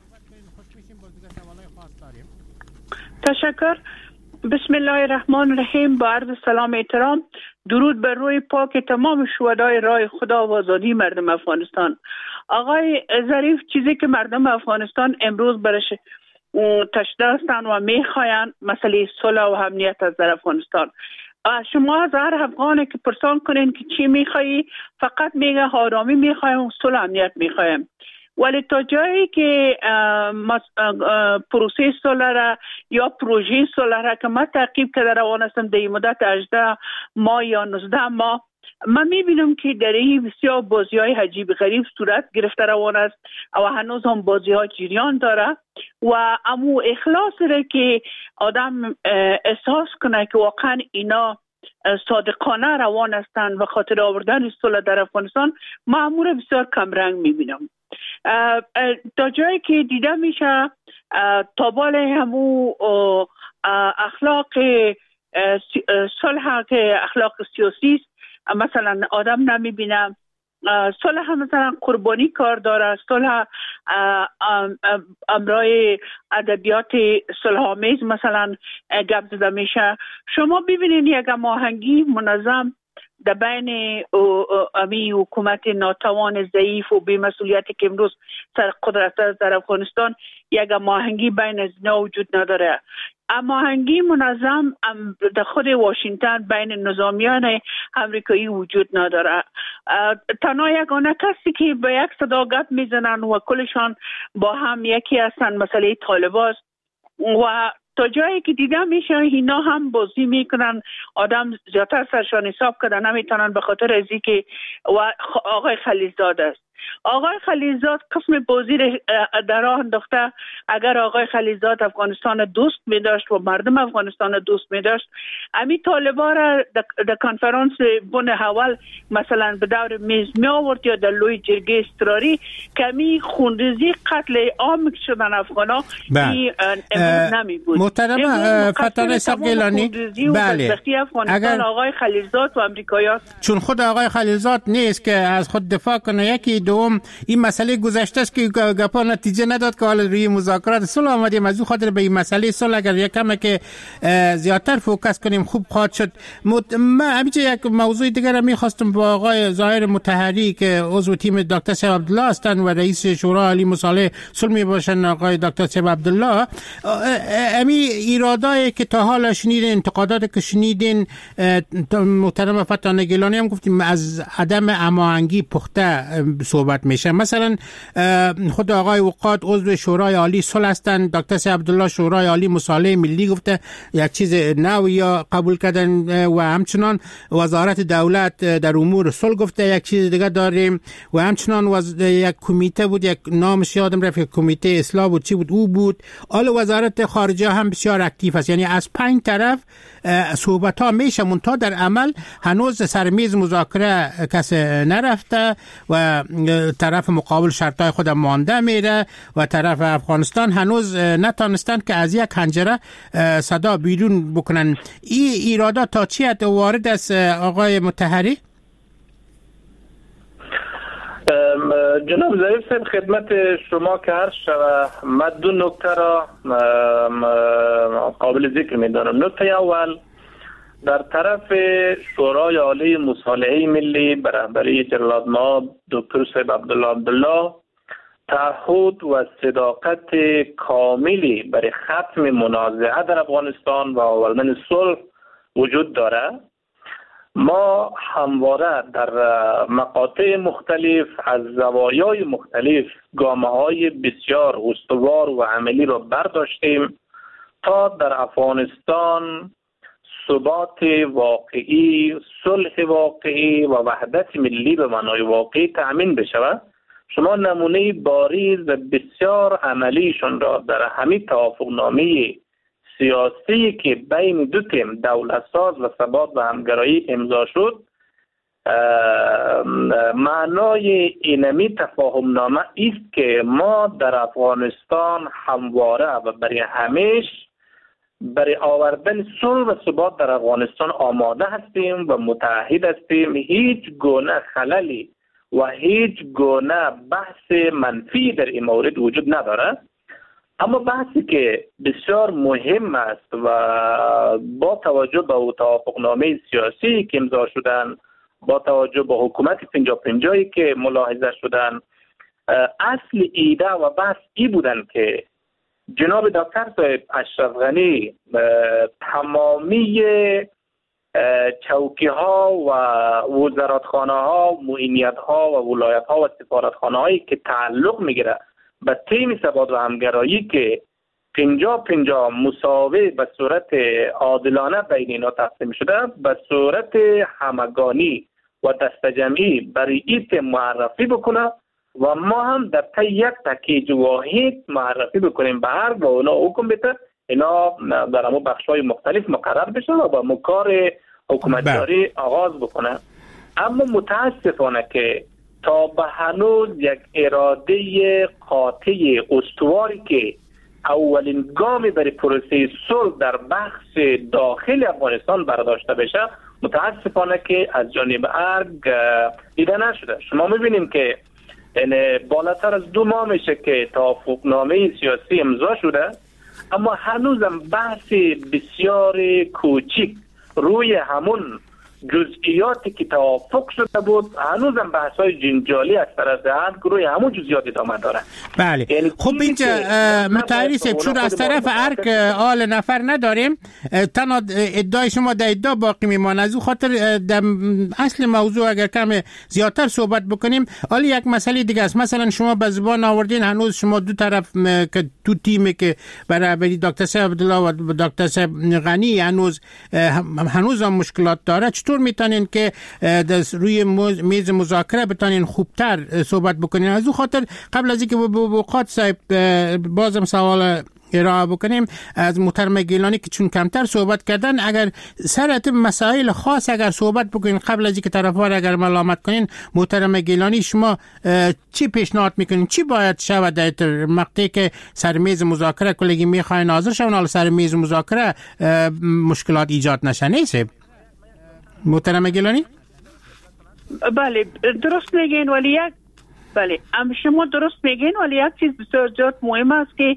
تشکر. بسم الله الرحمن الرحیم. با عرض سلام احترام، درود بر روی پاک تمام شهدای راه خدا و آزادی مردم افغانستان. آقای ظریف، چیزی که مردم افغانستان امروز برش تشنه هستند و میخواین مسئله صلح و امنیت از در افغانستان. شما از هر افغانی که پرسان کنین که چی میخوایی، فقط میگه آرامی میخوایم، صلح امنیت میخوایم. ولی تا جایی که پروسه صلح را یا پروژه صلح را که من تعقیب کرده روان هستم در مدت 18 ماه یا 19 ماه، من میبینم که در این بسیار بازی های عجیب غریب صورت گرفته روان است و هنوز هم بازی ها جریان داره و امو اخلاص را که آدم احساس کنه که واقعا اینا صادقانه روان هستند و خاطر آوردن صلح در افغانستان، من امور بسیار کمرنگ میبینم. تا جایی که دیده میشه تابال همو اخلاق صلح که اخلاق سیاسی است، مثلا آدم نمیبینه. صلح مثلا قربانی کار داره، صلح امرای ادبیات صلح‌آمیز مثلا گپ زده میشه. شما ببینید یک هماهنگی منظم در بین امی حکومت ناتوان ضعیف و بی‌مسئولیتی که امروز سر قدرت است در افغانستان، یک هماهنگی بین از اینا وجود نداره. هماهنگی منظم در خود واشنگتن بین نظامیان امریکایی وجود نداره. تنها یگانه کسی که به یک صدا گپ میزنن و کلشان با هم یکی هستن مسئله طالبان است و تا جایی که دیدم میشه اینا هم بازی میکنن، آدم زیادتر سرشان حساب کردن نمیتونن به خاطر از اینکه آقای خلیلزاد است. آقای خلیلزاد قسم بازی در راه انداخته. اگر آقای خلیلزاد افغانستان دوست می داشت و مردم افغانستان دوست می داشت، امی طالبا را در کنفرانس بن حول مثلا به دور میز می آورد یا در لوی جرگه اضطراری که امی خونریزی قتل عام شدن افغانا نمی بود. محترم فتانه صاحب گیلانی، بله، اگر آقای خلیلزاد و امریکایی‌ها، چون خود آقای خلیلزاد نیست که از خود دفاع کنه، یکی دوم این مسئله گذشته است که گپا نتیجه نداد که حالا روی مذاکرات صلح آمدیم. از اون خاطر به این مسئله صلح اگر یکم که زیادتر فوکس کنیم خوب خواهد شد. من همینجا یک موضوع دیگر هم می‌خواستم با آقای ظاهر مطهری که عضو تیم دکتر صاحب عبدالله هستند و رئیس شورای عالی مصالحه صلح میباشند، آقای دکتر صاحب عبدالله، امی ایرادایی که تا حالا شنیدین، انتقادات که شنیدین، محترم فتانه گیلانی هم گفتیم از عدم هماهنگی پخته صحبت میشه. مثلا خود آقای وقاد عضو شورای عالی صلح هستند، دکتر صاحب عبدالله شورای عالی مصالحه ملی گفته یک چیز نو یا قبول کردن و همچنان وزارت دولت در امور صلح گفته یک چیز دیگه داریم و همچنان یک کمیته بود، یک نامش یادم رفت، کمیته اصلاح بود، چی بود او بود. حالا وزارت خارجه هم بسیار اکتیو است. یعنی از 5 طرف صحبت ها میشه، منتها در عمل هنوز سر میز مذاکره کس نرفته و طرف مقابل شرطای خود مانده میره و طرف افغانستان هنوز نتانستن که از یک حنجره صدا بیرون بکنن. این ایرادات تا چی حد وارد است آقای مطهری؟ جناب ظریف صاحب، خدمت شما که عرض شود، من 2 نکته را قابل ذکر میدانم. نکته اول، در طرف شورای عالی مصالحه ملی به رهبری جلال‌المآب دکتر صاحب عبدالله تعهد و صداقت کاملی برای ختم منازعه در افغانستان و آوردن صلح وجود دارد. ما همواره در مقاطع مختلف از زوایای مختلف گامه‌های بسیار استوار و عملی را برداشتیم تا در افغانستان ثبات واقعی، صلح واقعی و وحدت ملی به معنای واقعی تأمین بشود. شما نمونه باریز و بسیار عملیشون را در همین توافقنامه سیاسی که بین دو تیم دولت ساز و ثبات و همگرایی امضا شد، معنای اینمی تفاهم نامه است که ما در افغانستان همواره و برای همیشه برای آوردن صلح و ثبات در افغانستان آماده هستیم و متعهد هستیم. هیچ گونه خللی و هیچ گونه بحث منفی در این مورد وجود ندارد. اما بحثی که بسیار مهم است و با توجه به توافقنامه سیاسی که امضا شدن، با توجه به حکومت 50-50 که ملاحظه شدن، اصل ایده و بحث ای بودن که جناب دکتر صاحب اشرف غنی تمامی چوکی ها و وزارتخانه ها، معینیت ها و ولایت ها و سفارتخانه هایی که تعلق میگیره به تیم ثبات و همگرایی که 50-50 مساوی به صورت عادلانه بین اینا تقسیم شده، به صورت همگانی و دستجمعی برای این تیم معرفی بکنه و ما هم در طی یک پکیج واحد معرفی بکنیم به هر و اونا حکم بده اینا در همون بخش‌های مختلف مقرر بشه و با کار حکومتداری آغاز بکنه. اما متاسفانه که تا به هنوز یک اراده قاطع استواری که اولین گامی برای پروسه صلح در بخش داخل افغانستان برداشته بشه، متاسفانه که از جانب ارگ دیده نشده. شما میبینیم که بالاتر از 2 ماه میشه که توافقنامه سیاسی امضا شده، اما هنوزم بحث بسیار کوچیک روی همون جزئیاتی که توافق شده بود، هنوزم بحث‌های جنجالی از طرف ارگ روی همون جزئیات ادامه داره. بله، خب اینجا مطهری صاحب چون از طرف ارگ آل نفر نداریم، تنها ادعای شما در ادعا باقی میمانه. از اون خاطر در اصل موضوع اگر کم زیادتر صحبت بکنیم، حالا یک مسئله دیگه است. مثلا شما به زبان آوردین هنوز شما دو طرف که تو تیمی که برای دکتر صاحب عبدالله و دکتر صاحب غنی هنوز هم مشکلات داره، چطور میتونین که روی میز مذاکره بتونین خوبتر صحبت بکنین؟ از او خاطر قبل از اینکه بوقات صاحب بازم سوال ارائه بکنیم از محترم گیلانی که چون کمتر صحبت کردن، اگر سر مسائل خاص اگر صحبت بکنین قبل از اینکه طرفدار اگر ملامت کنین، محترم گیلانی شما چی پیشنهاد میکنین؟ چی باید شود در مقطعی که سر میز مذاکره کلگی میخواین حاضر شون، حالا سر میز مذاکره مشکلات ایجاد نشه؟ نیست محترم گیلانی؟ بله درست میگین، ولی بله شما درست میگین، ولی یک چیز بسیار زیاد مهم است که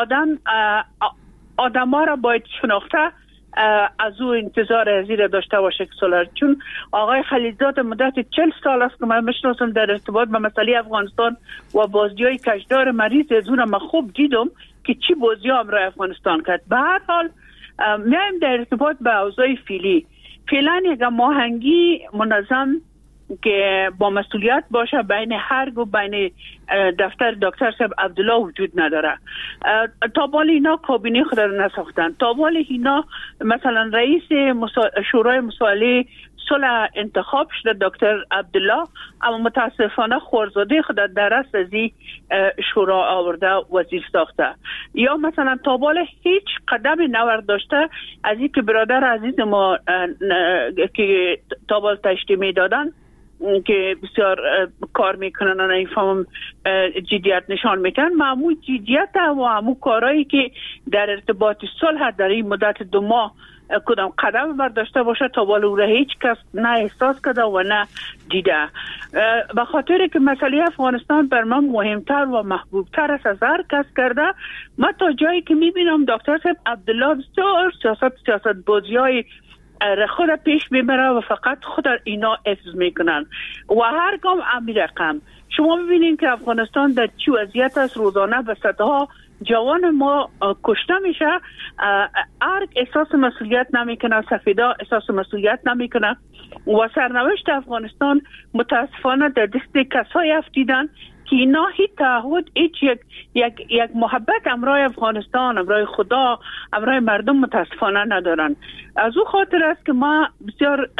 آدم ها را باید شناخته از او انتظار زیر داشته باشه که صلح. چون آقای خلیلزاد مدت 40 سال است که من میشناسم در ارتباط با مسئله افغانستان و بازی‌های کشدار مریض، از اون من خوب دیدم که چی بازی امرای افغانستان کرد. به هر حال میایم در ارتباط با اوضاع فعلا یک ماهنگی منظم که با مسئولیت باشه بین هر گروه، بین دفتر دکتر صاحب عبدالله وجود نداره. تا بالا اینا کابینه خود را نساختن، تا بالا اینا مثلا رئیس شورای مسائله صلح انتخاب شده دکتر عبدالله، اما متاسفانه خورزاده خود در رأس از این شورا آورده وزیر ساخته. یا مثلا تا بالا هیچ قدم نورد داشته از این که برادر عزیز ما که تا بالا تشکیل دادن که بسیار کار میکنن و نمیفهمم جدیت نشان میکنن. معمول جدیت و معمول کارهایی که در ارتباط صلح در این مدت 2 ماه کدام قدم برداشته باشه تا بالا او را هیچ کس نه احساس کرده و نه دیده. به خاطر که مسئله افغانستان بر من مهمتر و محبوبتر است از هر کس کرده. من تا جایی که میبینم دکتر صاحب عبدالله بسیار سیاست بازی های خود پیش میبره و فقط خود اینا حفظ میکنن و هر گام امی رقم. شما ببینین که افغانستان در چه وضعیت است، روزانه به صدها جوان ما کشته میشه، ارگ احساس مسئولیت نمیکنه، سفیدا احساس مسئولیت نمیکنه و سرنوشت افغانستان متاسفانه در دست کسایی افتیدن که اینا هیچ تعهد، هیچ یک محبت امرای افغانستان، امرای خدا، امرای مردم متاسفانه ندارن. از او خاطر است که ما بسیار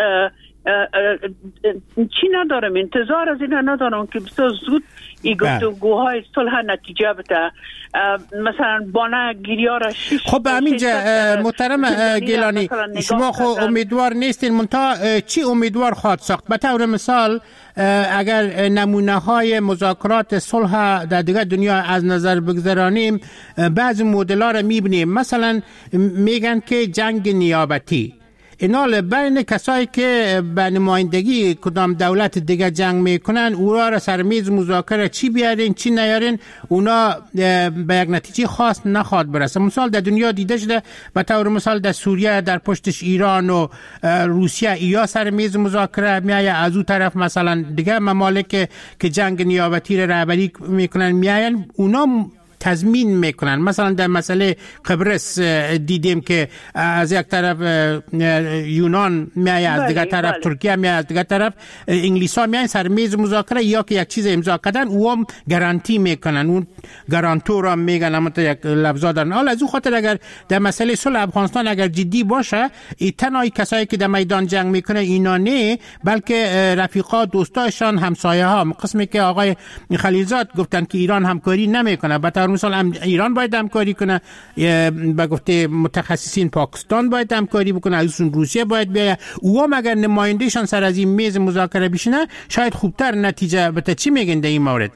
چی ندارم، انتظار از این ندارم که بسیار زود این گفتگوهای صلح نتیجه بده. مثلا بانه گیریا را خب همینجا محترم گیلانی شما خب امیدوار نیستین، منتها چی امیدوار خواهد ساخت؟ به طور مثال اگر نمونه های مذاکرات صلح در دیگر دنیا از نظر بگذارانیم، بعضی مدل ها را میبینیم، مثلا میگن که جنگ نیابتی، اینا بین کسایی که به نمایندگی کدام دولت دیگه جنگ میکنن اونا را سر میز مذاکره چی بیارین چی نیارین، اونا به یک نتیجه خاص نخواد برسه. مثال در دنیا دیده شده، به طور مثال در سوریه در پشتش ایران و روسیه یا سر میز مذاکره میایه، از اون طرف مثلا دیگه ممالک که جنگ نیابتی را رهبری میکنن میاین اونا تضمین میکنن. مثلا در مسئله قبرس دیدیم که از یک طرف یونان میایه، از دیگر طرف ترکیه میایه، از دیگر طرف انگلیس ها میایه سر میز مذاکره، یا که یک چیز امضا کردن او هم گارانتی میکنن، اون گارانتور هم میگن، اما یک لفظا دارن. حالا از اون خاطر اگر در مسئله صلح افغانستان اگر جدی باشه، تنهای کسایی که در میدان جنگ میکنه اینا نه، بلکه رفیقا دوستایشان همسایه ها، قسمی که آقای خلیلزاد گفتن که ایران همکاری نمیکنه، مثلا ایران باید همکاری کنه، به گفته متخصصین پاکستان باید همکاری بکنه، ازشون روسیه باید بیاید، او اگر نمایندهشان سر از این میز مذاکره بشینه شاید خوبتر نتیجه بده. چی میگن در این مورد؟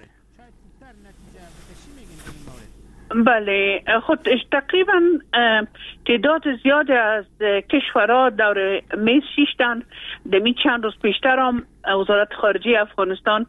بله خود تقریبا تعداد زیاد از کشورها دور میز شیشتن. دمی چند روز پیشتر هم وزارت خارجه افغانستان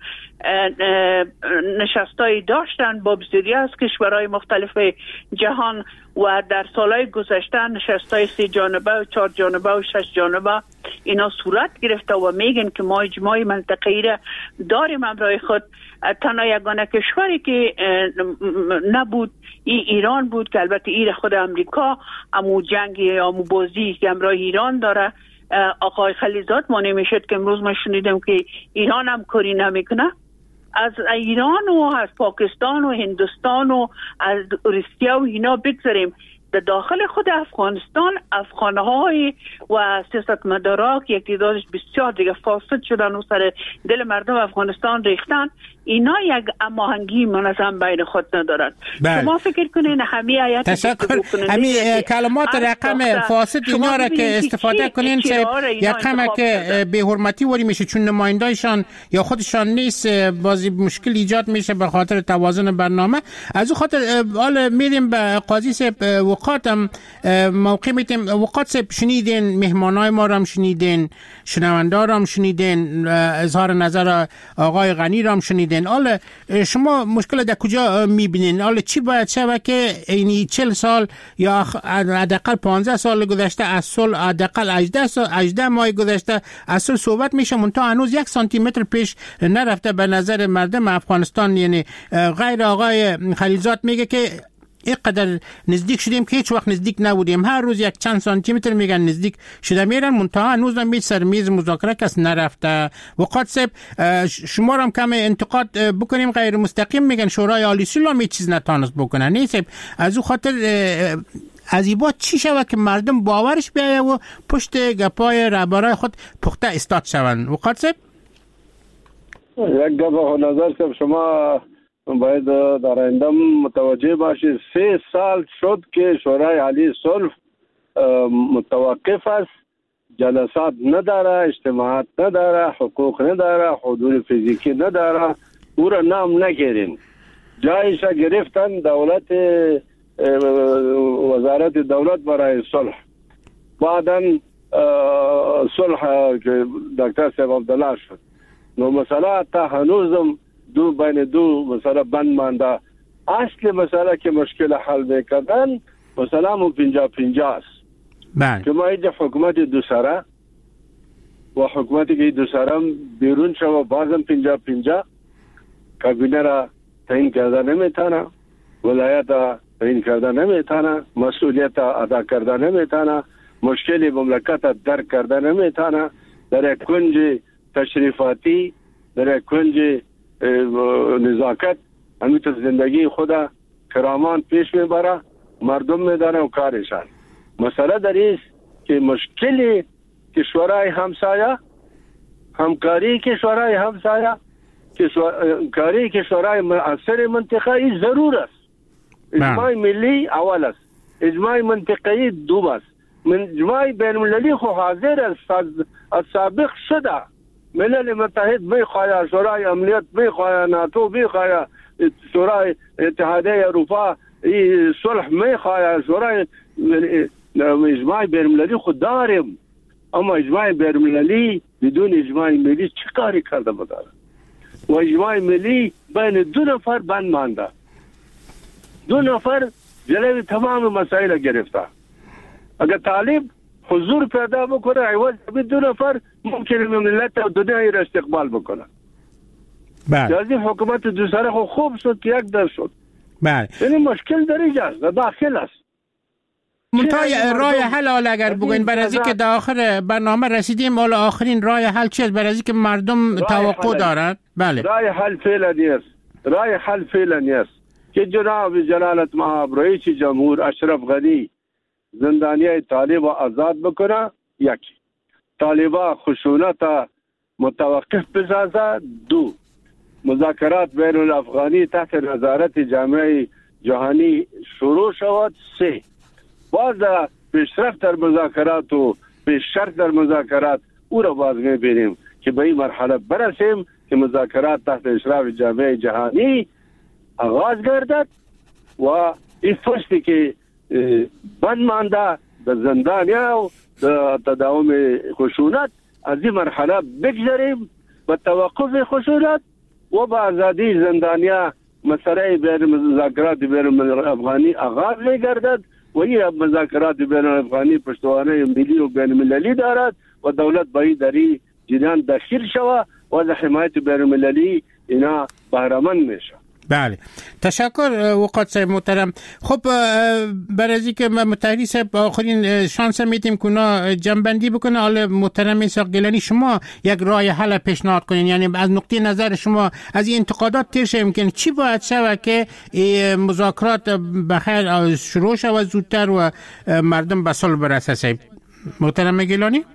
نشستایی داشتن با بسیاری از کشورهای مختلف جهان و در سالهای گذشته نشستای 3 جانبه و 4 جانبه و 6 جانبه اینا صورت گرفته و میگن که ما اجماع منطقه‌ای را داریم همراه خود. تنها یگانه کشوری که نبود ایران بود که البته این خود امریکا امو جنگ یا امو بازی که همراه ایران داره. آقای خلیلزاد ما نمیشد که امروز ما شنیدم که ایران هم کاری نمیکنه. از ایران و از پاکستان و هندوستان و از روسیه و اینا بگذاریم، در داخل خود افغانستان افغان‌های و سیاستمدارا که اقتدارش بسیار دیگه فاسد شدن و سر دل مردم افغانستان ریختن، اینا یک هماهنگی منظم بین خود ندارن. شما فکر کنین همه آیات تشکر، همین کلمات رقم فاسد اینا را که استفاده کنین که یکم که به حرمتی وری میشه، چون نمایندایشان یا خودشان نیست، بازی مشکل ایجاد میشه به خاطر توازن برنامه. از اون خاطر حالا میریم به قاضی صاحب وقاتم موقع میتیم. وقات صاحب شنیدین، مهمانای ما را هم شنیدین، شنوندا را هم شنیدین، اظهار نظر آقای غنی را هم شنیدین. حالا شما مشکل در کجا میبینین؟ حالا چی باید شود که اینی 40 سال یا حداقل 15 سال گذشته از صلح، حداقل 18 ماه گذشته از صلح صحبت میشه، منتها هنوز 1 سانتی متر پیش نرفته به نظر مردم افغانستان. یعنی غیر آقای خلیلزاد میگه که اینقدر نزدیک شدیم که هیچ وقت نزدیک نبودیم، هر روز 1 چند سانتی متر میگن نزدیک شده میرن، منتها هنوز هم سر میز مذاکره کس نرفته. وقات صاحب شما هم کم انتقاد بکنیم، غیر مستقیم میگن شورای عالی صلح هم چیز نتونست بکنه. نه صاحب، از اون خاطر از این بعد چی شود که مردم باورش بیایه و پشت گپای رهبرای خود پخته استاد شوند؟ وقات صاحب یک گپ نظر صاحب شما باید در آینده متوجه باشید 3 سال شد که شورای عالی صلح متوقف است، جلسات نداره، اجتماعات نداره، حقوق نداره، حضور فیزیکی نداره، او را نام نگیریم. جایش گرفتن دولت وزارت دولت برای صلح، بعداً صلح که دکتر صاحب عبدالله شد. نو مسئله تا هنوزم بین دو مسئله بند مانده. اصل مسئله که مشکل حل میکردن مسئله مو 50-50 است. که ما اینجا حکومت دو سره و حکومتی که دو سره بیرون شو بازم 50-50 کابینه را تعیین کرده نمیتونه، ولایت را تعیین کرده نمیتونه، مسئولیت ادا کرده نمیتونه، مشکل مملکت درک کرده نمیتونه، در یک کنج تشریفاتی، در یک کنج نزاکت همیشه زندگی خدا کرامان پیش میبره، مردم میدانه و کارشان. مسئله در است که مشکلی که شورای همسایه، همکاری که شورای همسایه، کاری که شورای مؤثر منطقه‌ای ضرور است. اجماع ملی اول است، اجماع منطقه‌ای دوم است، اجماع بین المللی خو حاضر است، از سابق شده. ملل متحد میخواهد، شورای امنیت میخواهد، ناتو میخواهد، شورای اتحادیه اروپا صلح میخواهد، شورای اجماع بین المللی خود داریم، اما اجماع بین المللی بدون اجماع ملی چه کاری کرده بداره؟ و اجماع ملی بین 2 نفر بند مانده، 2 نفر جلوی تمام مسائل گرفته. اگر طالب حضور پیدا بکنه عوض به 2 نفر ممکنه ملت و دنیای را استقبال بکنه. جازی حکومت دو سره خوب شد که یک در شد. یعنی مشکل در اینجاست، داخل است. منتهای رای حل اگر بگوین برای که در آخر برنامه رسیدیم، حالا آخرین رای حل چیست برای که مردم توقع دارند؟ بله، رای حل فعلا نیست که جناب جلالت مآب رئیس جمهور اشرف غنی زندانیای طالب آزاد بکنه، یکی طالبا خشونت متوقف بسازه، 2 مذاکرات بین الافغانی تحت نظارت جامعه جهانی شروع شود، 3 باز پیشرفت در مذاکرات و پیشرفت در مذاکرات او را باز میبینیم که به این مرحله برسیم که مذاکرات تحت اشراف جامعه جهانی آغاز گردد و این فصلی که بند مانده در زندانیا و تداوم خشونت از این مرحله بگذاریم و توقف خشونت و با آزادی زندانیا مسئله بین مذاکرات بین الافغانی آغاز میگردد و این مذاکرات بین الافغانی پشتوانه ملی و بین المللی دارد و دولت باید در این جریان داخل شود و از حمایت بین المللی اینا بهره‌مند میشه. بله تشکر وقات صاحب محترم. خب برای از اینکه متحری صاحب آخرین شانس میدیم که جنبندی بکنه، حالا محترم اسحاق گیلانی شما یک راه حل پیشنهاد کنین، یعنی از نقطه نظر شما از این انتقادات تیر شیم چی باید شود که مذاکرات بخیر شروع شود زودتر و مردم به صلح برسه؟ صاحب محترم گیلانی.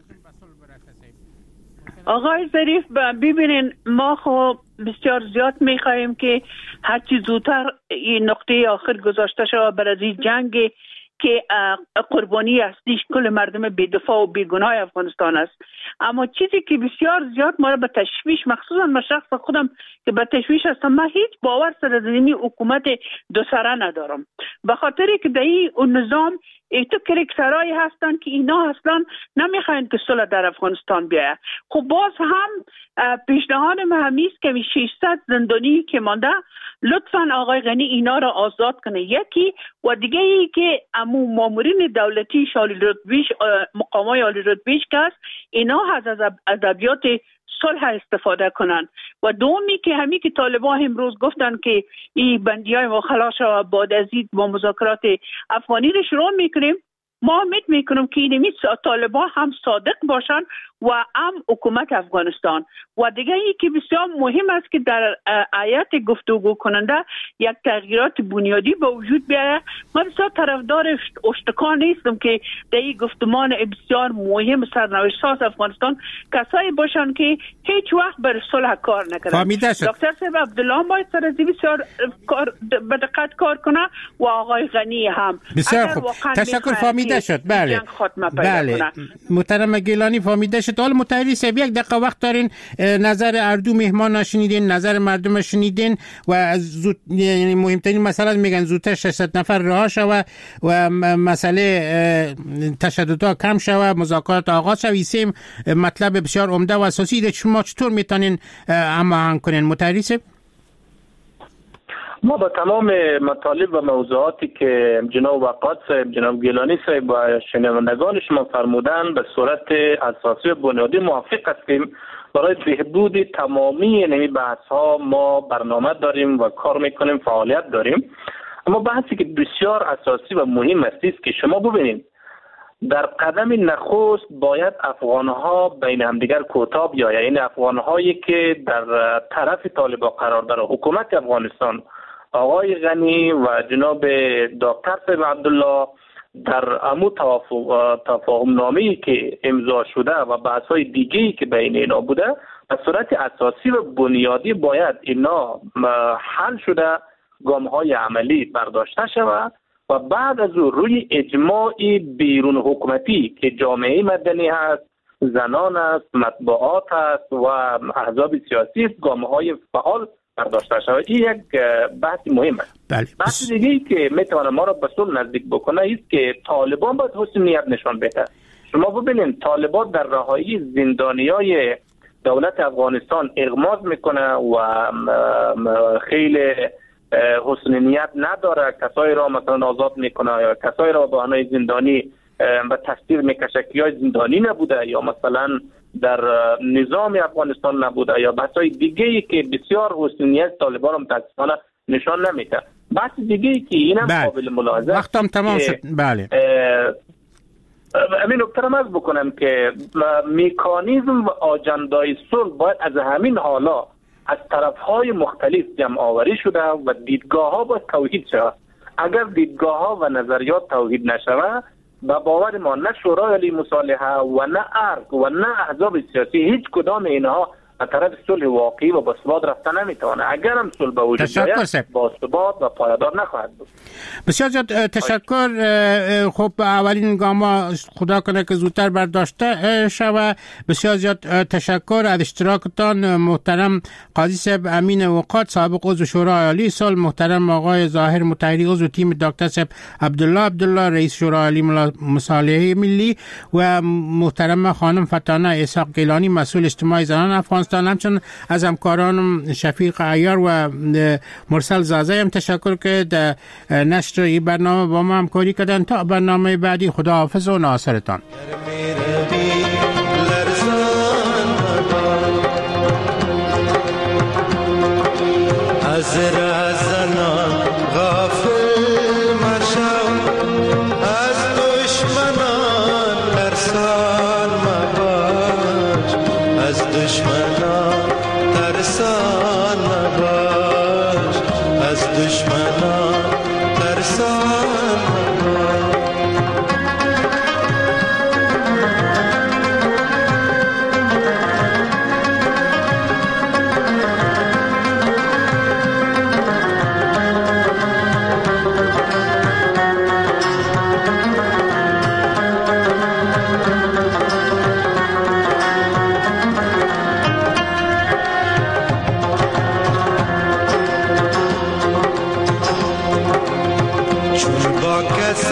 آقای ظریف ببینین ما خب بسیار زیاد میخواهیم که هرچی زودتر این نقطه آخر گذاشته شود بر از این جنگ که قربانی اصلیش کل مردم بی‌دفاع و بیگناه افغانستان است. اما چیزی که بسیار زیاد ما را به تشویش، مخصوصا من شخص خودم که به تشویش هستم، من هیچ باور سر از این حکومت دو سره ندارم، به خاطری که در این نظام تو کرکسرایی هستن که اینا اصلا نمیخواین که صلح در افغانستان بیاید. خب باز هم پیشنهاد من همیست که 600 زندانی که مانده لطفاً آقای غنی اینا را آزاد کنه، یکی و دیگه ای که امو مامورین دولتی عالی رتبه‌اش مقامای عالی رتبه‌اش که است اینا از ادبیات صلح استفاده کنن، و دومی که همین که طالبان امروز گفتن که این بندیای ما خلاص و بعد از این با مذاکرات افغانی رو شروع میکنیم، ما امید میکنم که اینمی طالبان هم صادق باشن و هم حکومت افغانستان. و دیگه ای که بسیار مهم است که در آیت گفتگو کننده یک تغییرات بنیادی به وجود بیاید. من بسیار طرفدار اشتکان نیستم که در این گفتمان بسیار مهم سرنوشت ساز افغانستان کسایی باشن که هیچ وقت بر صلح کار نکردن. دکتر صاحب عبدالله باید سر از بسیار به دقت کار کنه و آقای غنی هم. بسیار خوب، تشکر. فهمیده شد. بله محترم گیلانی فهمیده شد. حالا متحری صاحب یک دقیقه وقت دارین، نظر اردو مهمان شنیدین، نظر مردم شنیدین و از زود، یعنی مهمترین مسئله میگن زودتر 600 نفر رها شود و مسئله تشددها کم شود، مذاکرات آغاز شود. این مطلب بسیار عمده و اساسی ده. شما چطور میتونین هماهنگ کنین متحری صاحب؟ ما با تمام مطالب و موضوعاتی که جناب وقات صاحب، جناب گیلانی صاحب و شنوندگان شما فرمودن به صورت اساسی و بنیادی موافق هستیم. برای بهبود تمامی این بحث ها ما برنامه داریم و کار میکنیم، فعالیت داریم. اما بحثی که بسیار اساسی و مهم است که شما ببینید در قدم نخست باید افغانها بین همدیگر کوتاه بیاید، یعنی افغانهایی که در طرف طالبان قرار داره، حکومت افغانستان، آقای غنی و جناب دکتر صاحب عبدالله در امو تفاهم نامه‌ای که امضا شده و بحث‌های دیگه‌ای که بین اینا بوده به صورت اساسی و بنیادی باید اینا حل شده، گام‌های عملی برداشته شود و بعد از او روی اجماعی بیرون حکومتی که جامعه مدنی هست، زنان است، مطبوعات است و احزاب سیاسی است، گام‌های فعال برداشته شود. این یک بحث مهم است. بحث دیگه‌ای که میتونه ما را به صلح نزدیک بکنه است که طالبان باید حسن نیت نشان بده. شما ببینید طالبان در رهایی زندانیای دولت افغانستان اغماض میکنه و خیلی حسن نیت نداره، کسایی را مثلا آزاد میکنه یا کسایی را به بهانه زندانی به تصدیق میکشه که یا زندانی نبوده یا مثلا در نظام افغانستان نبوده یا بحثای دیگه‌ای که بسیار حسن نیت طالبان را متاسفانه نشان نمیده. بحث دیگه‌ای که اینم قابل ملاحظه وقتم تمام شد. بله امین نکته را بکنم که مکانیزم و آجندای صلح باید از همین حالا از طرفهای مختلف جمع آوری شده و دیدگاه ها باید توحید شود. اگر دیدگاه ها و نظریات توحید نشود، با باور ما نه شورای عالی مصالحه و نه ارگ و نه احزاب سیاسی هیچ کدام اینها از طرف صلح واقعی و با ثبات رفتن نمیتونه. اگر هم صلح به وجود بیاید با ثبات و پایدار نخواهد بود. بسیار زیاد تشکر. خب اولین گام خدا کنه که زودتر برداشته شود. بسیار زیاد تشکر از اشتراکتان محترم قاضی صاحب امین وقات سابق عضو شورای عالی صلح، محترم آقای ظاهر مطهری عضو تیم دکتر صاحب عبدالله رئیس شورای عالی مصالحه ملی و محترم خانم فتانه اسحاق گیلانی مسئول اجتماعی زنان افغانستان. همچنین از همکارانم شفیق عیار و مرسل زازه هم تشکر که در نشر این برنامه با ما همکاری کردن. تا برنامه بعدی خداحافظ و ناصرتان. از چون با کس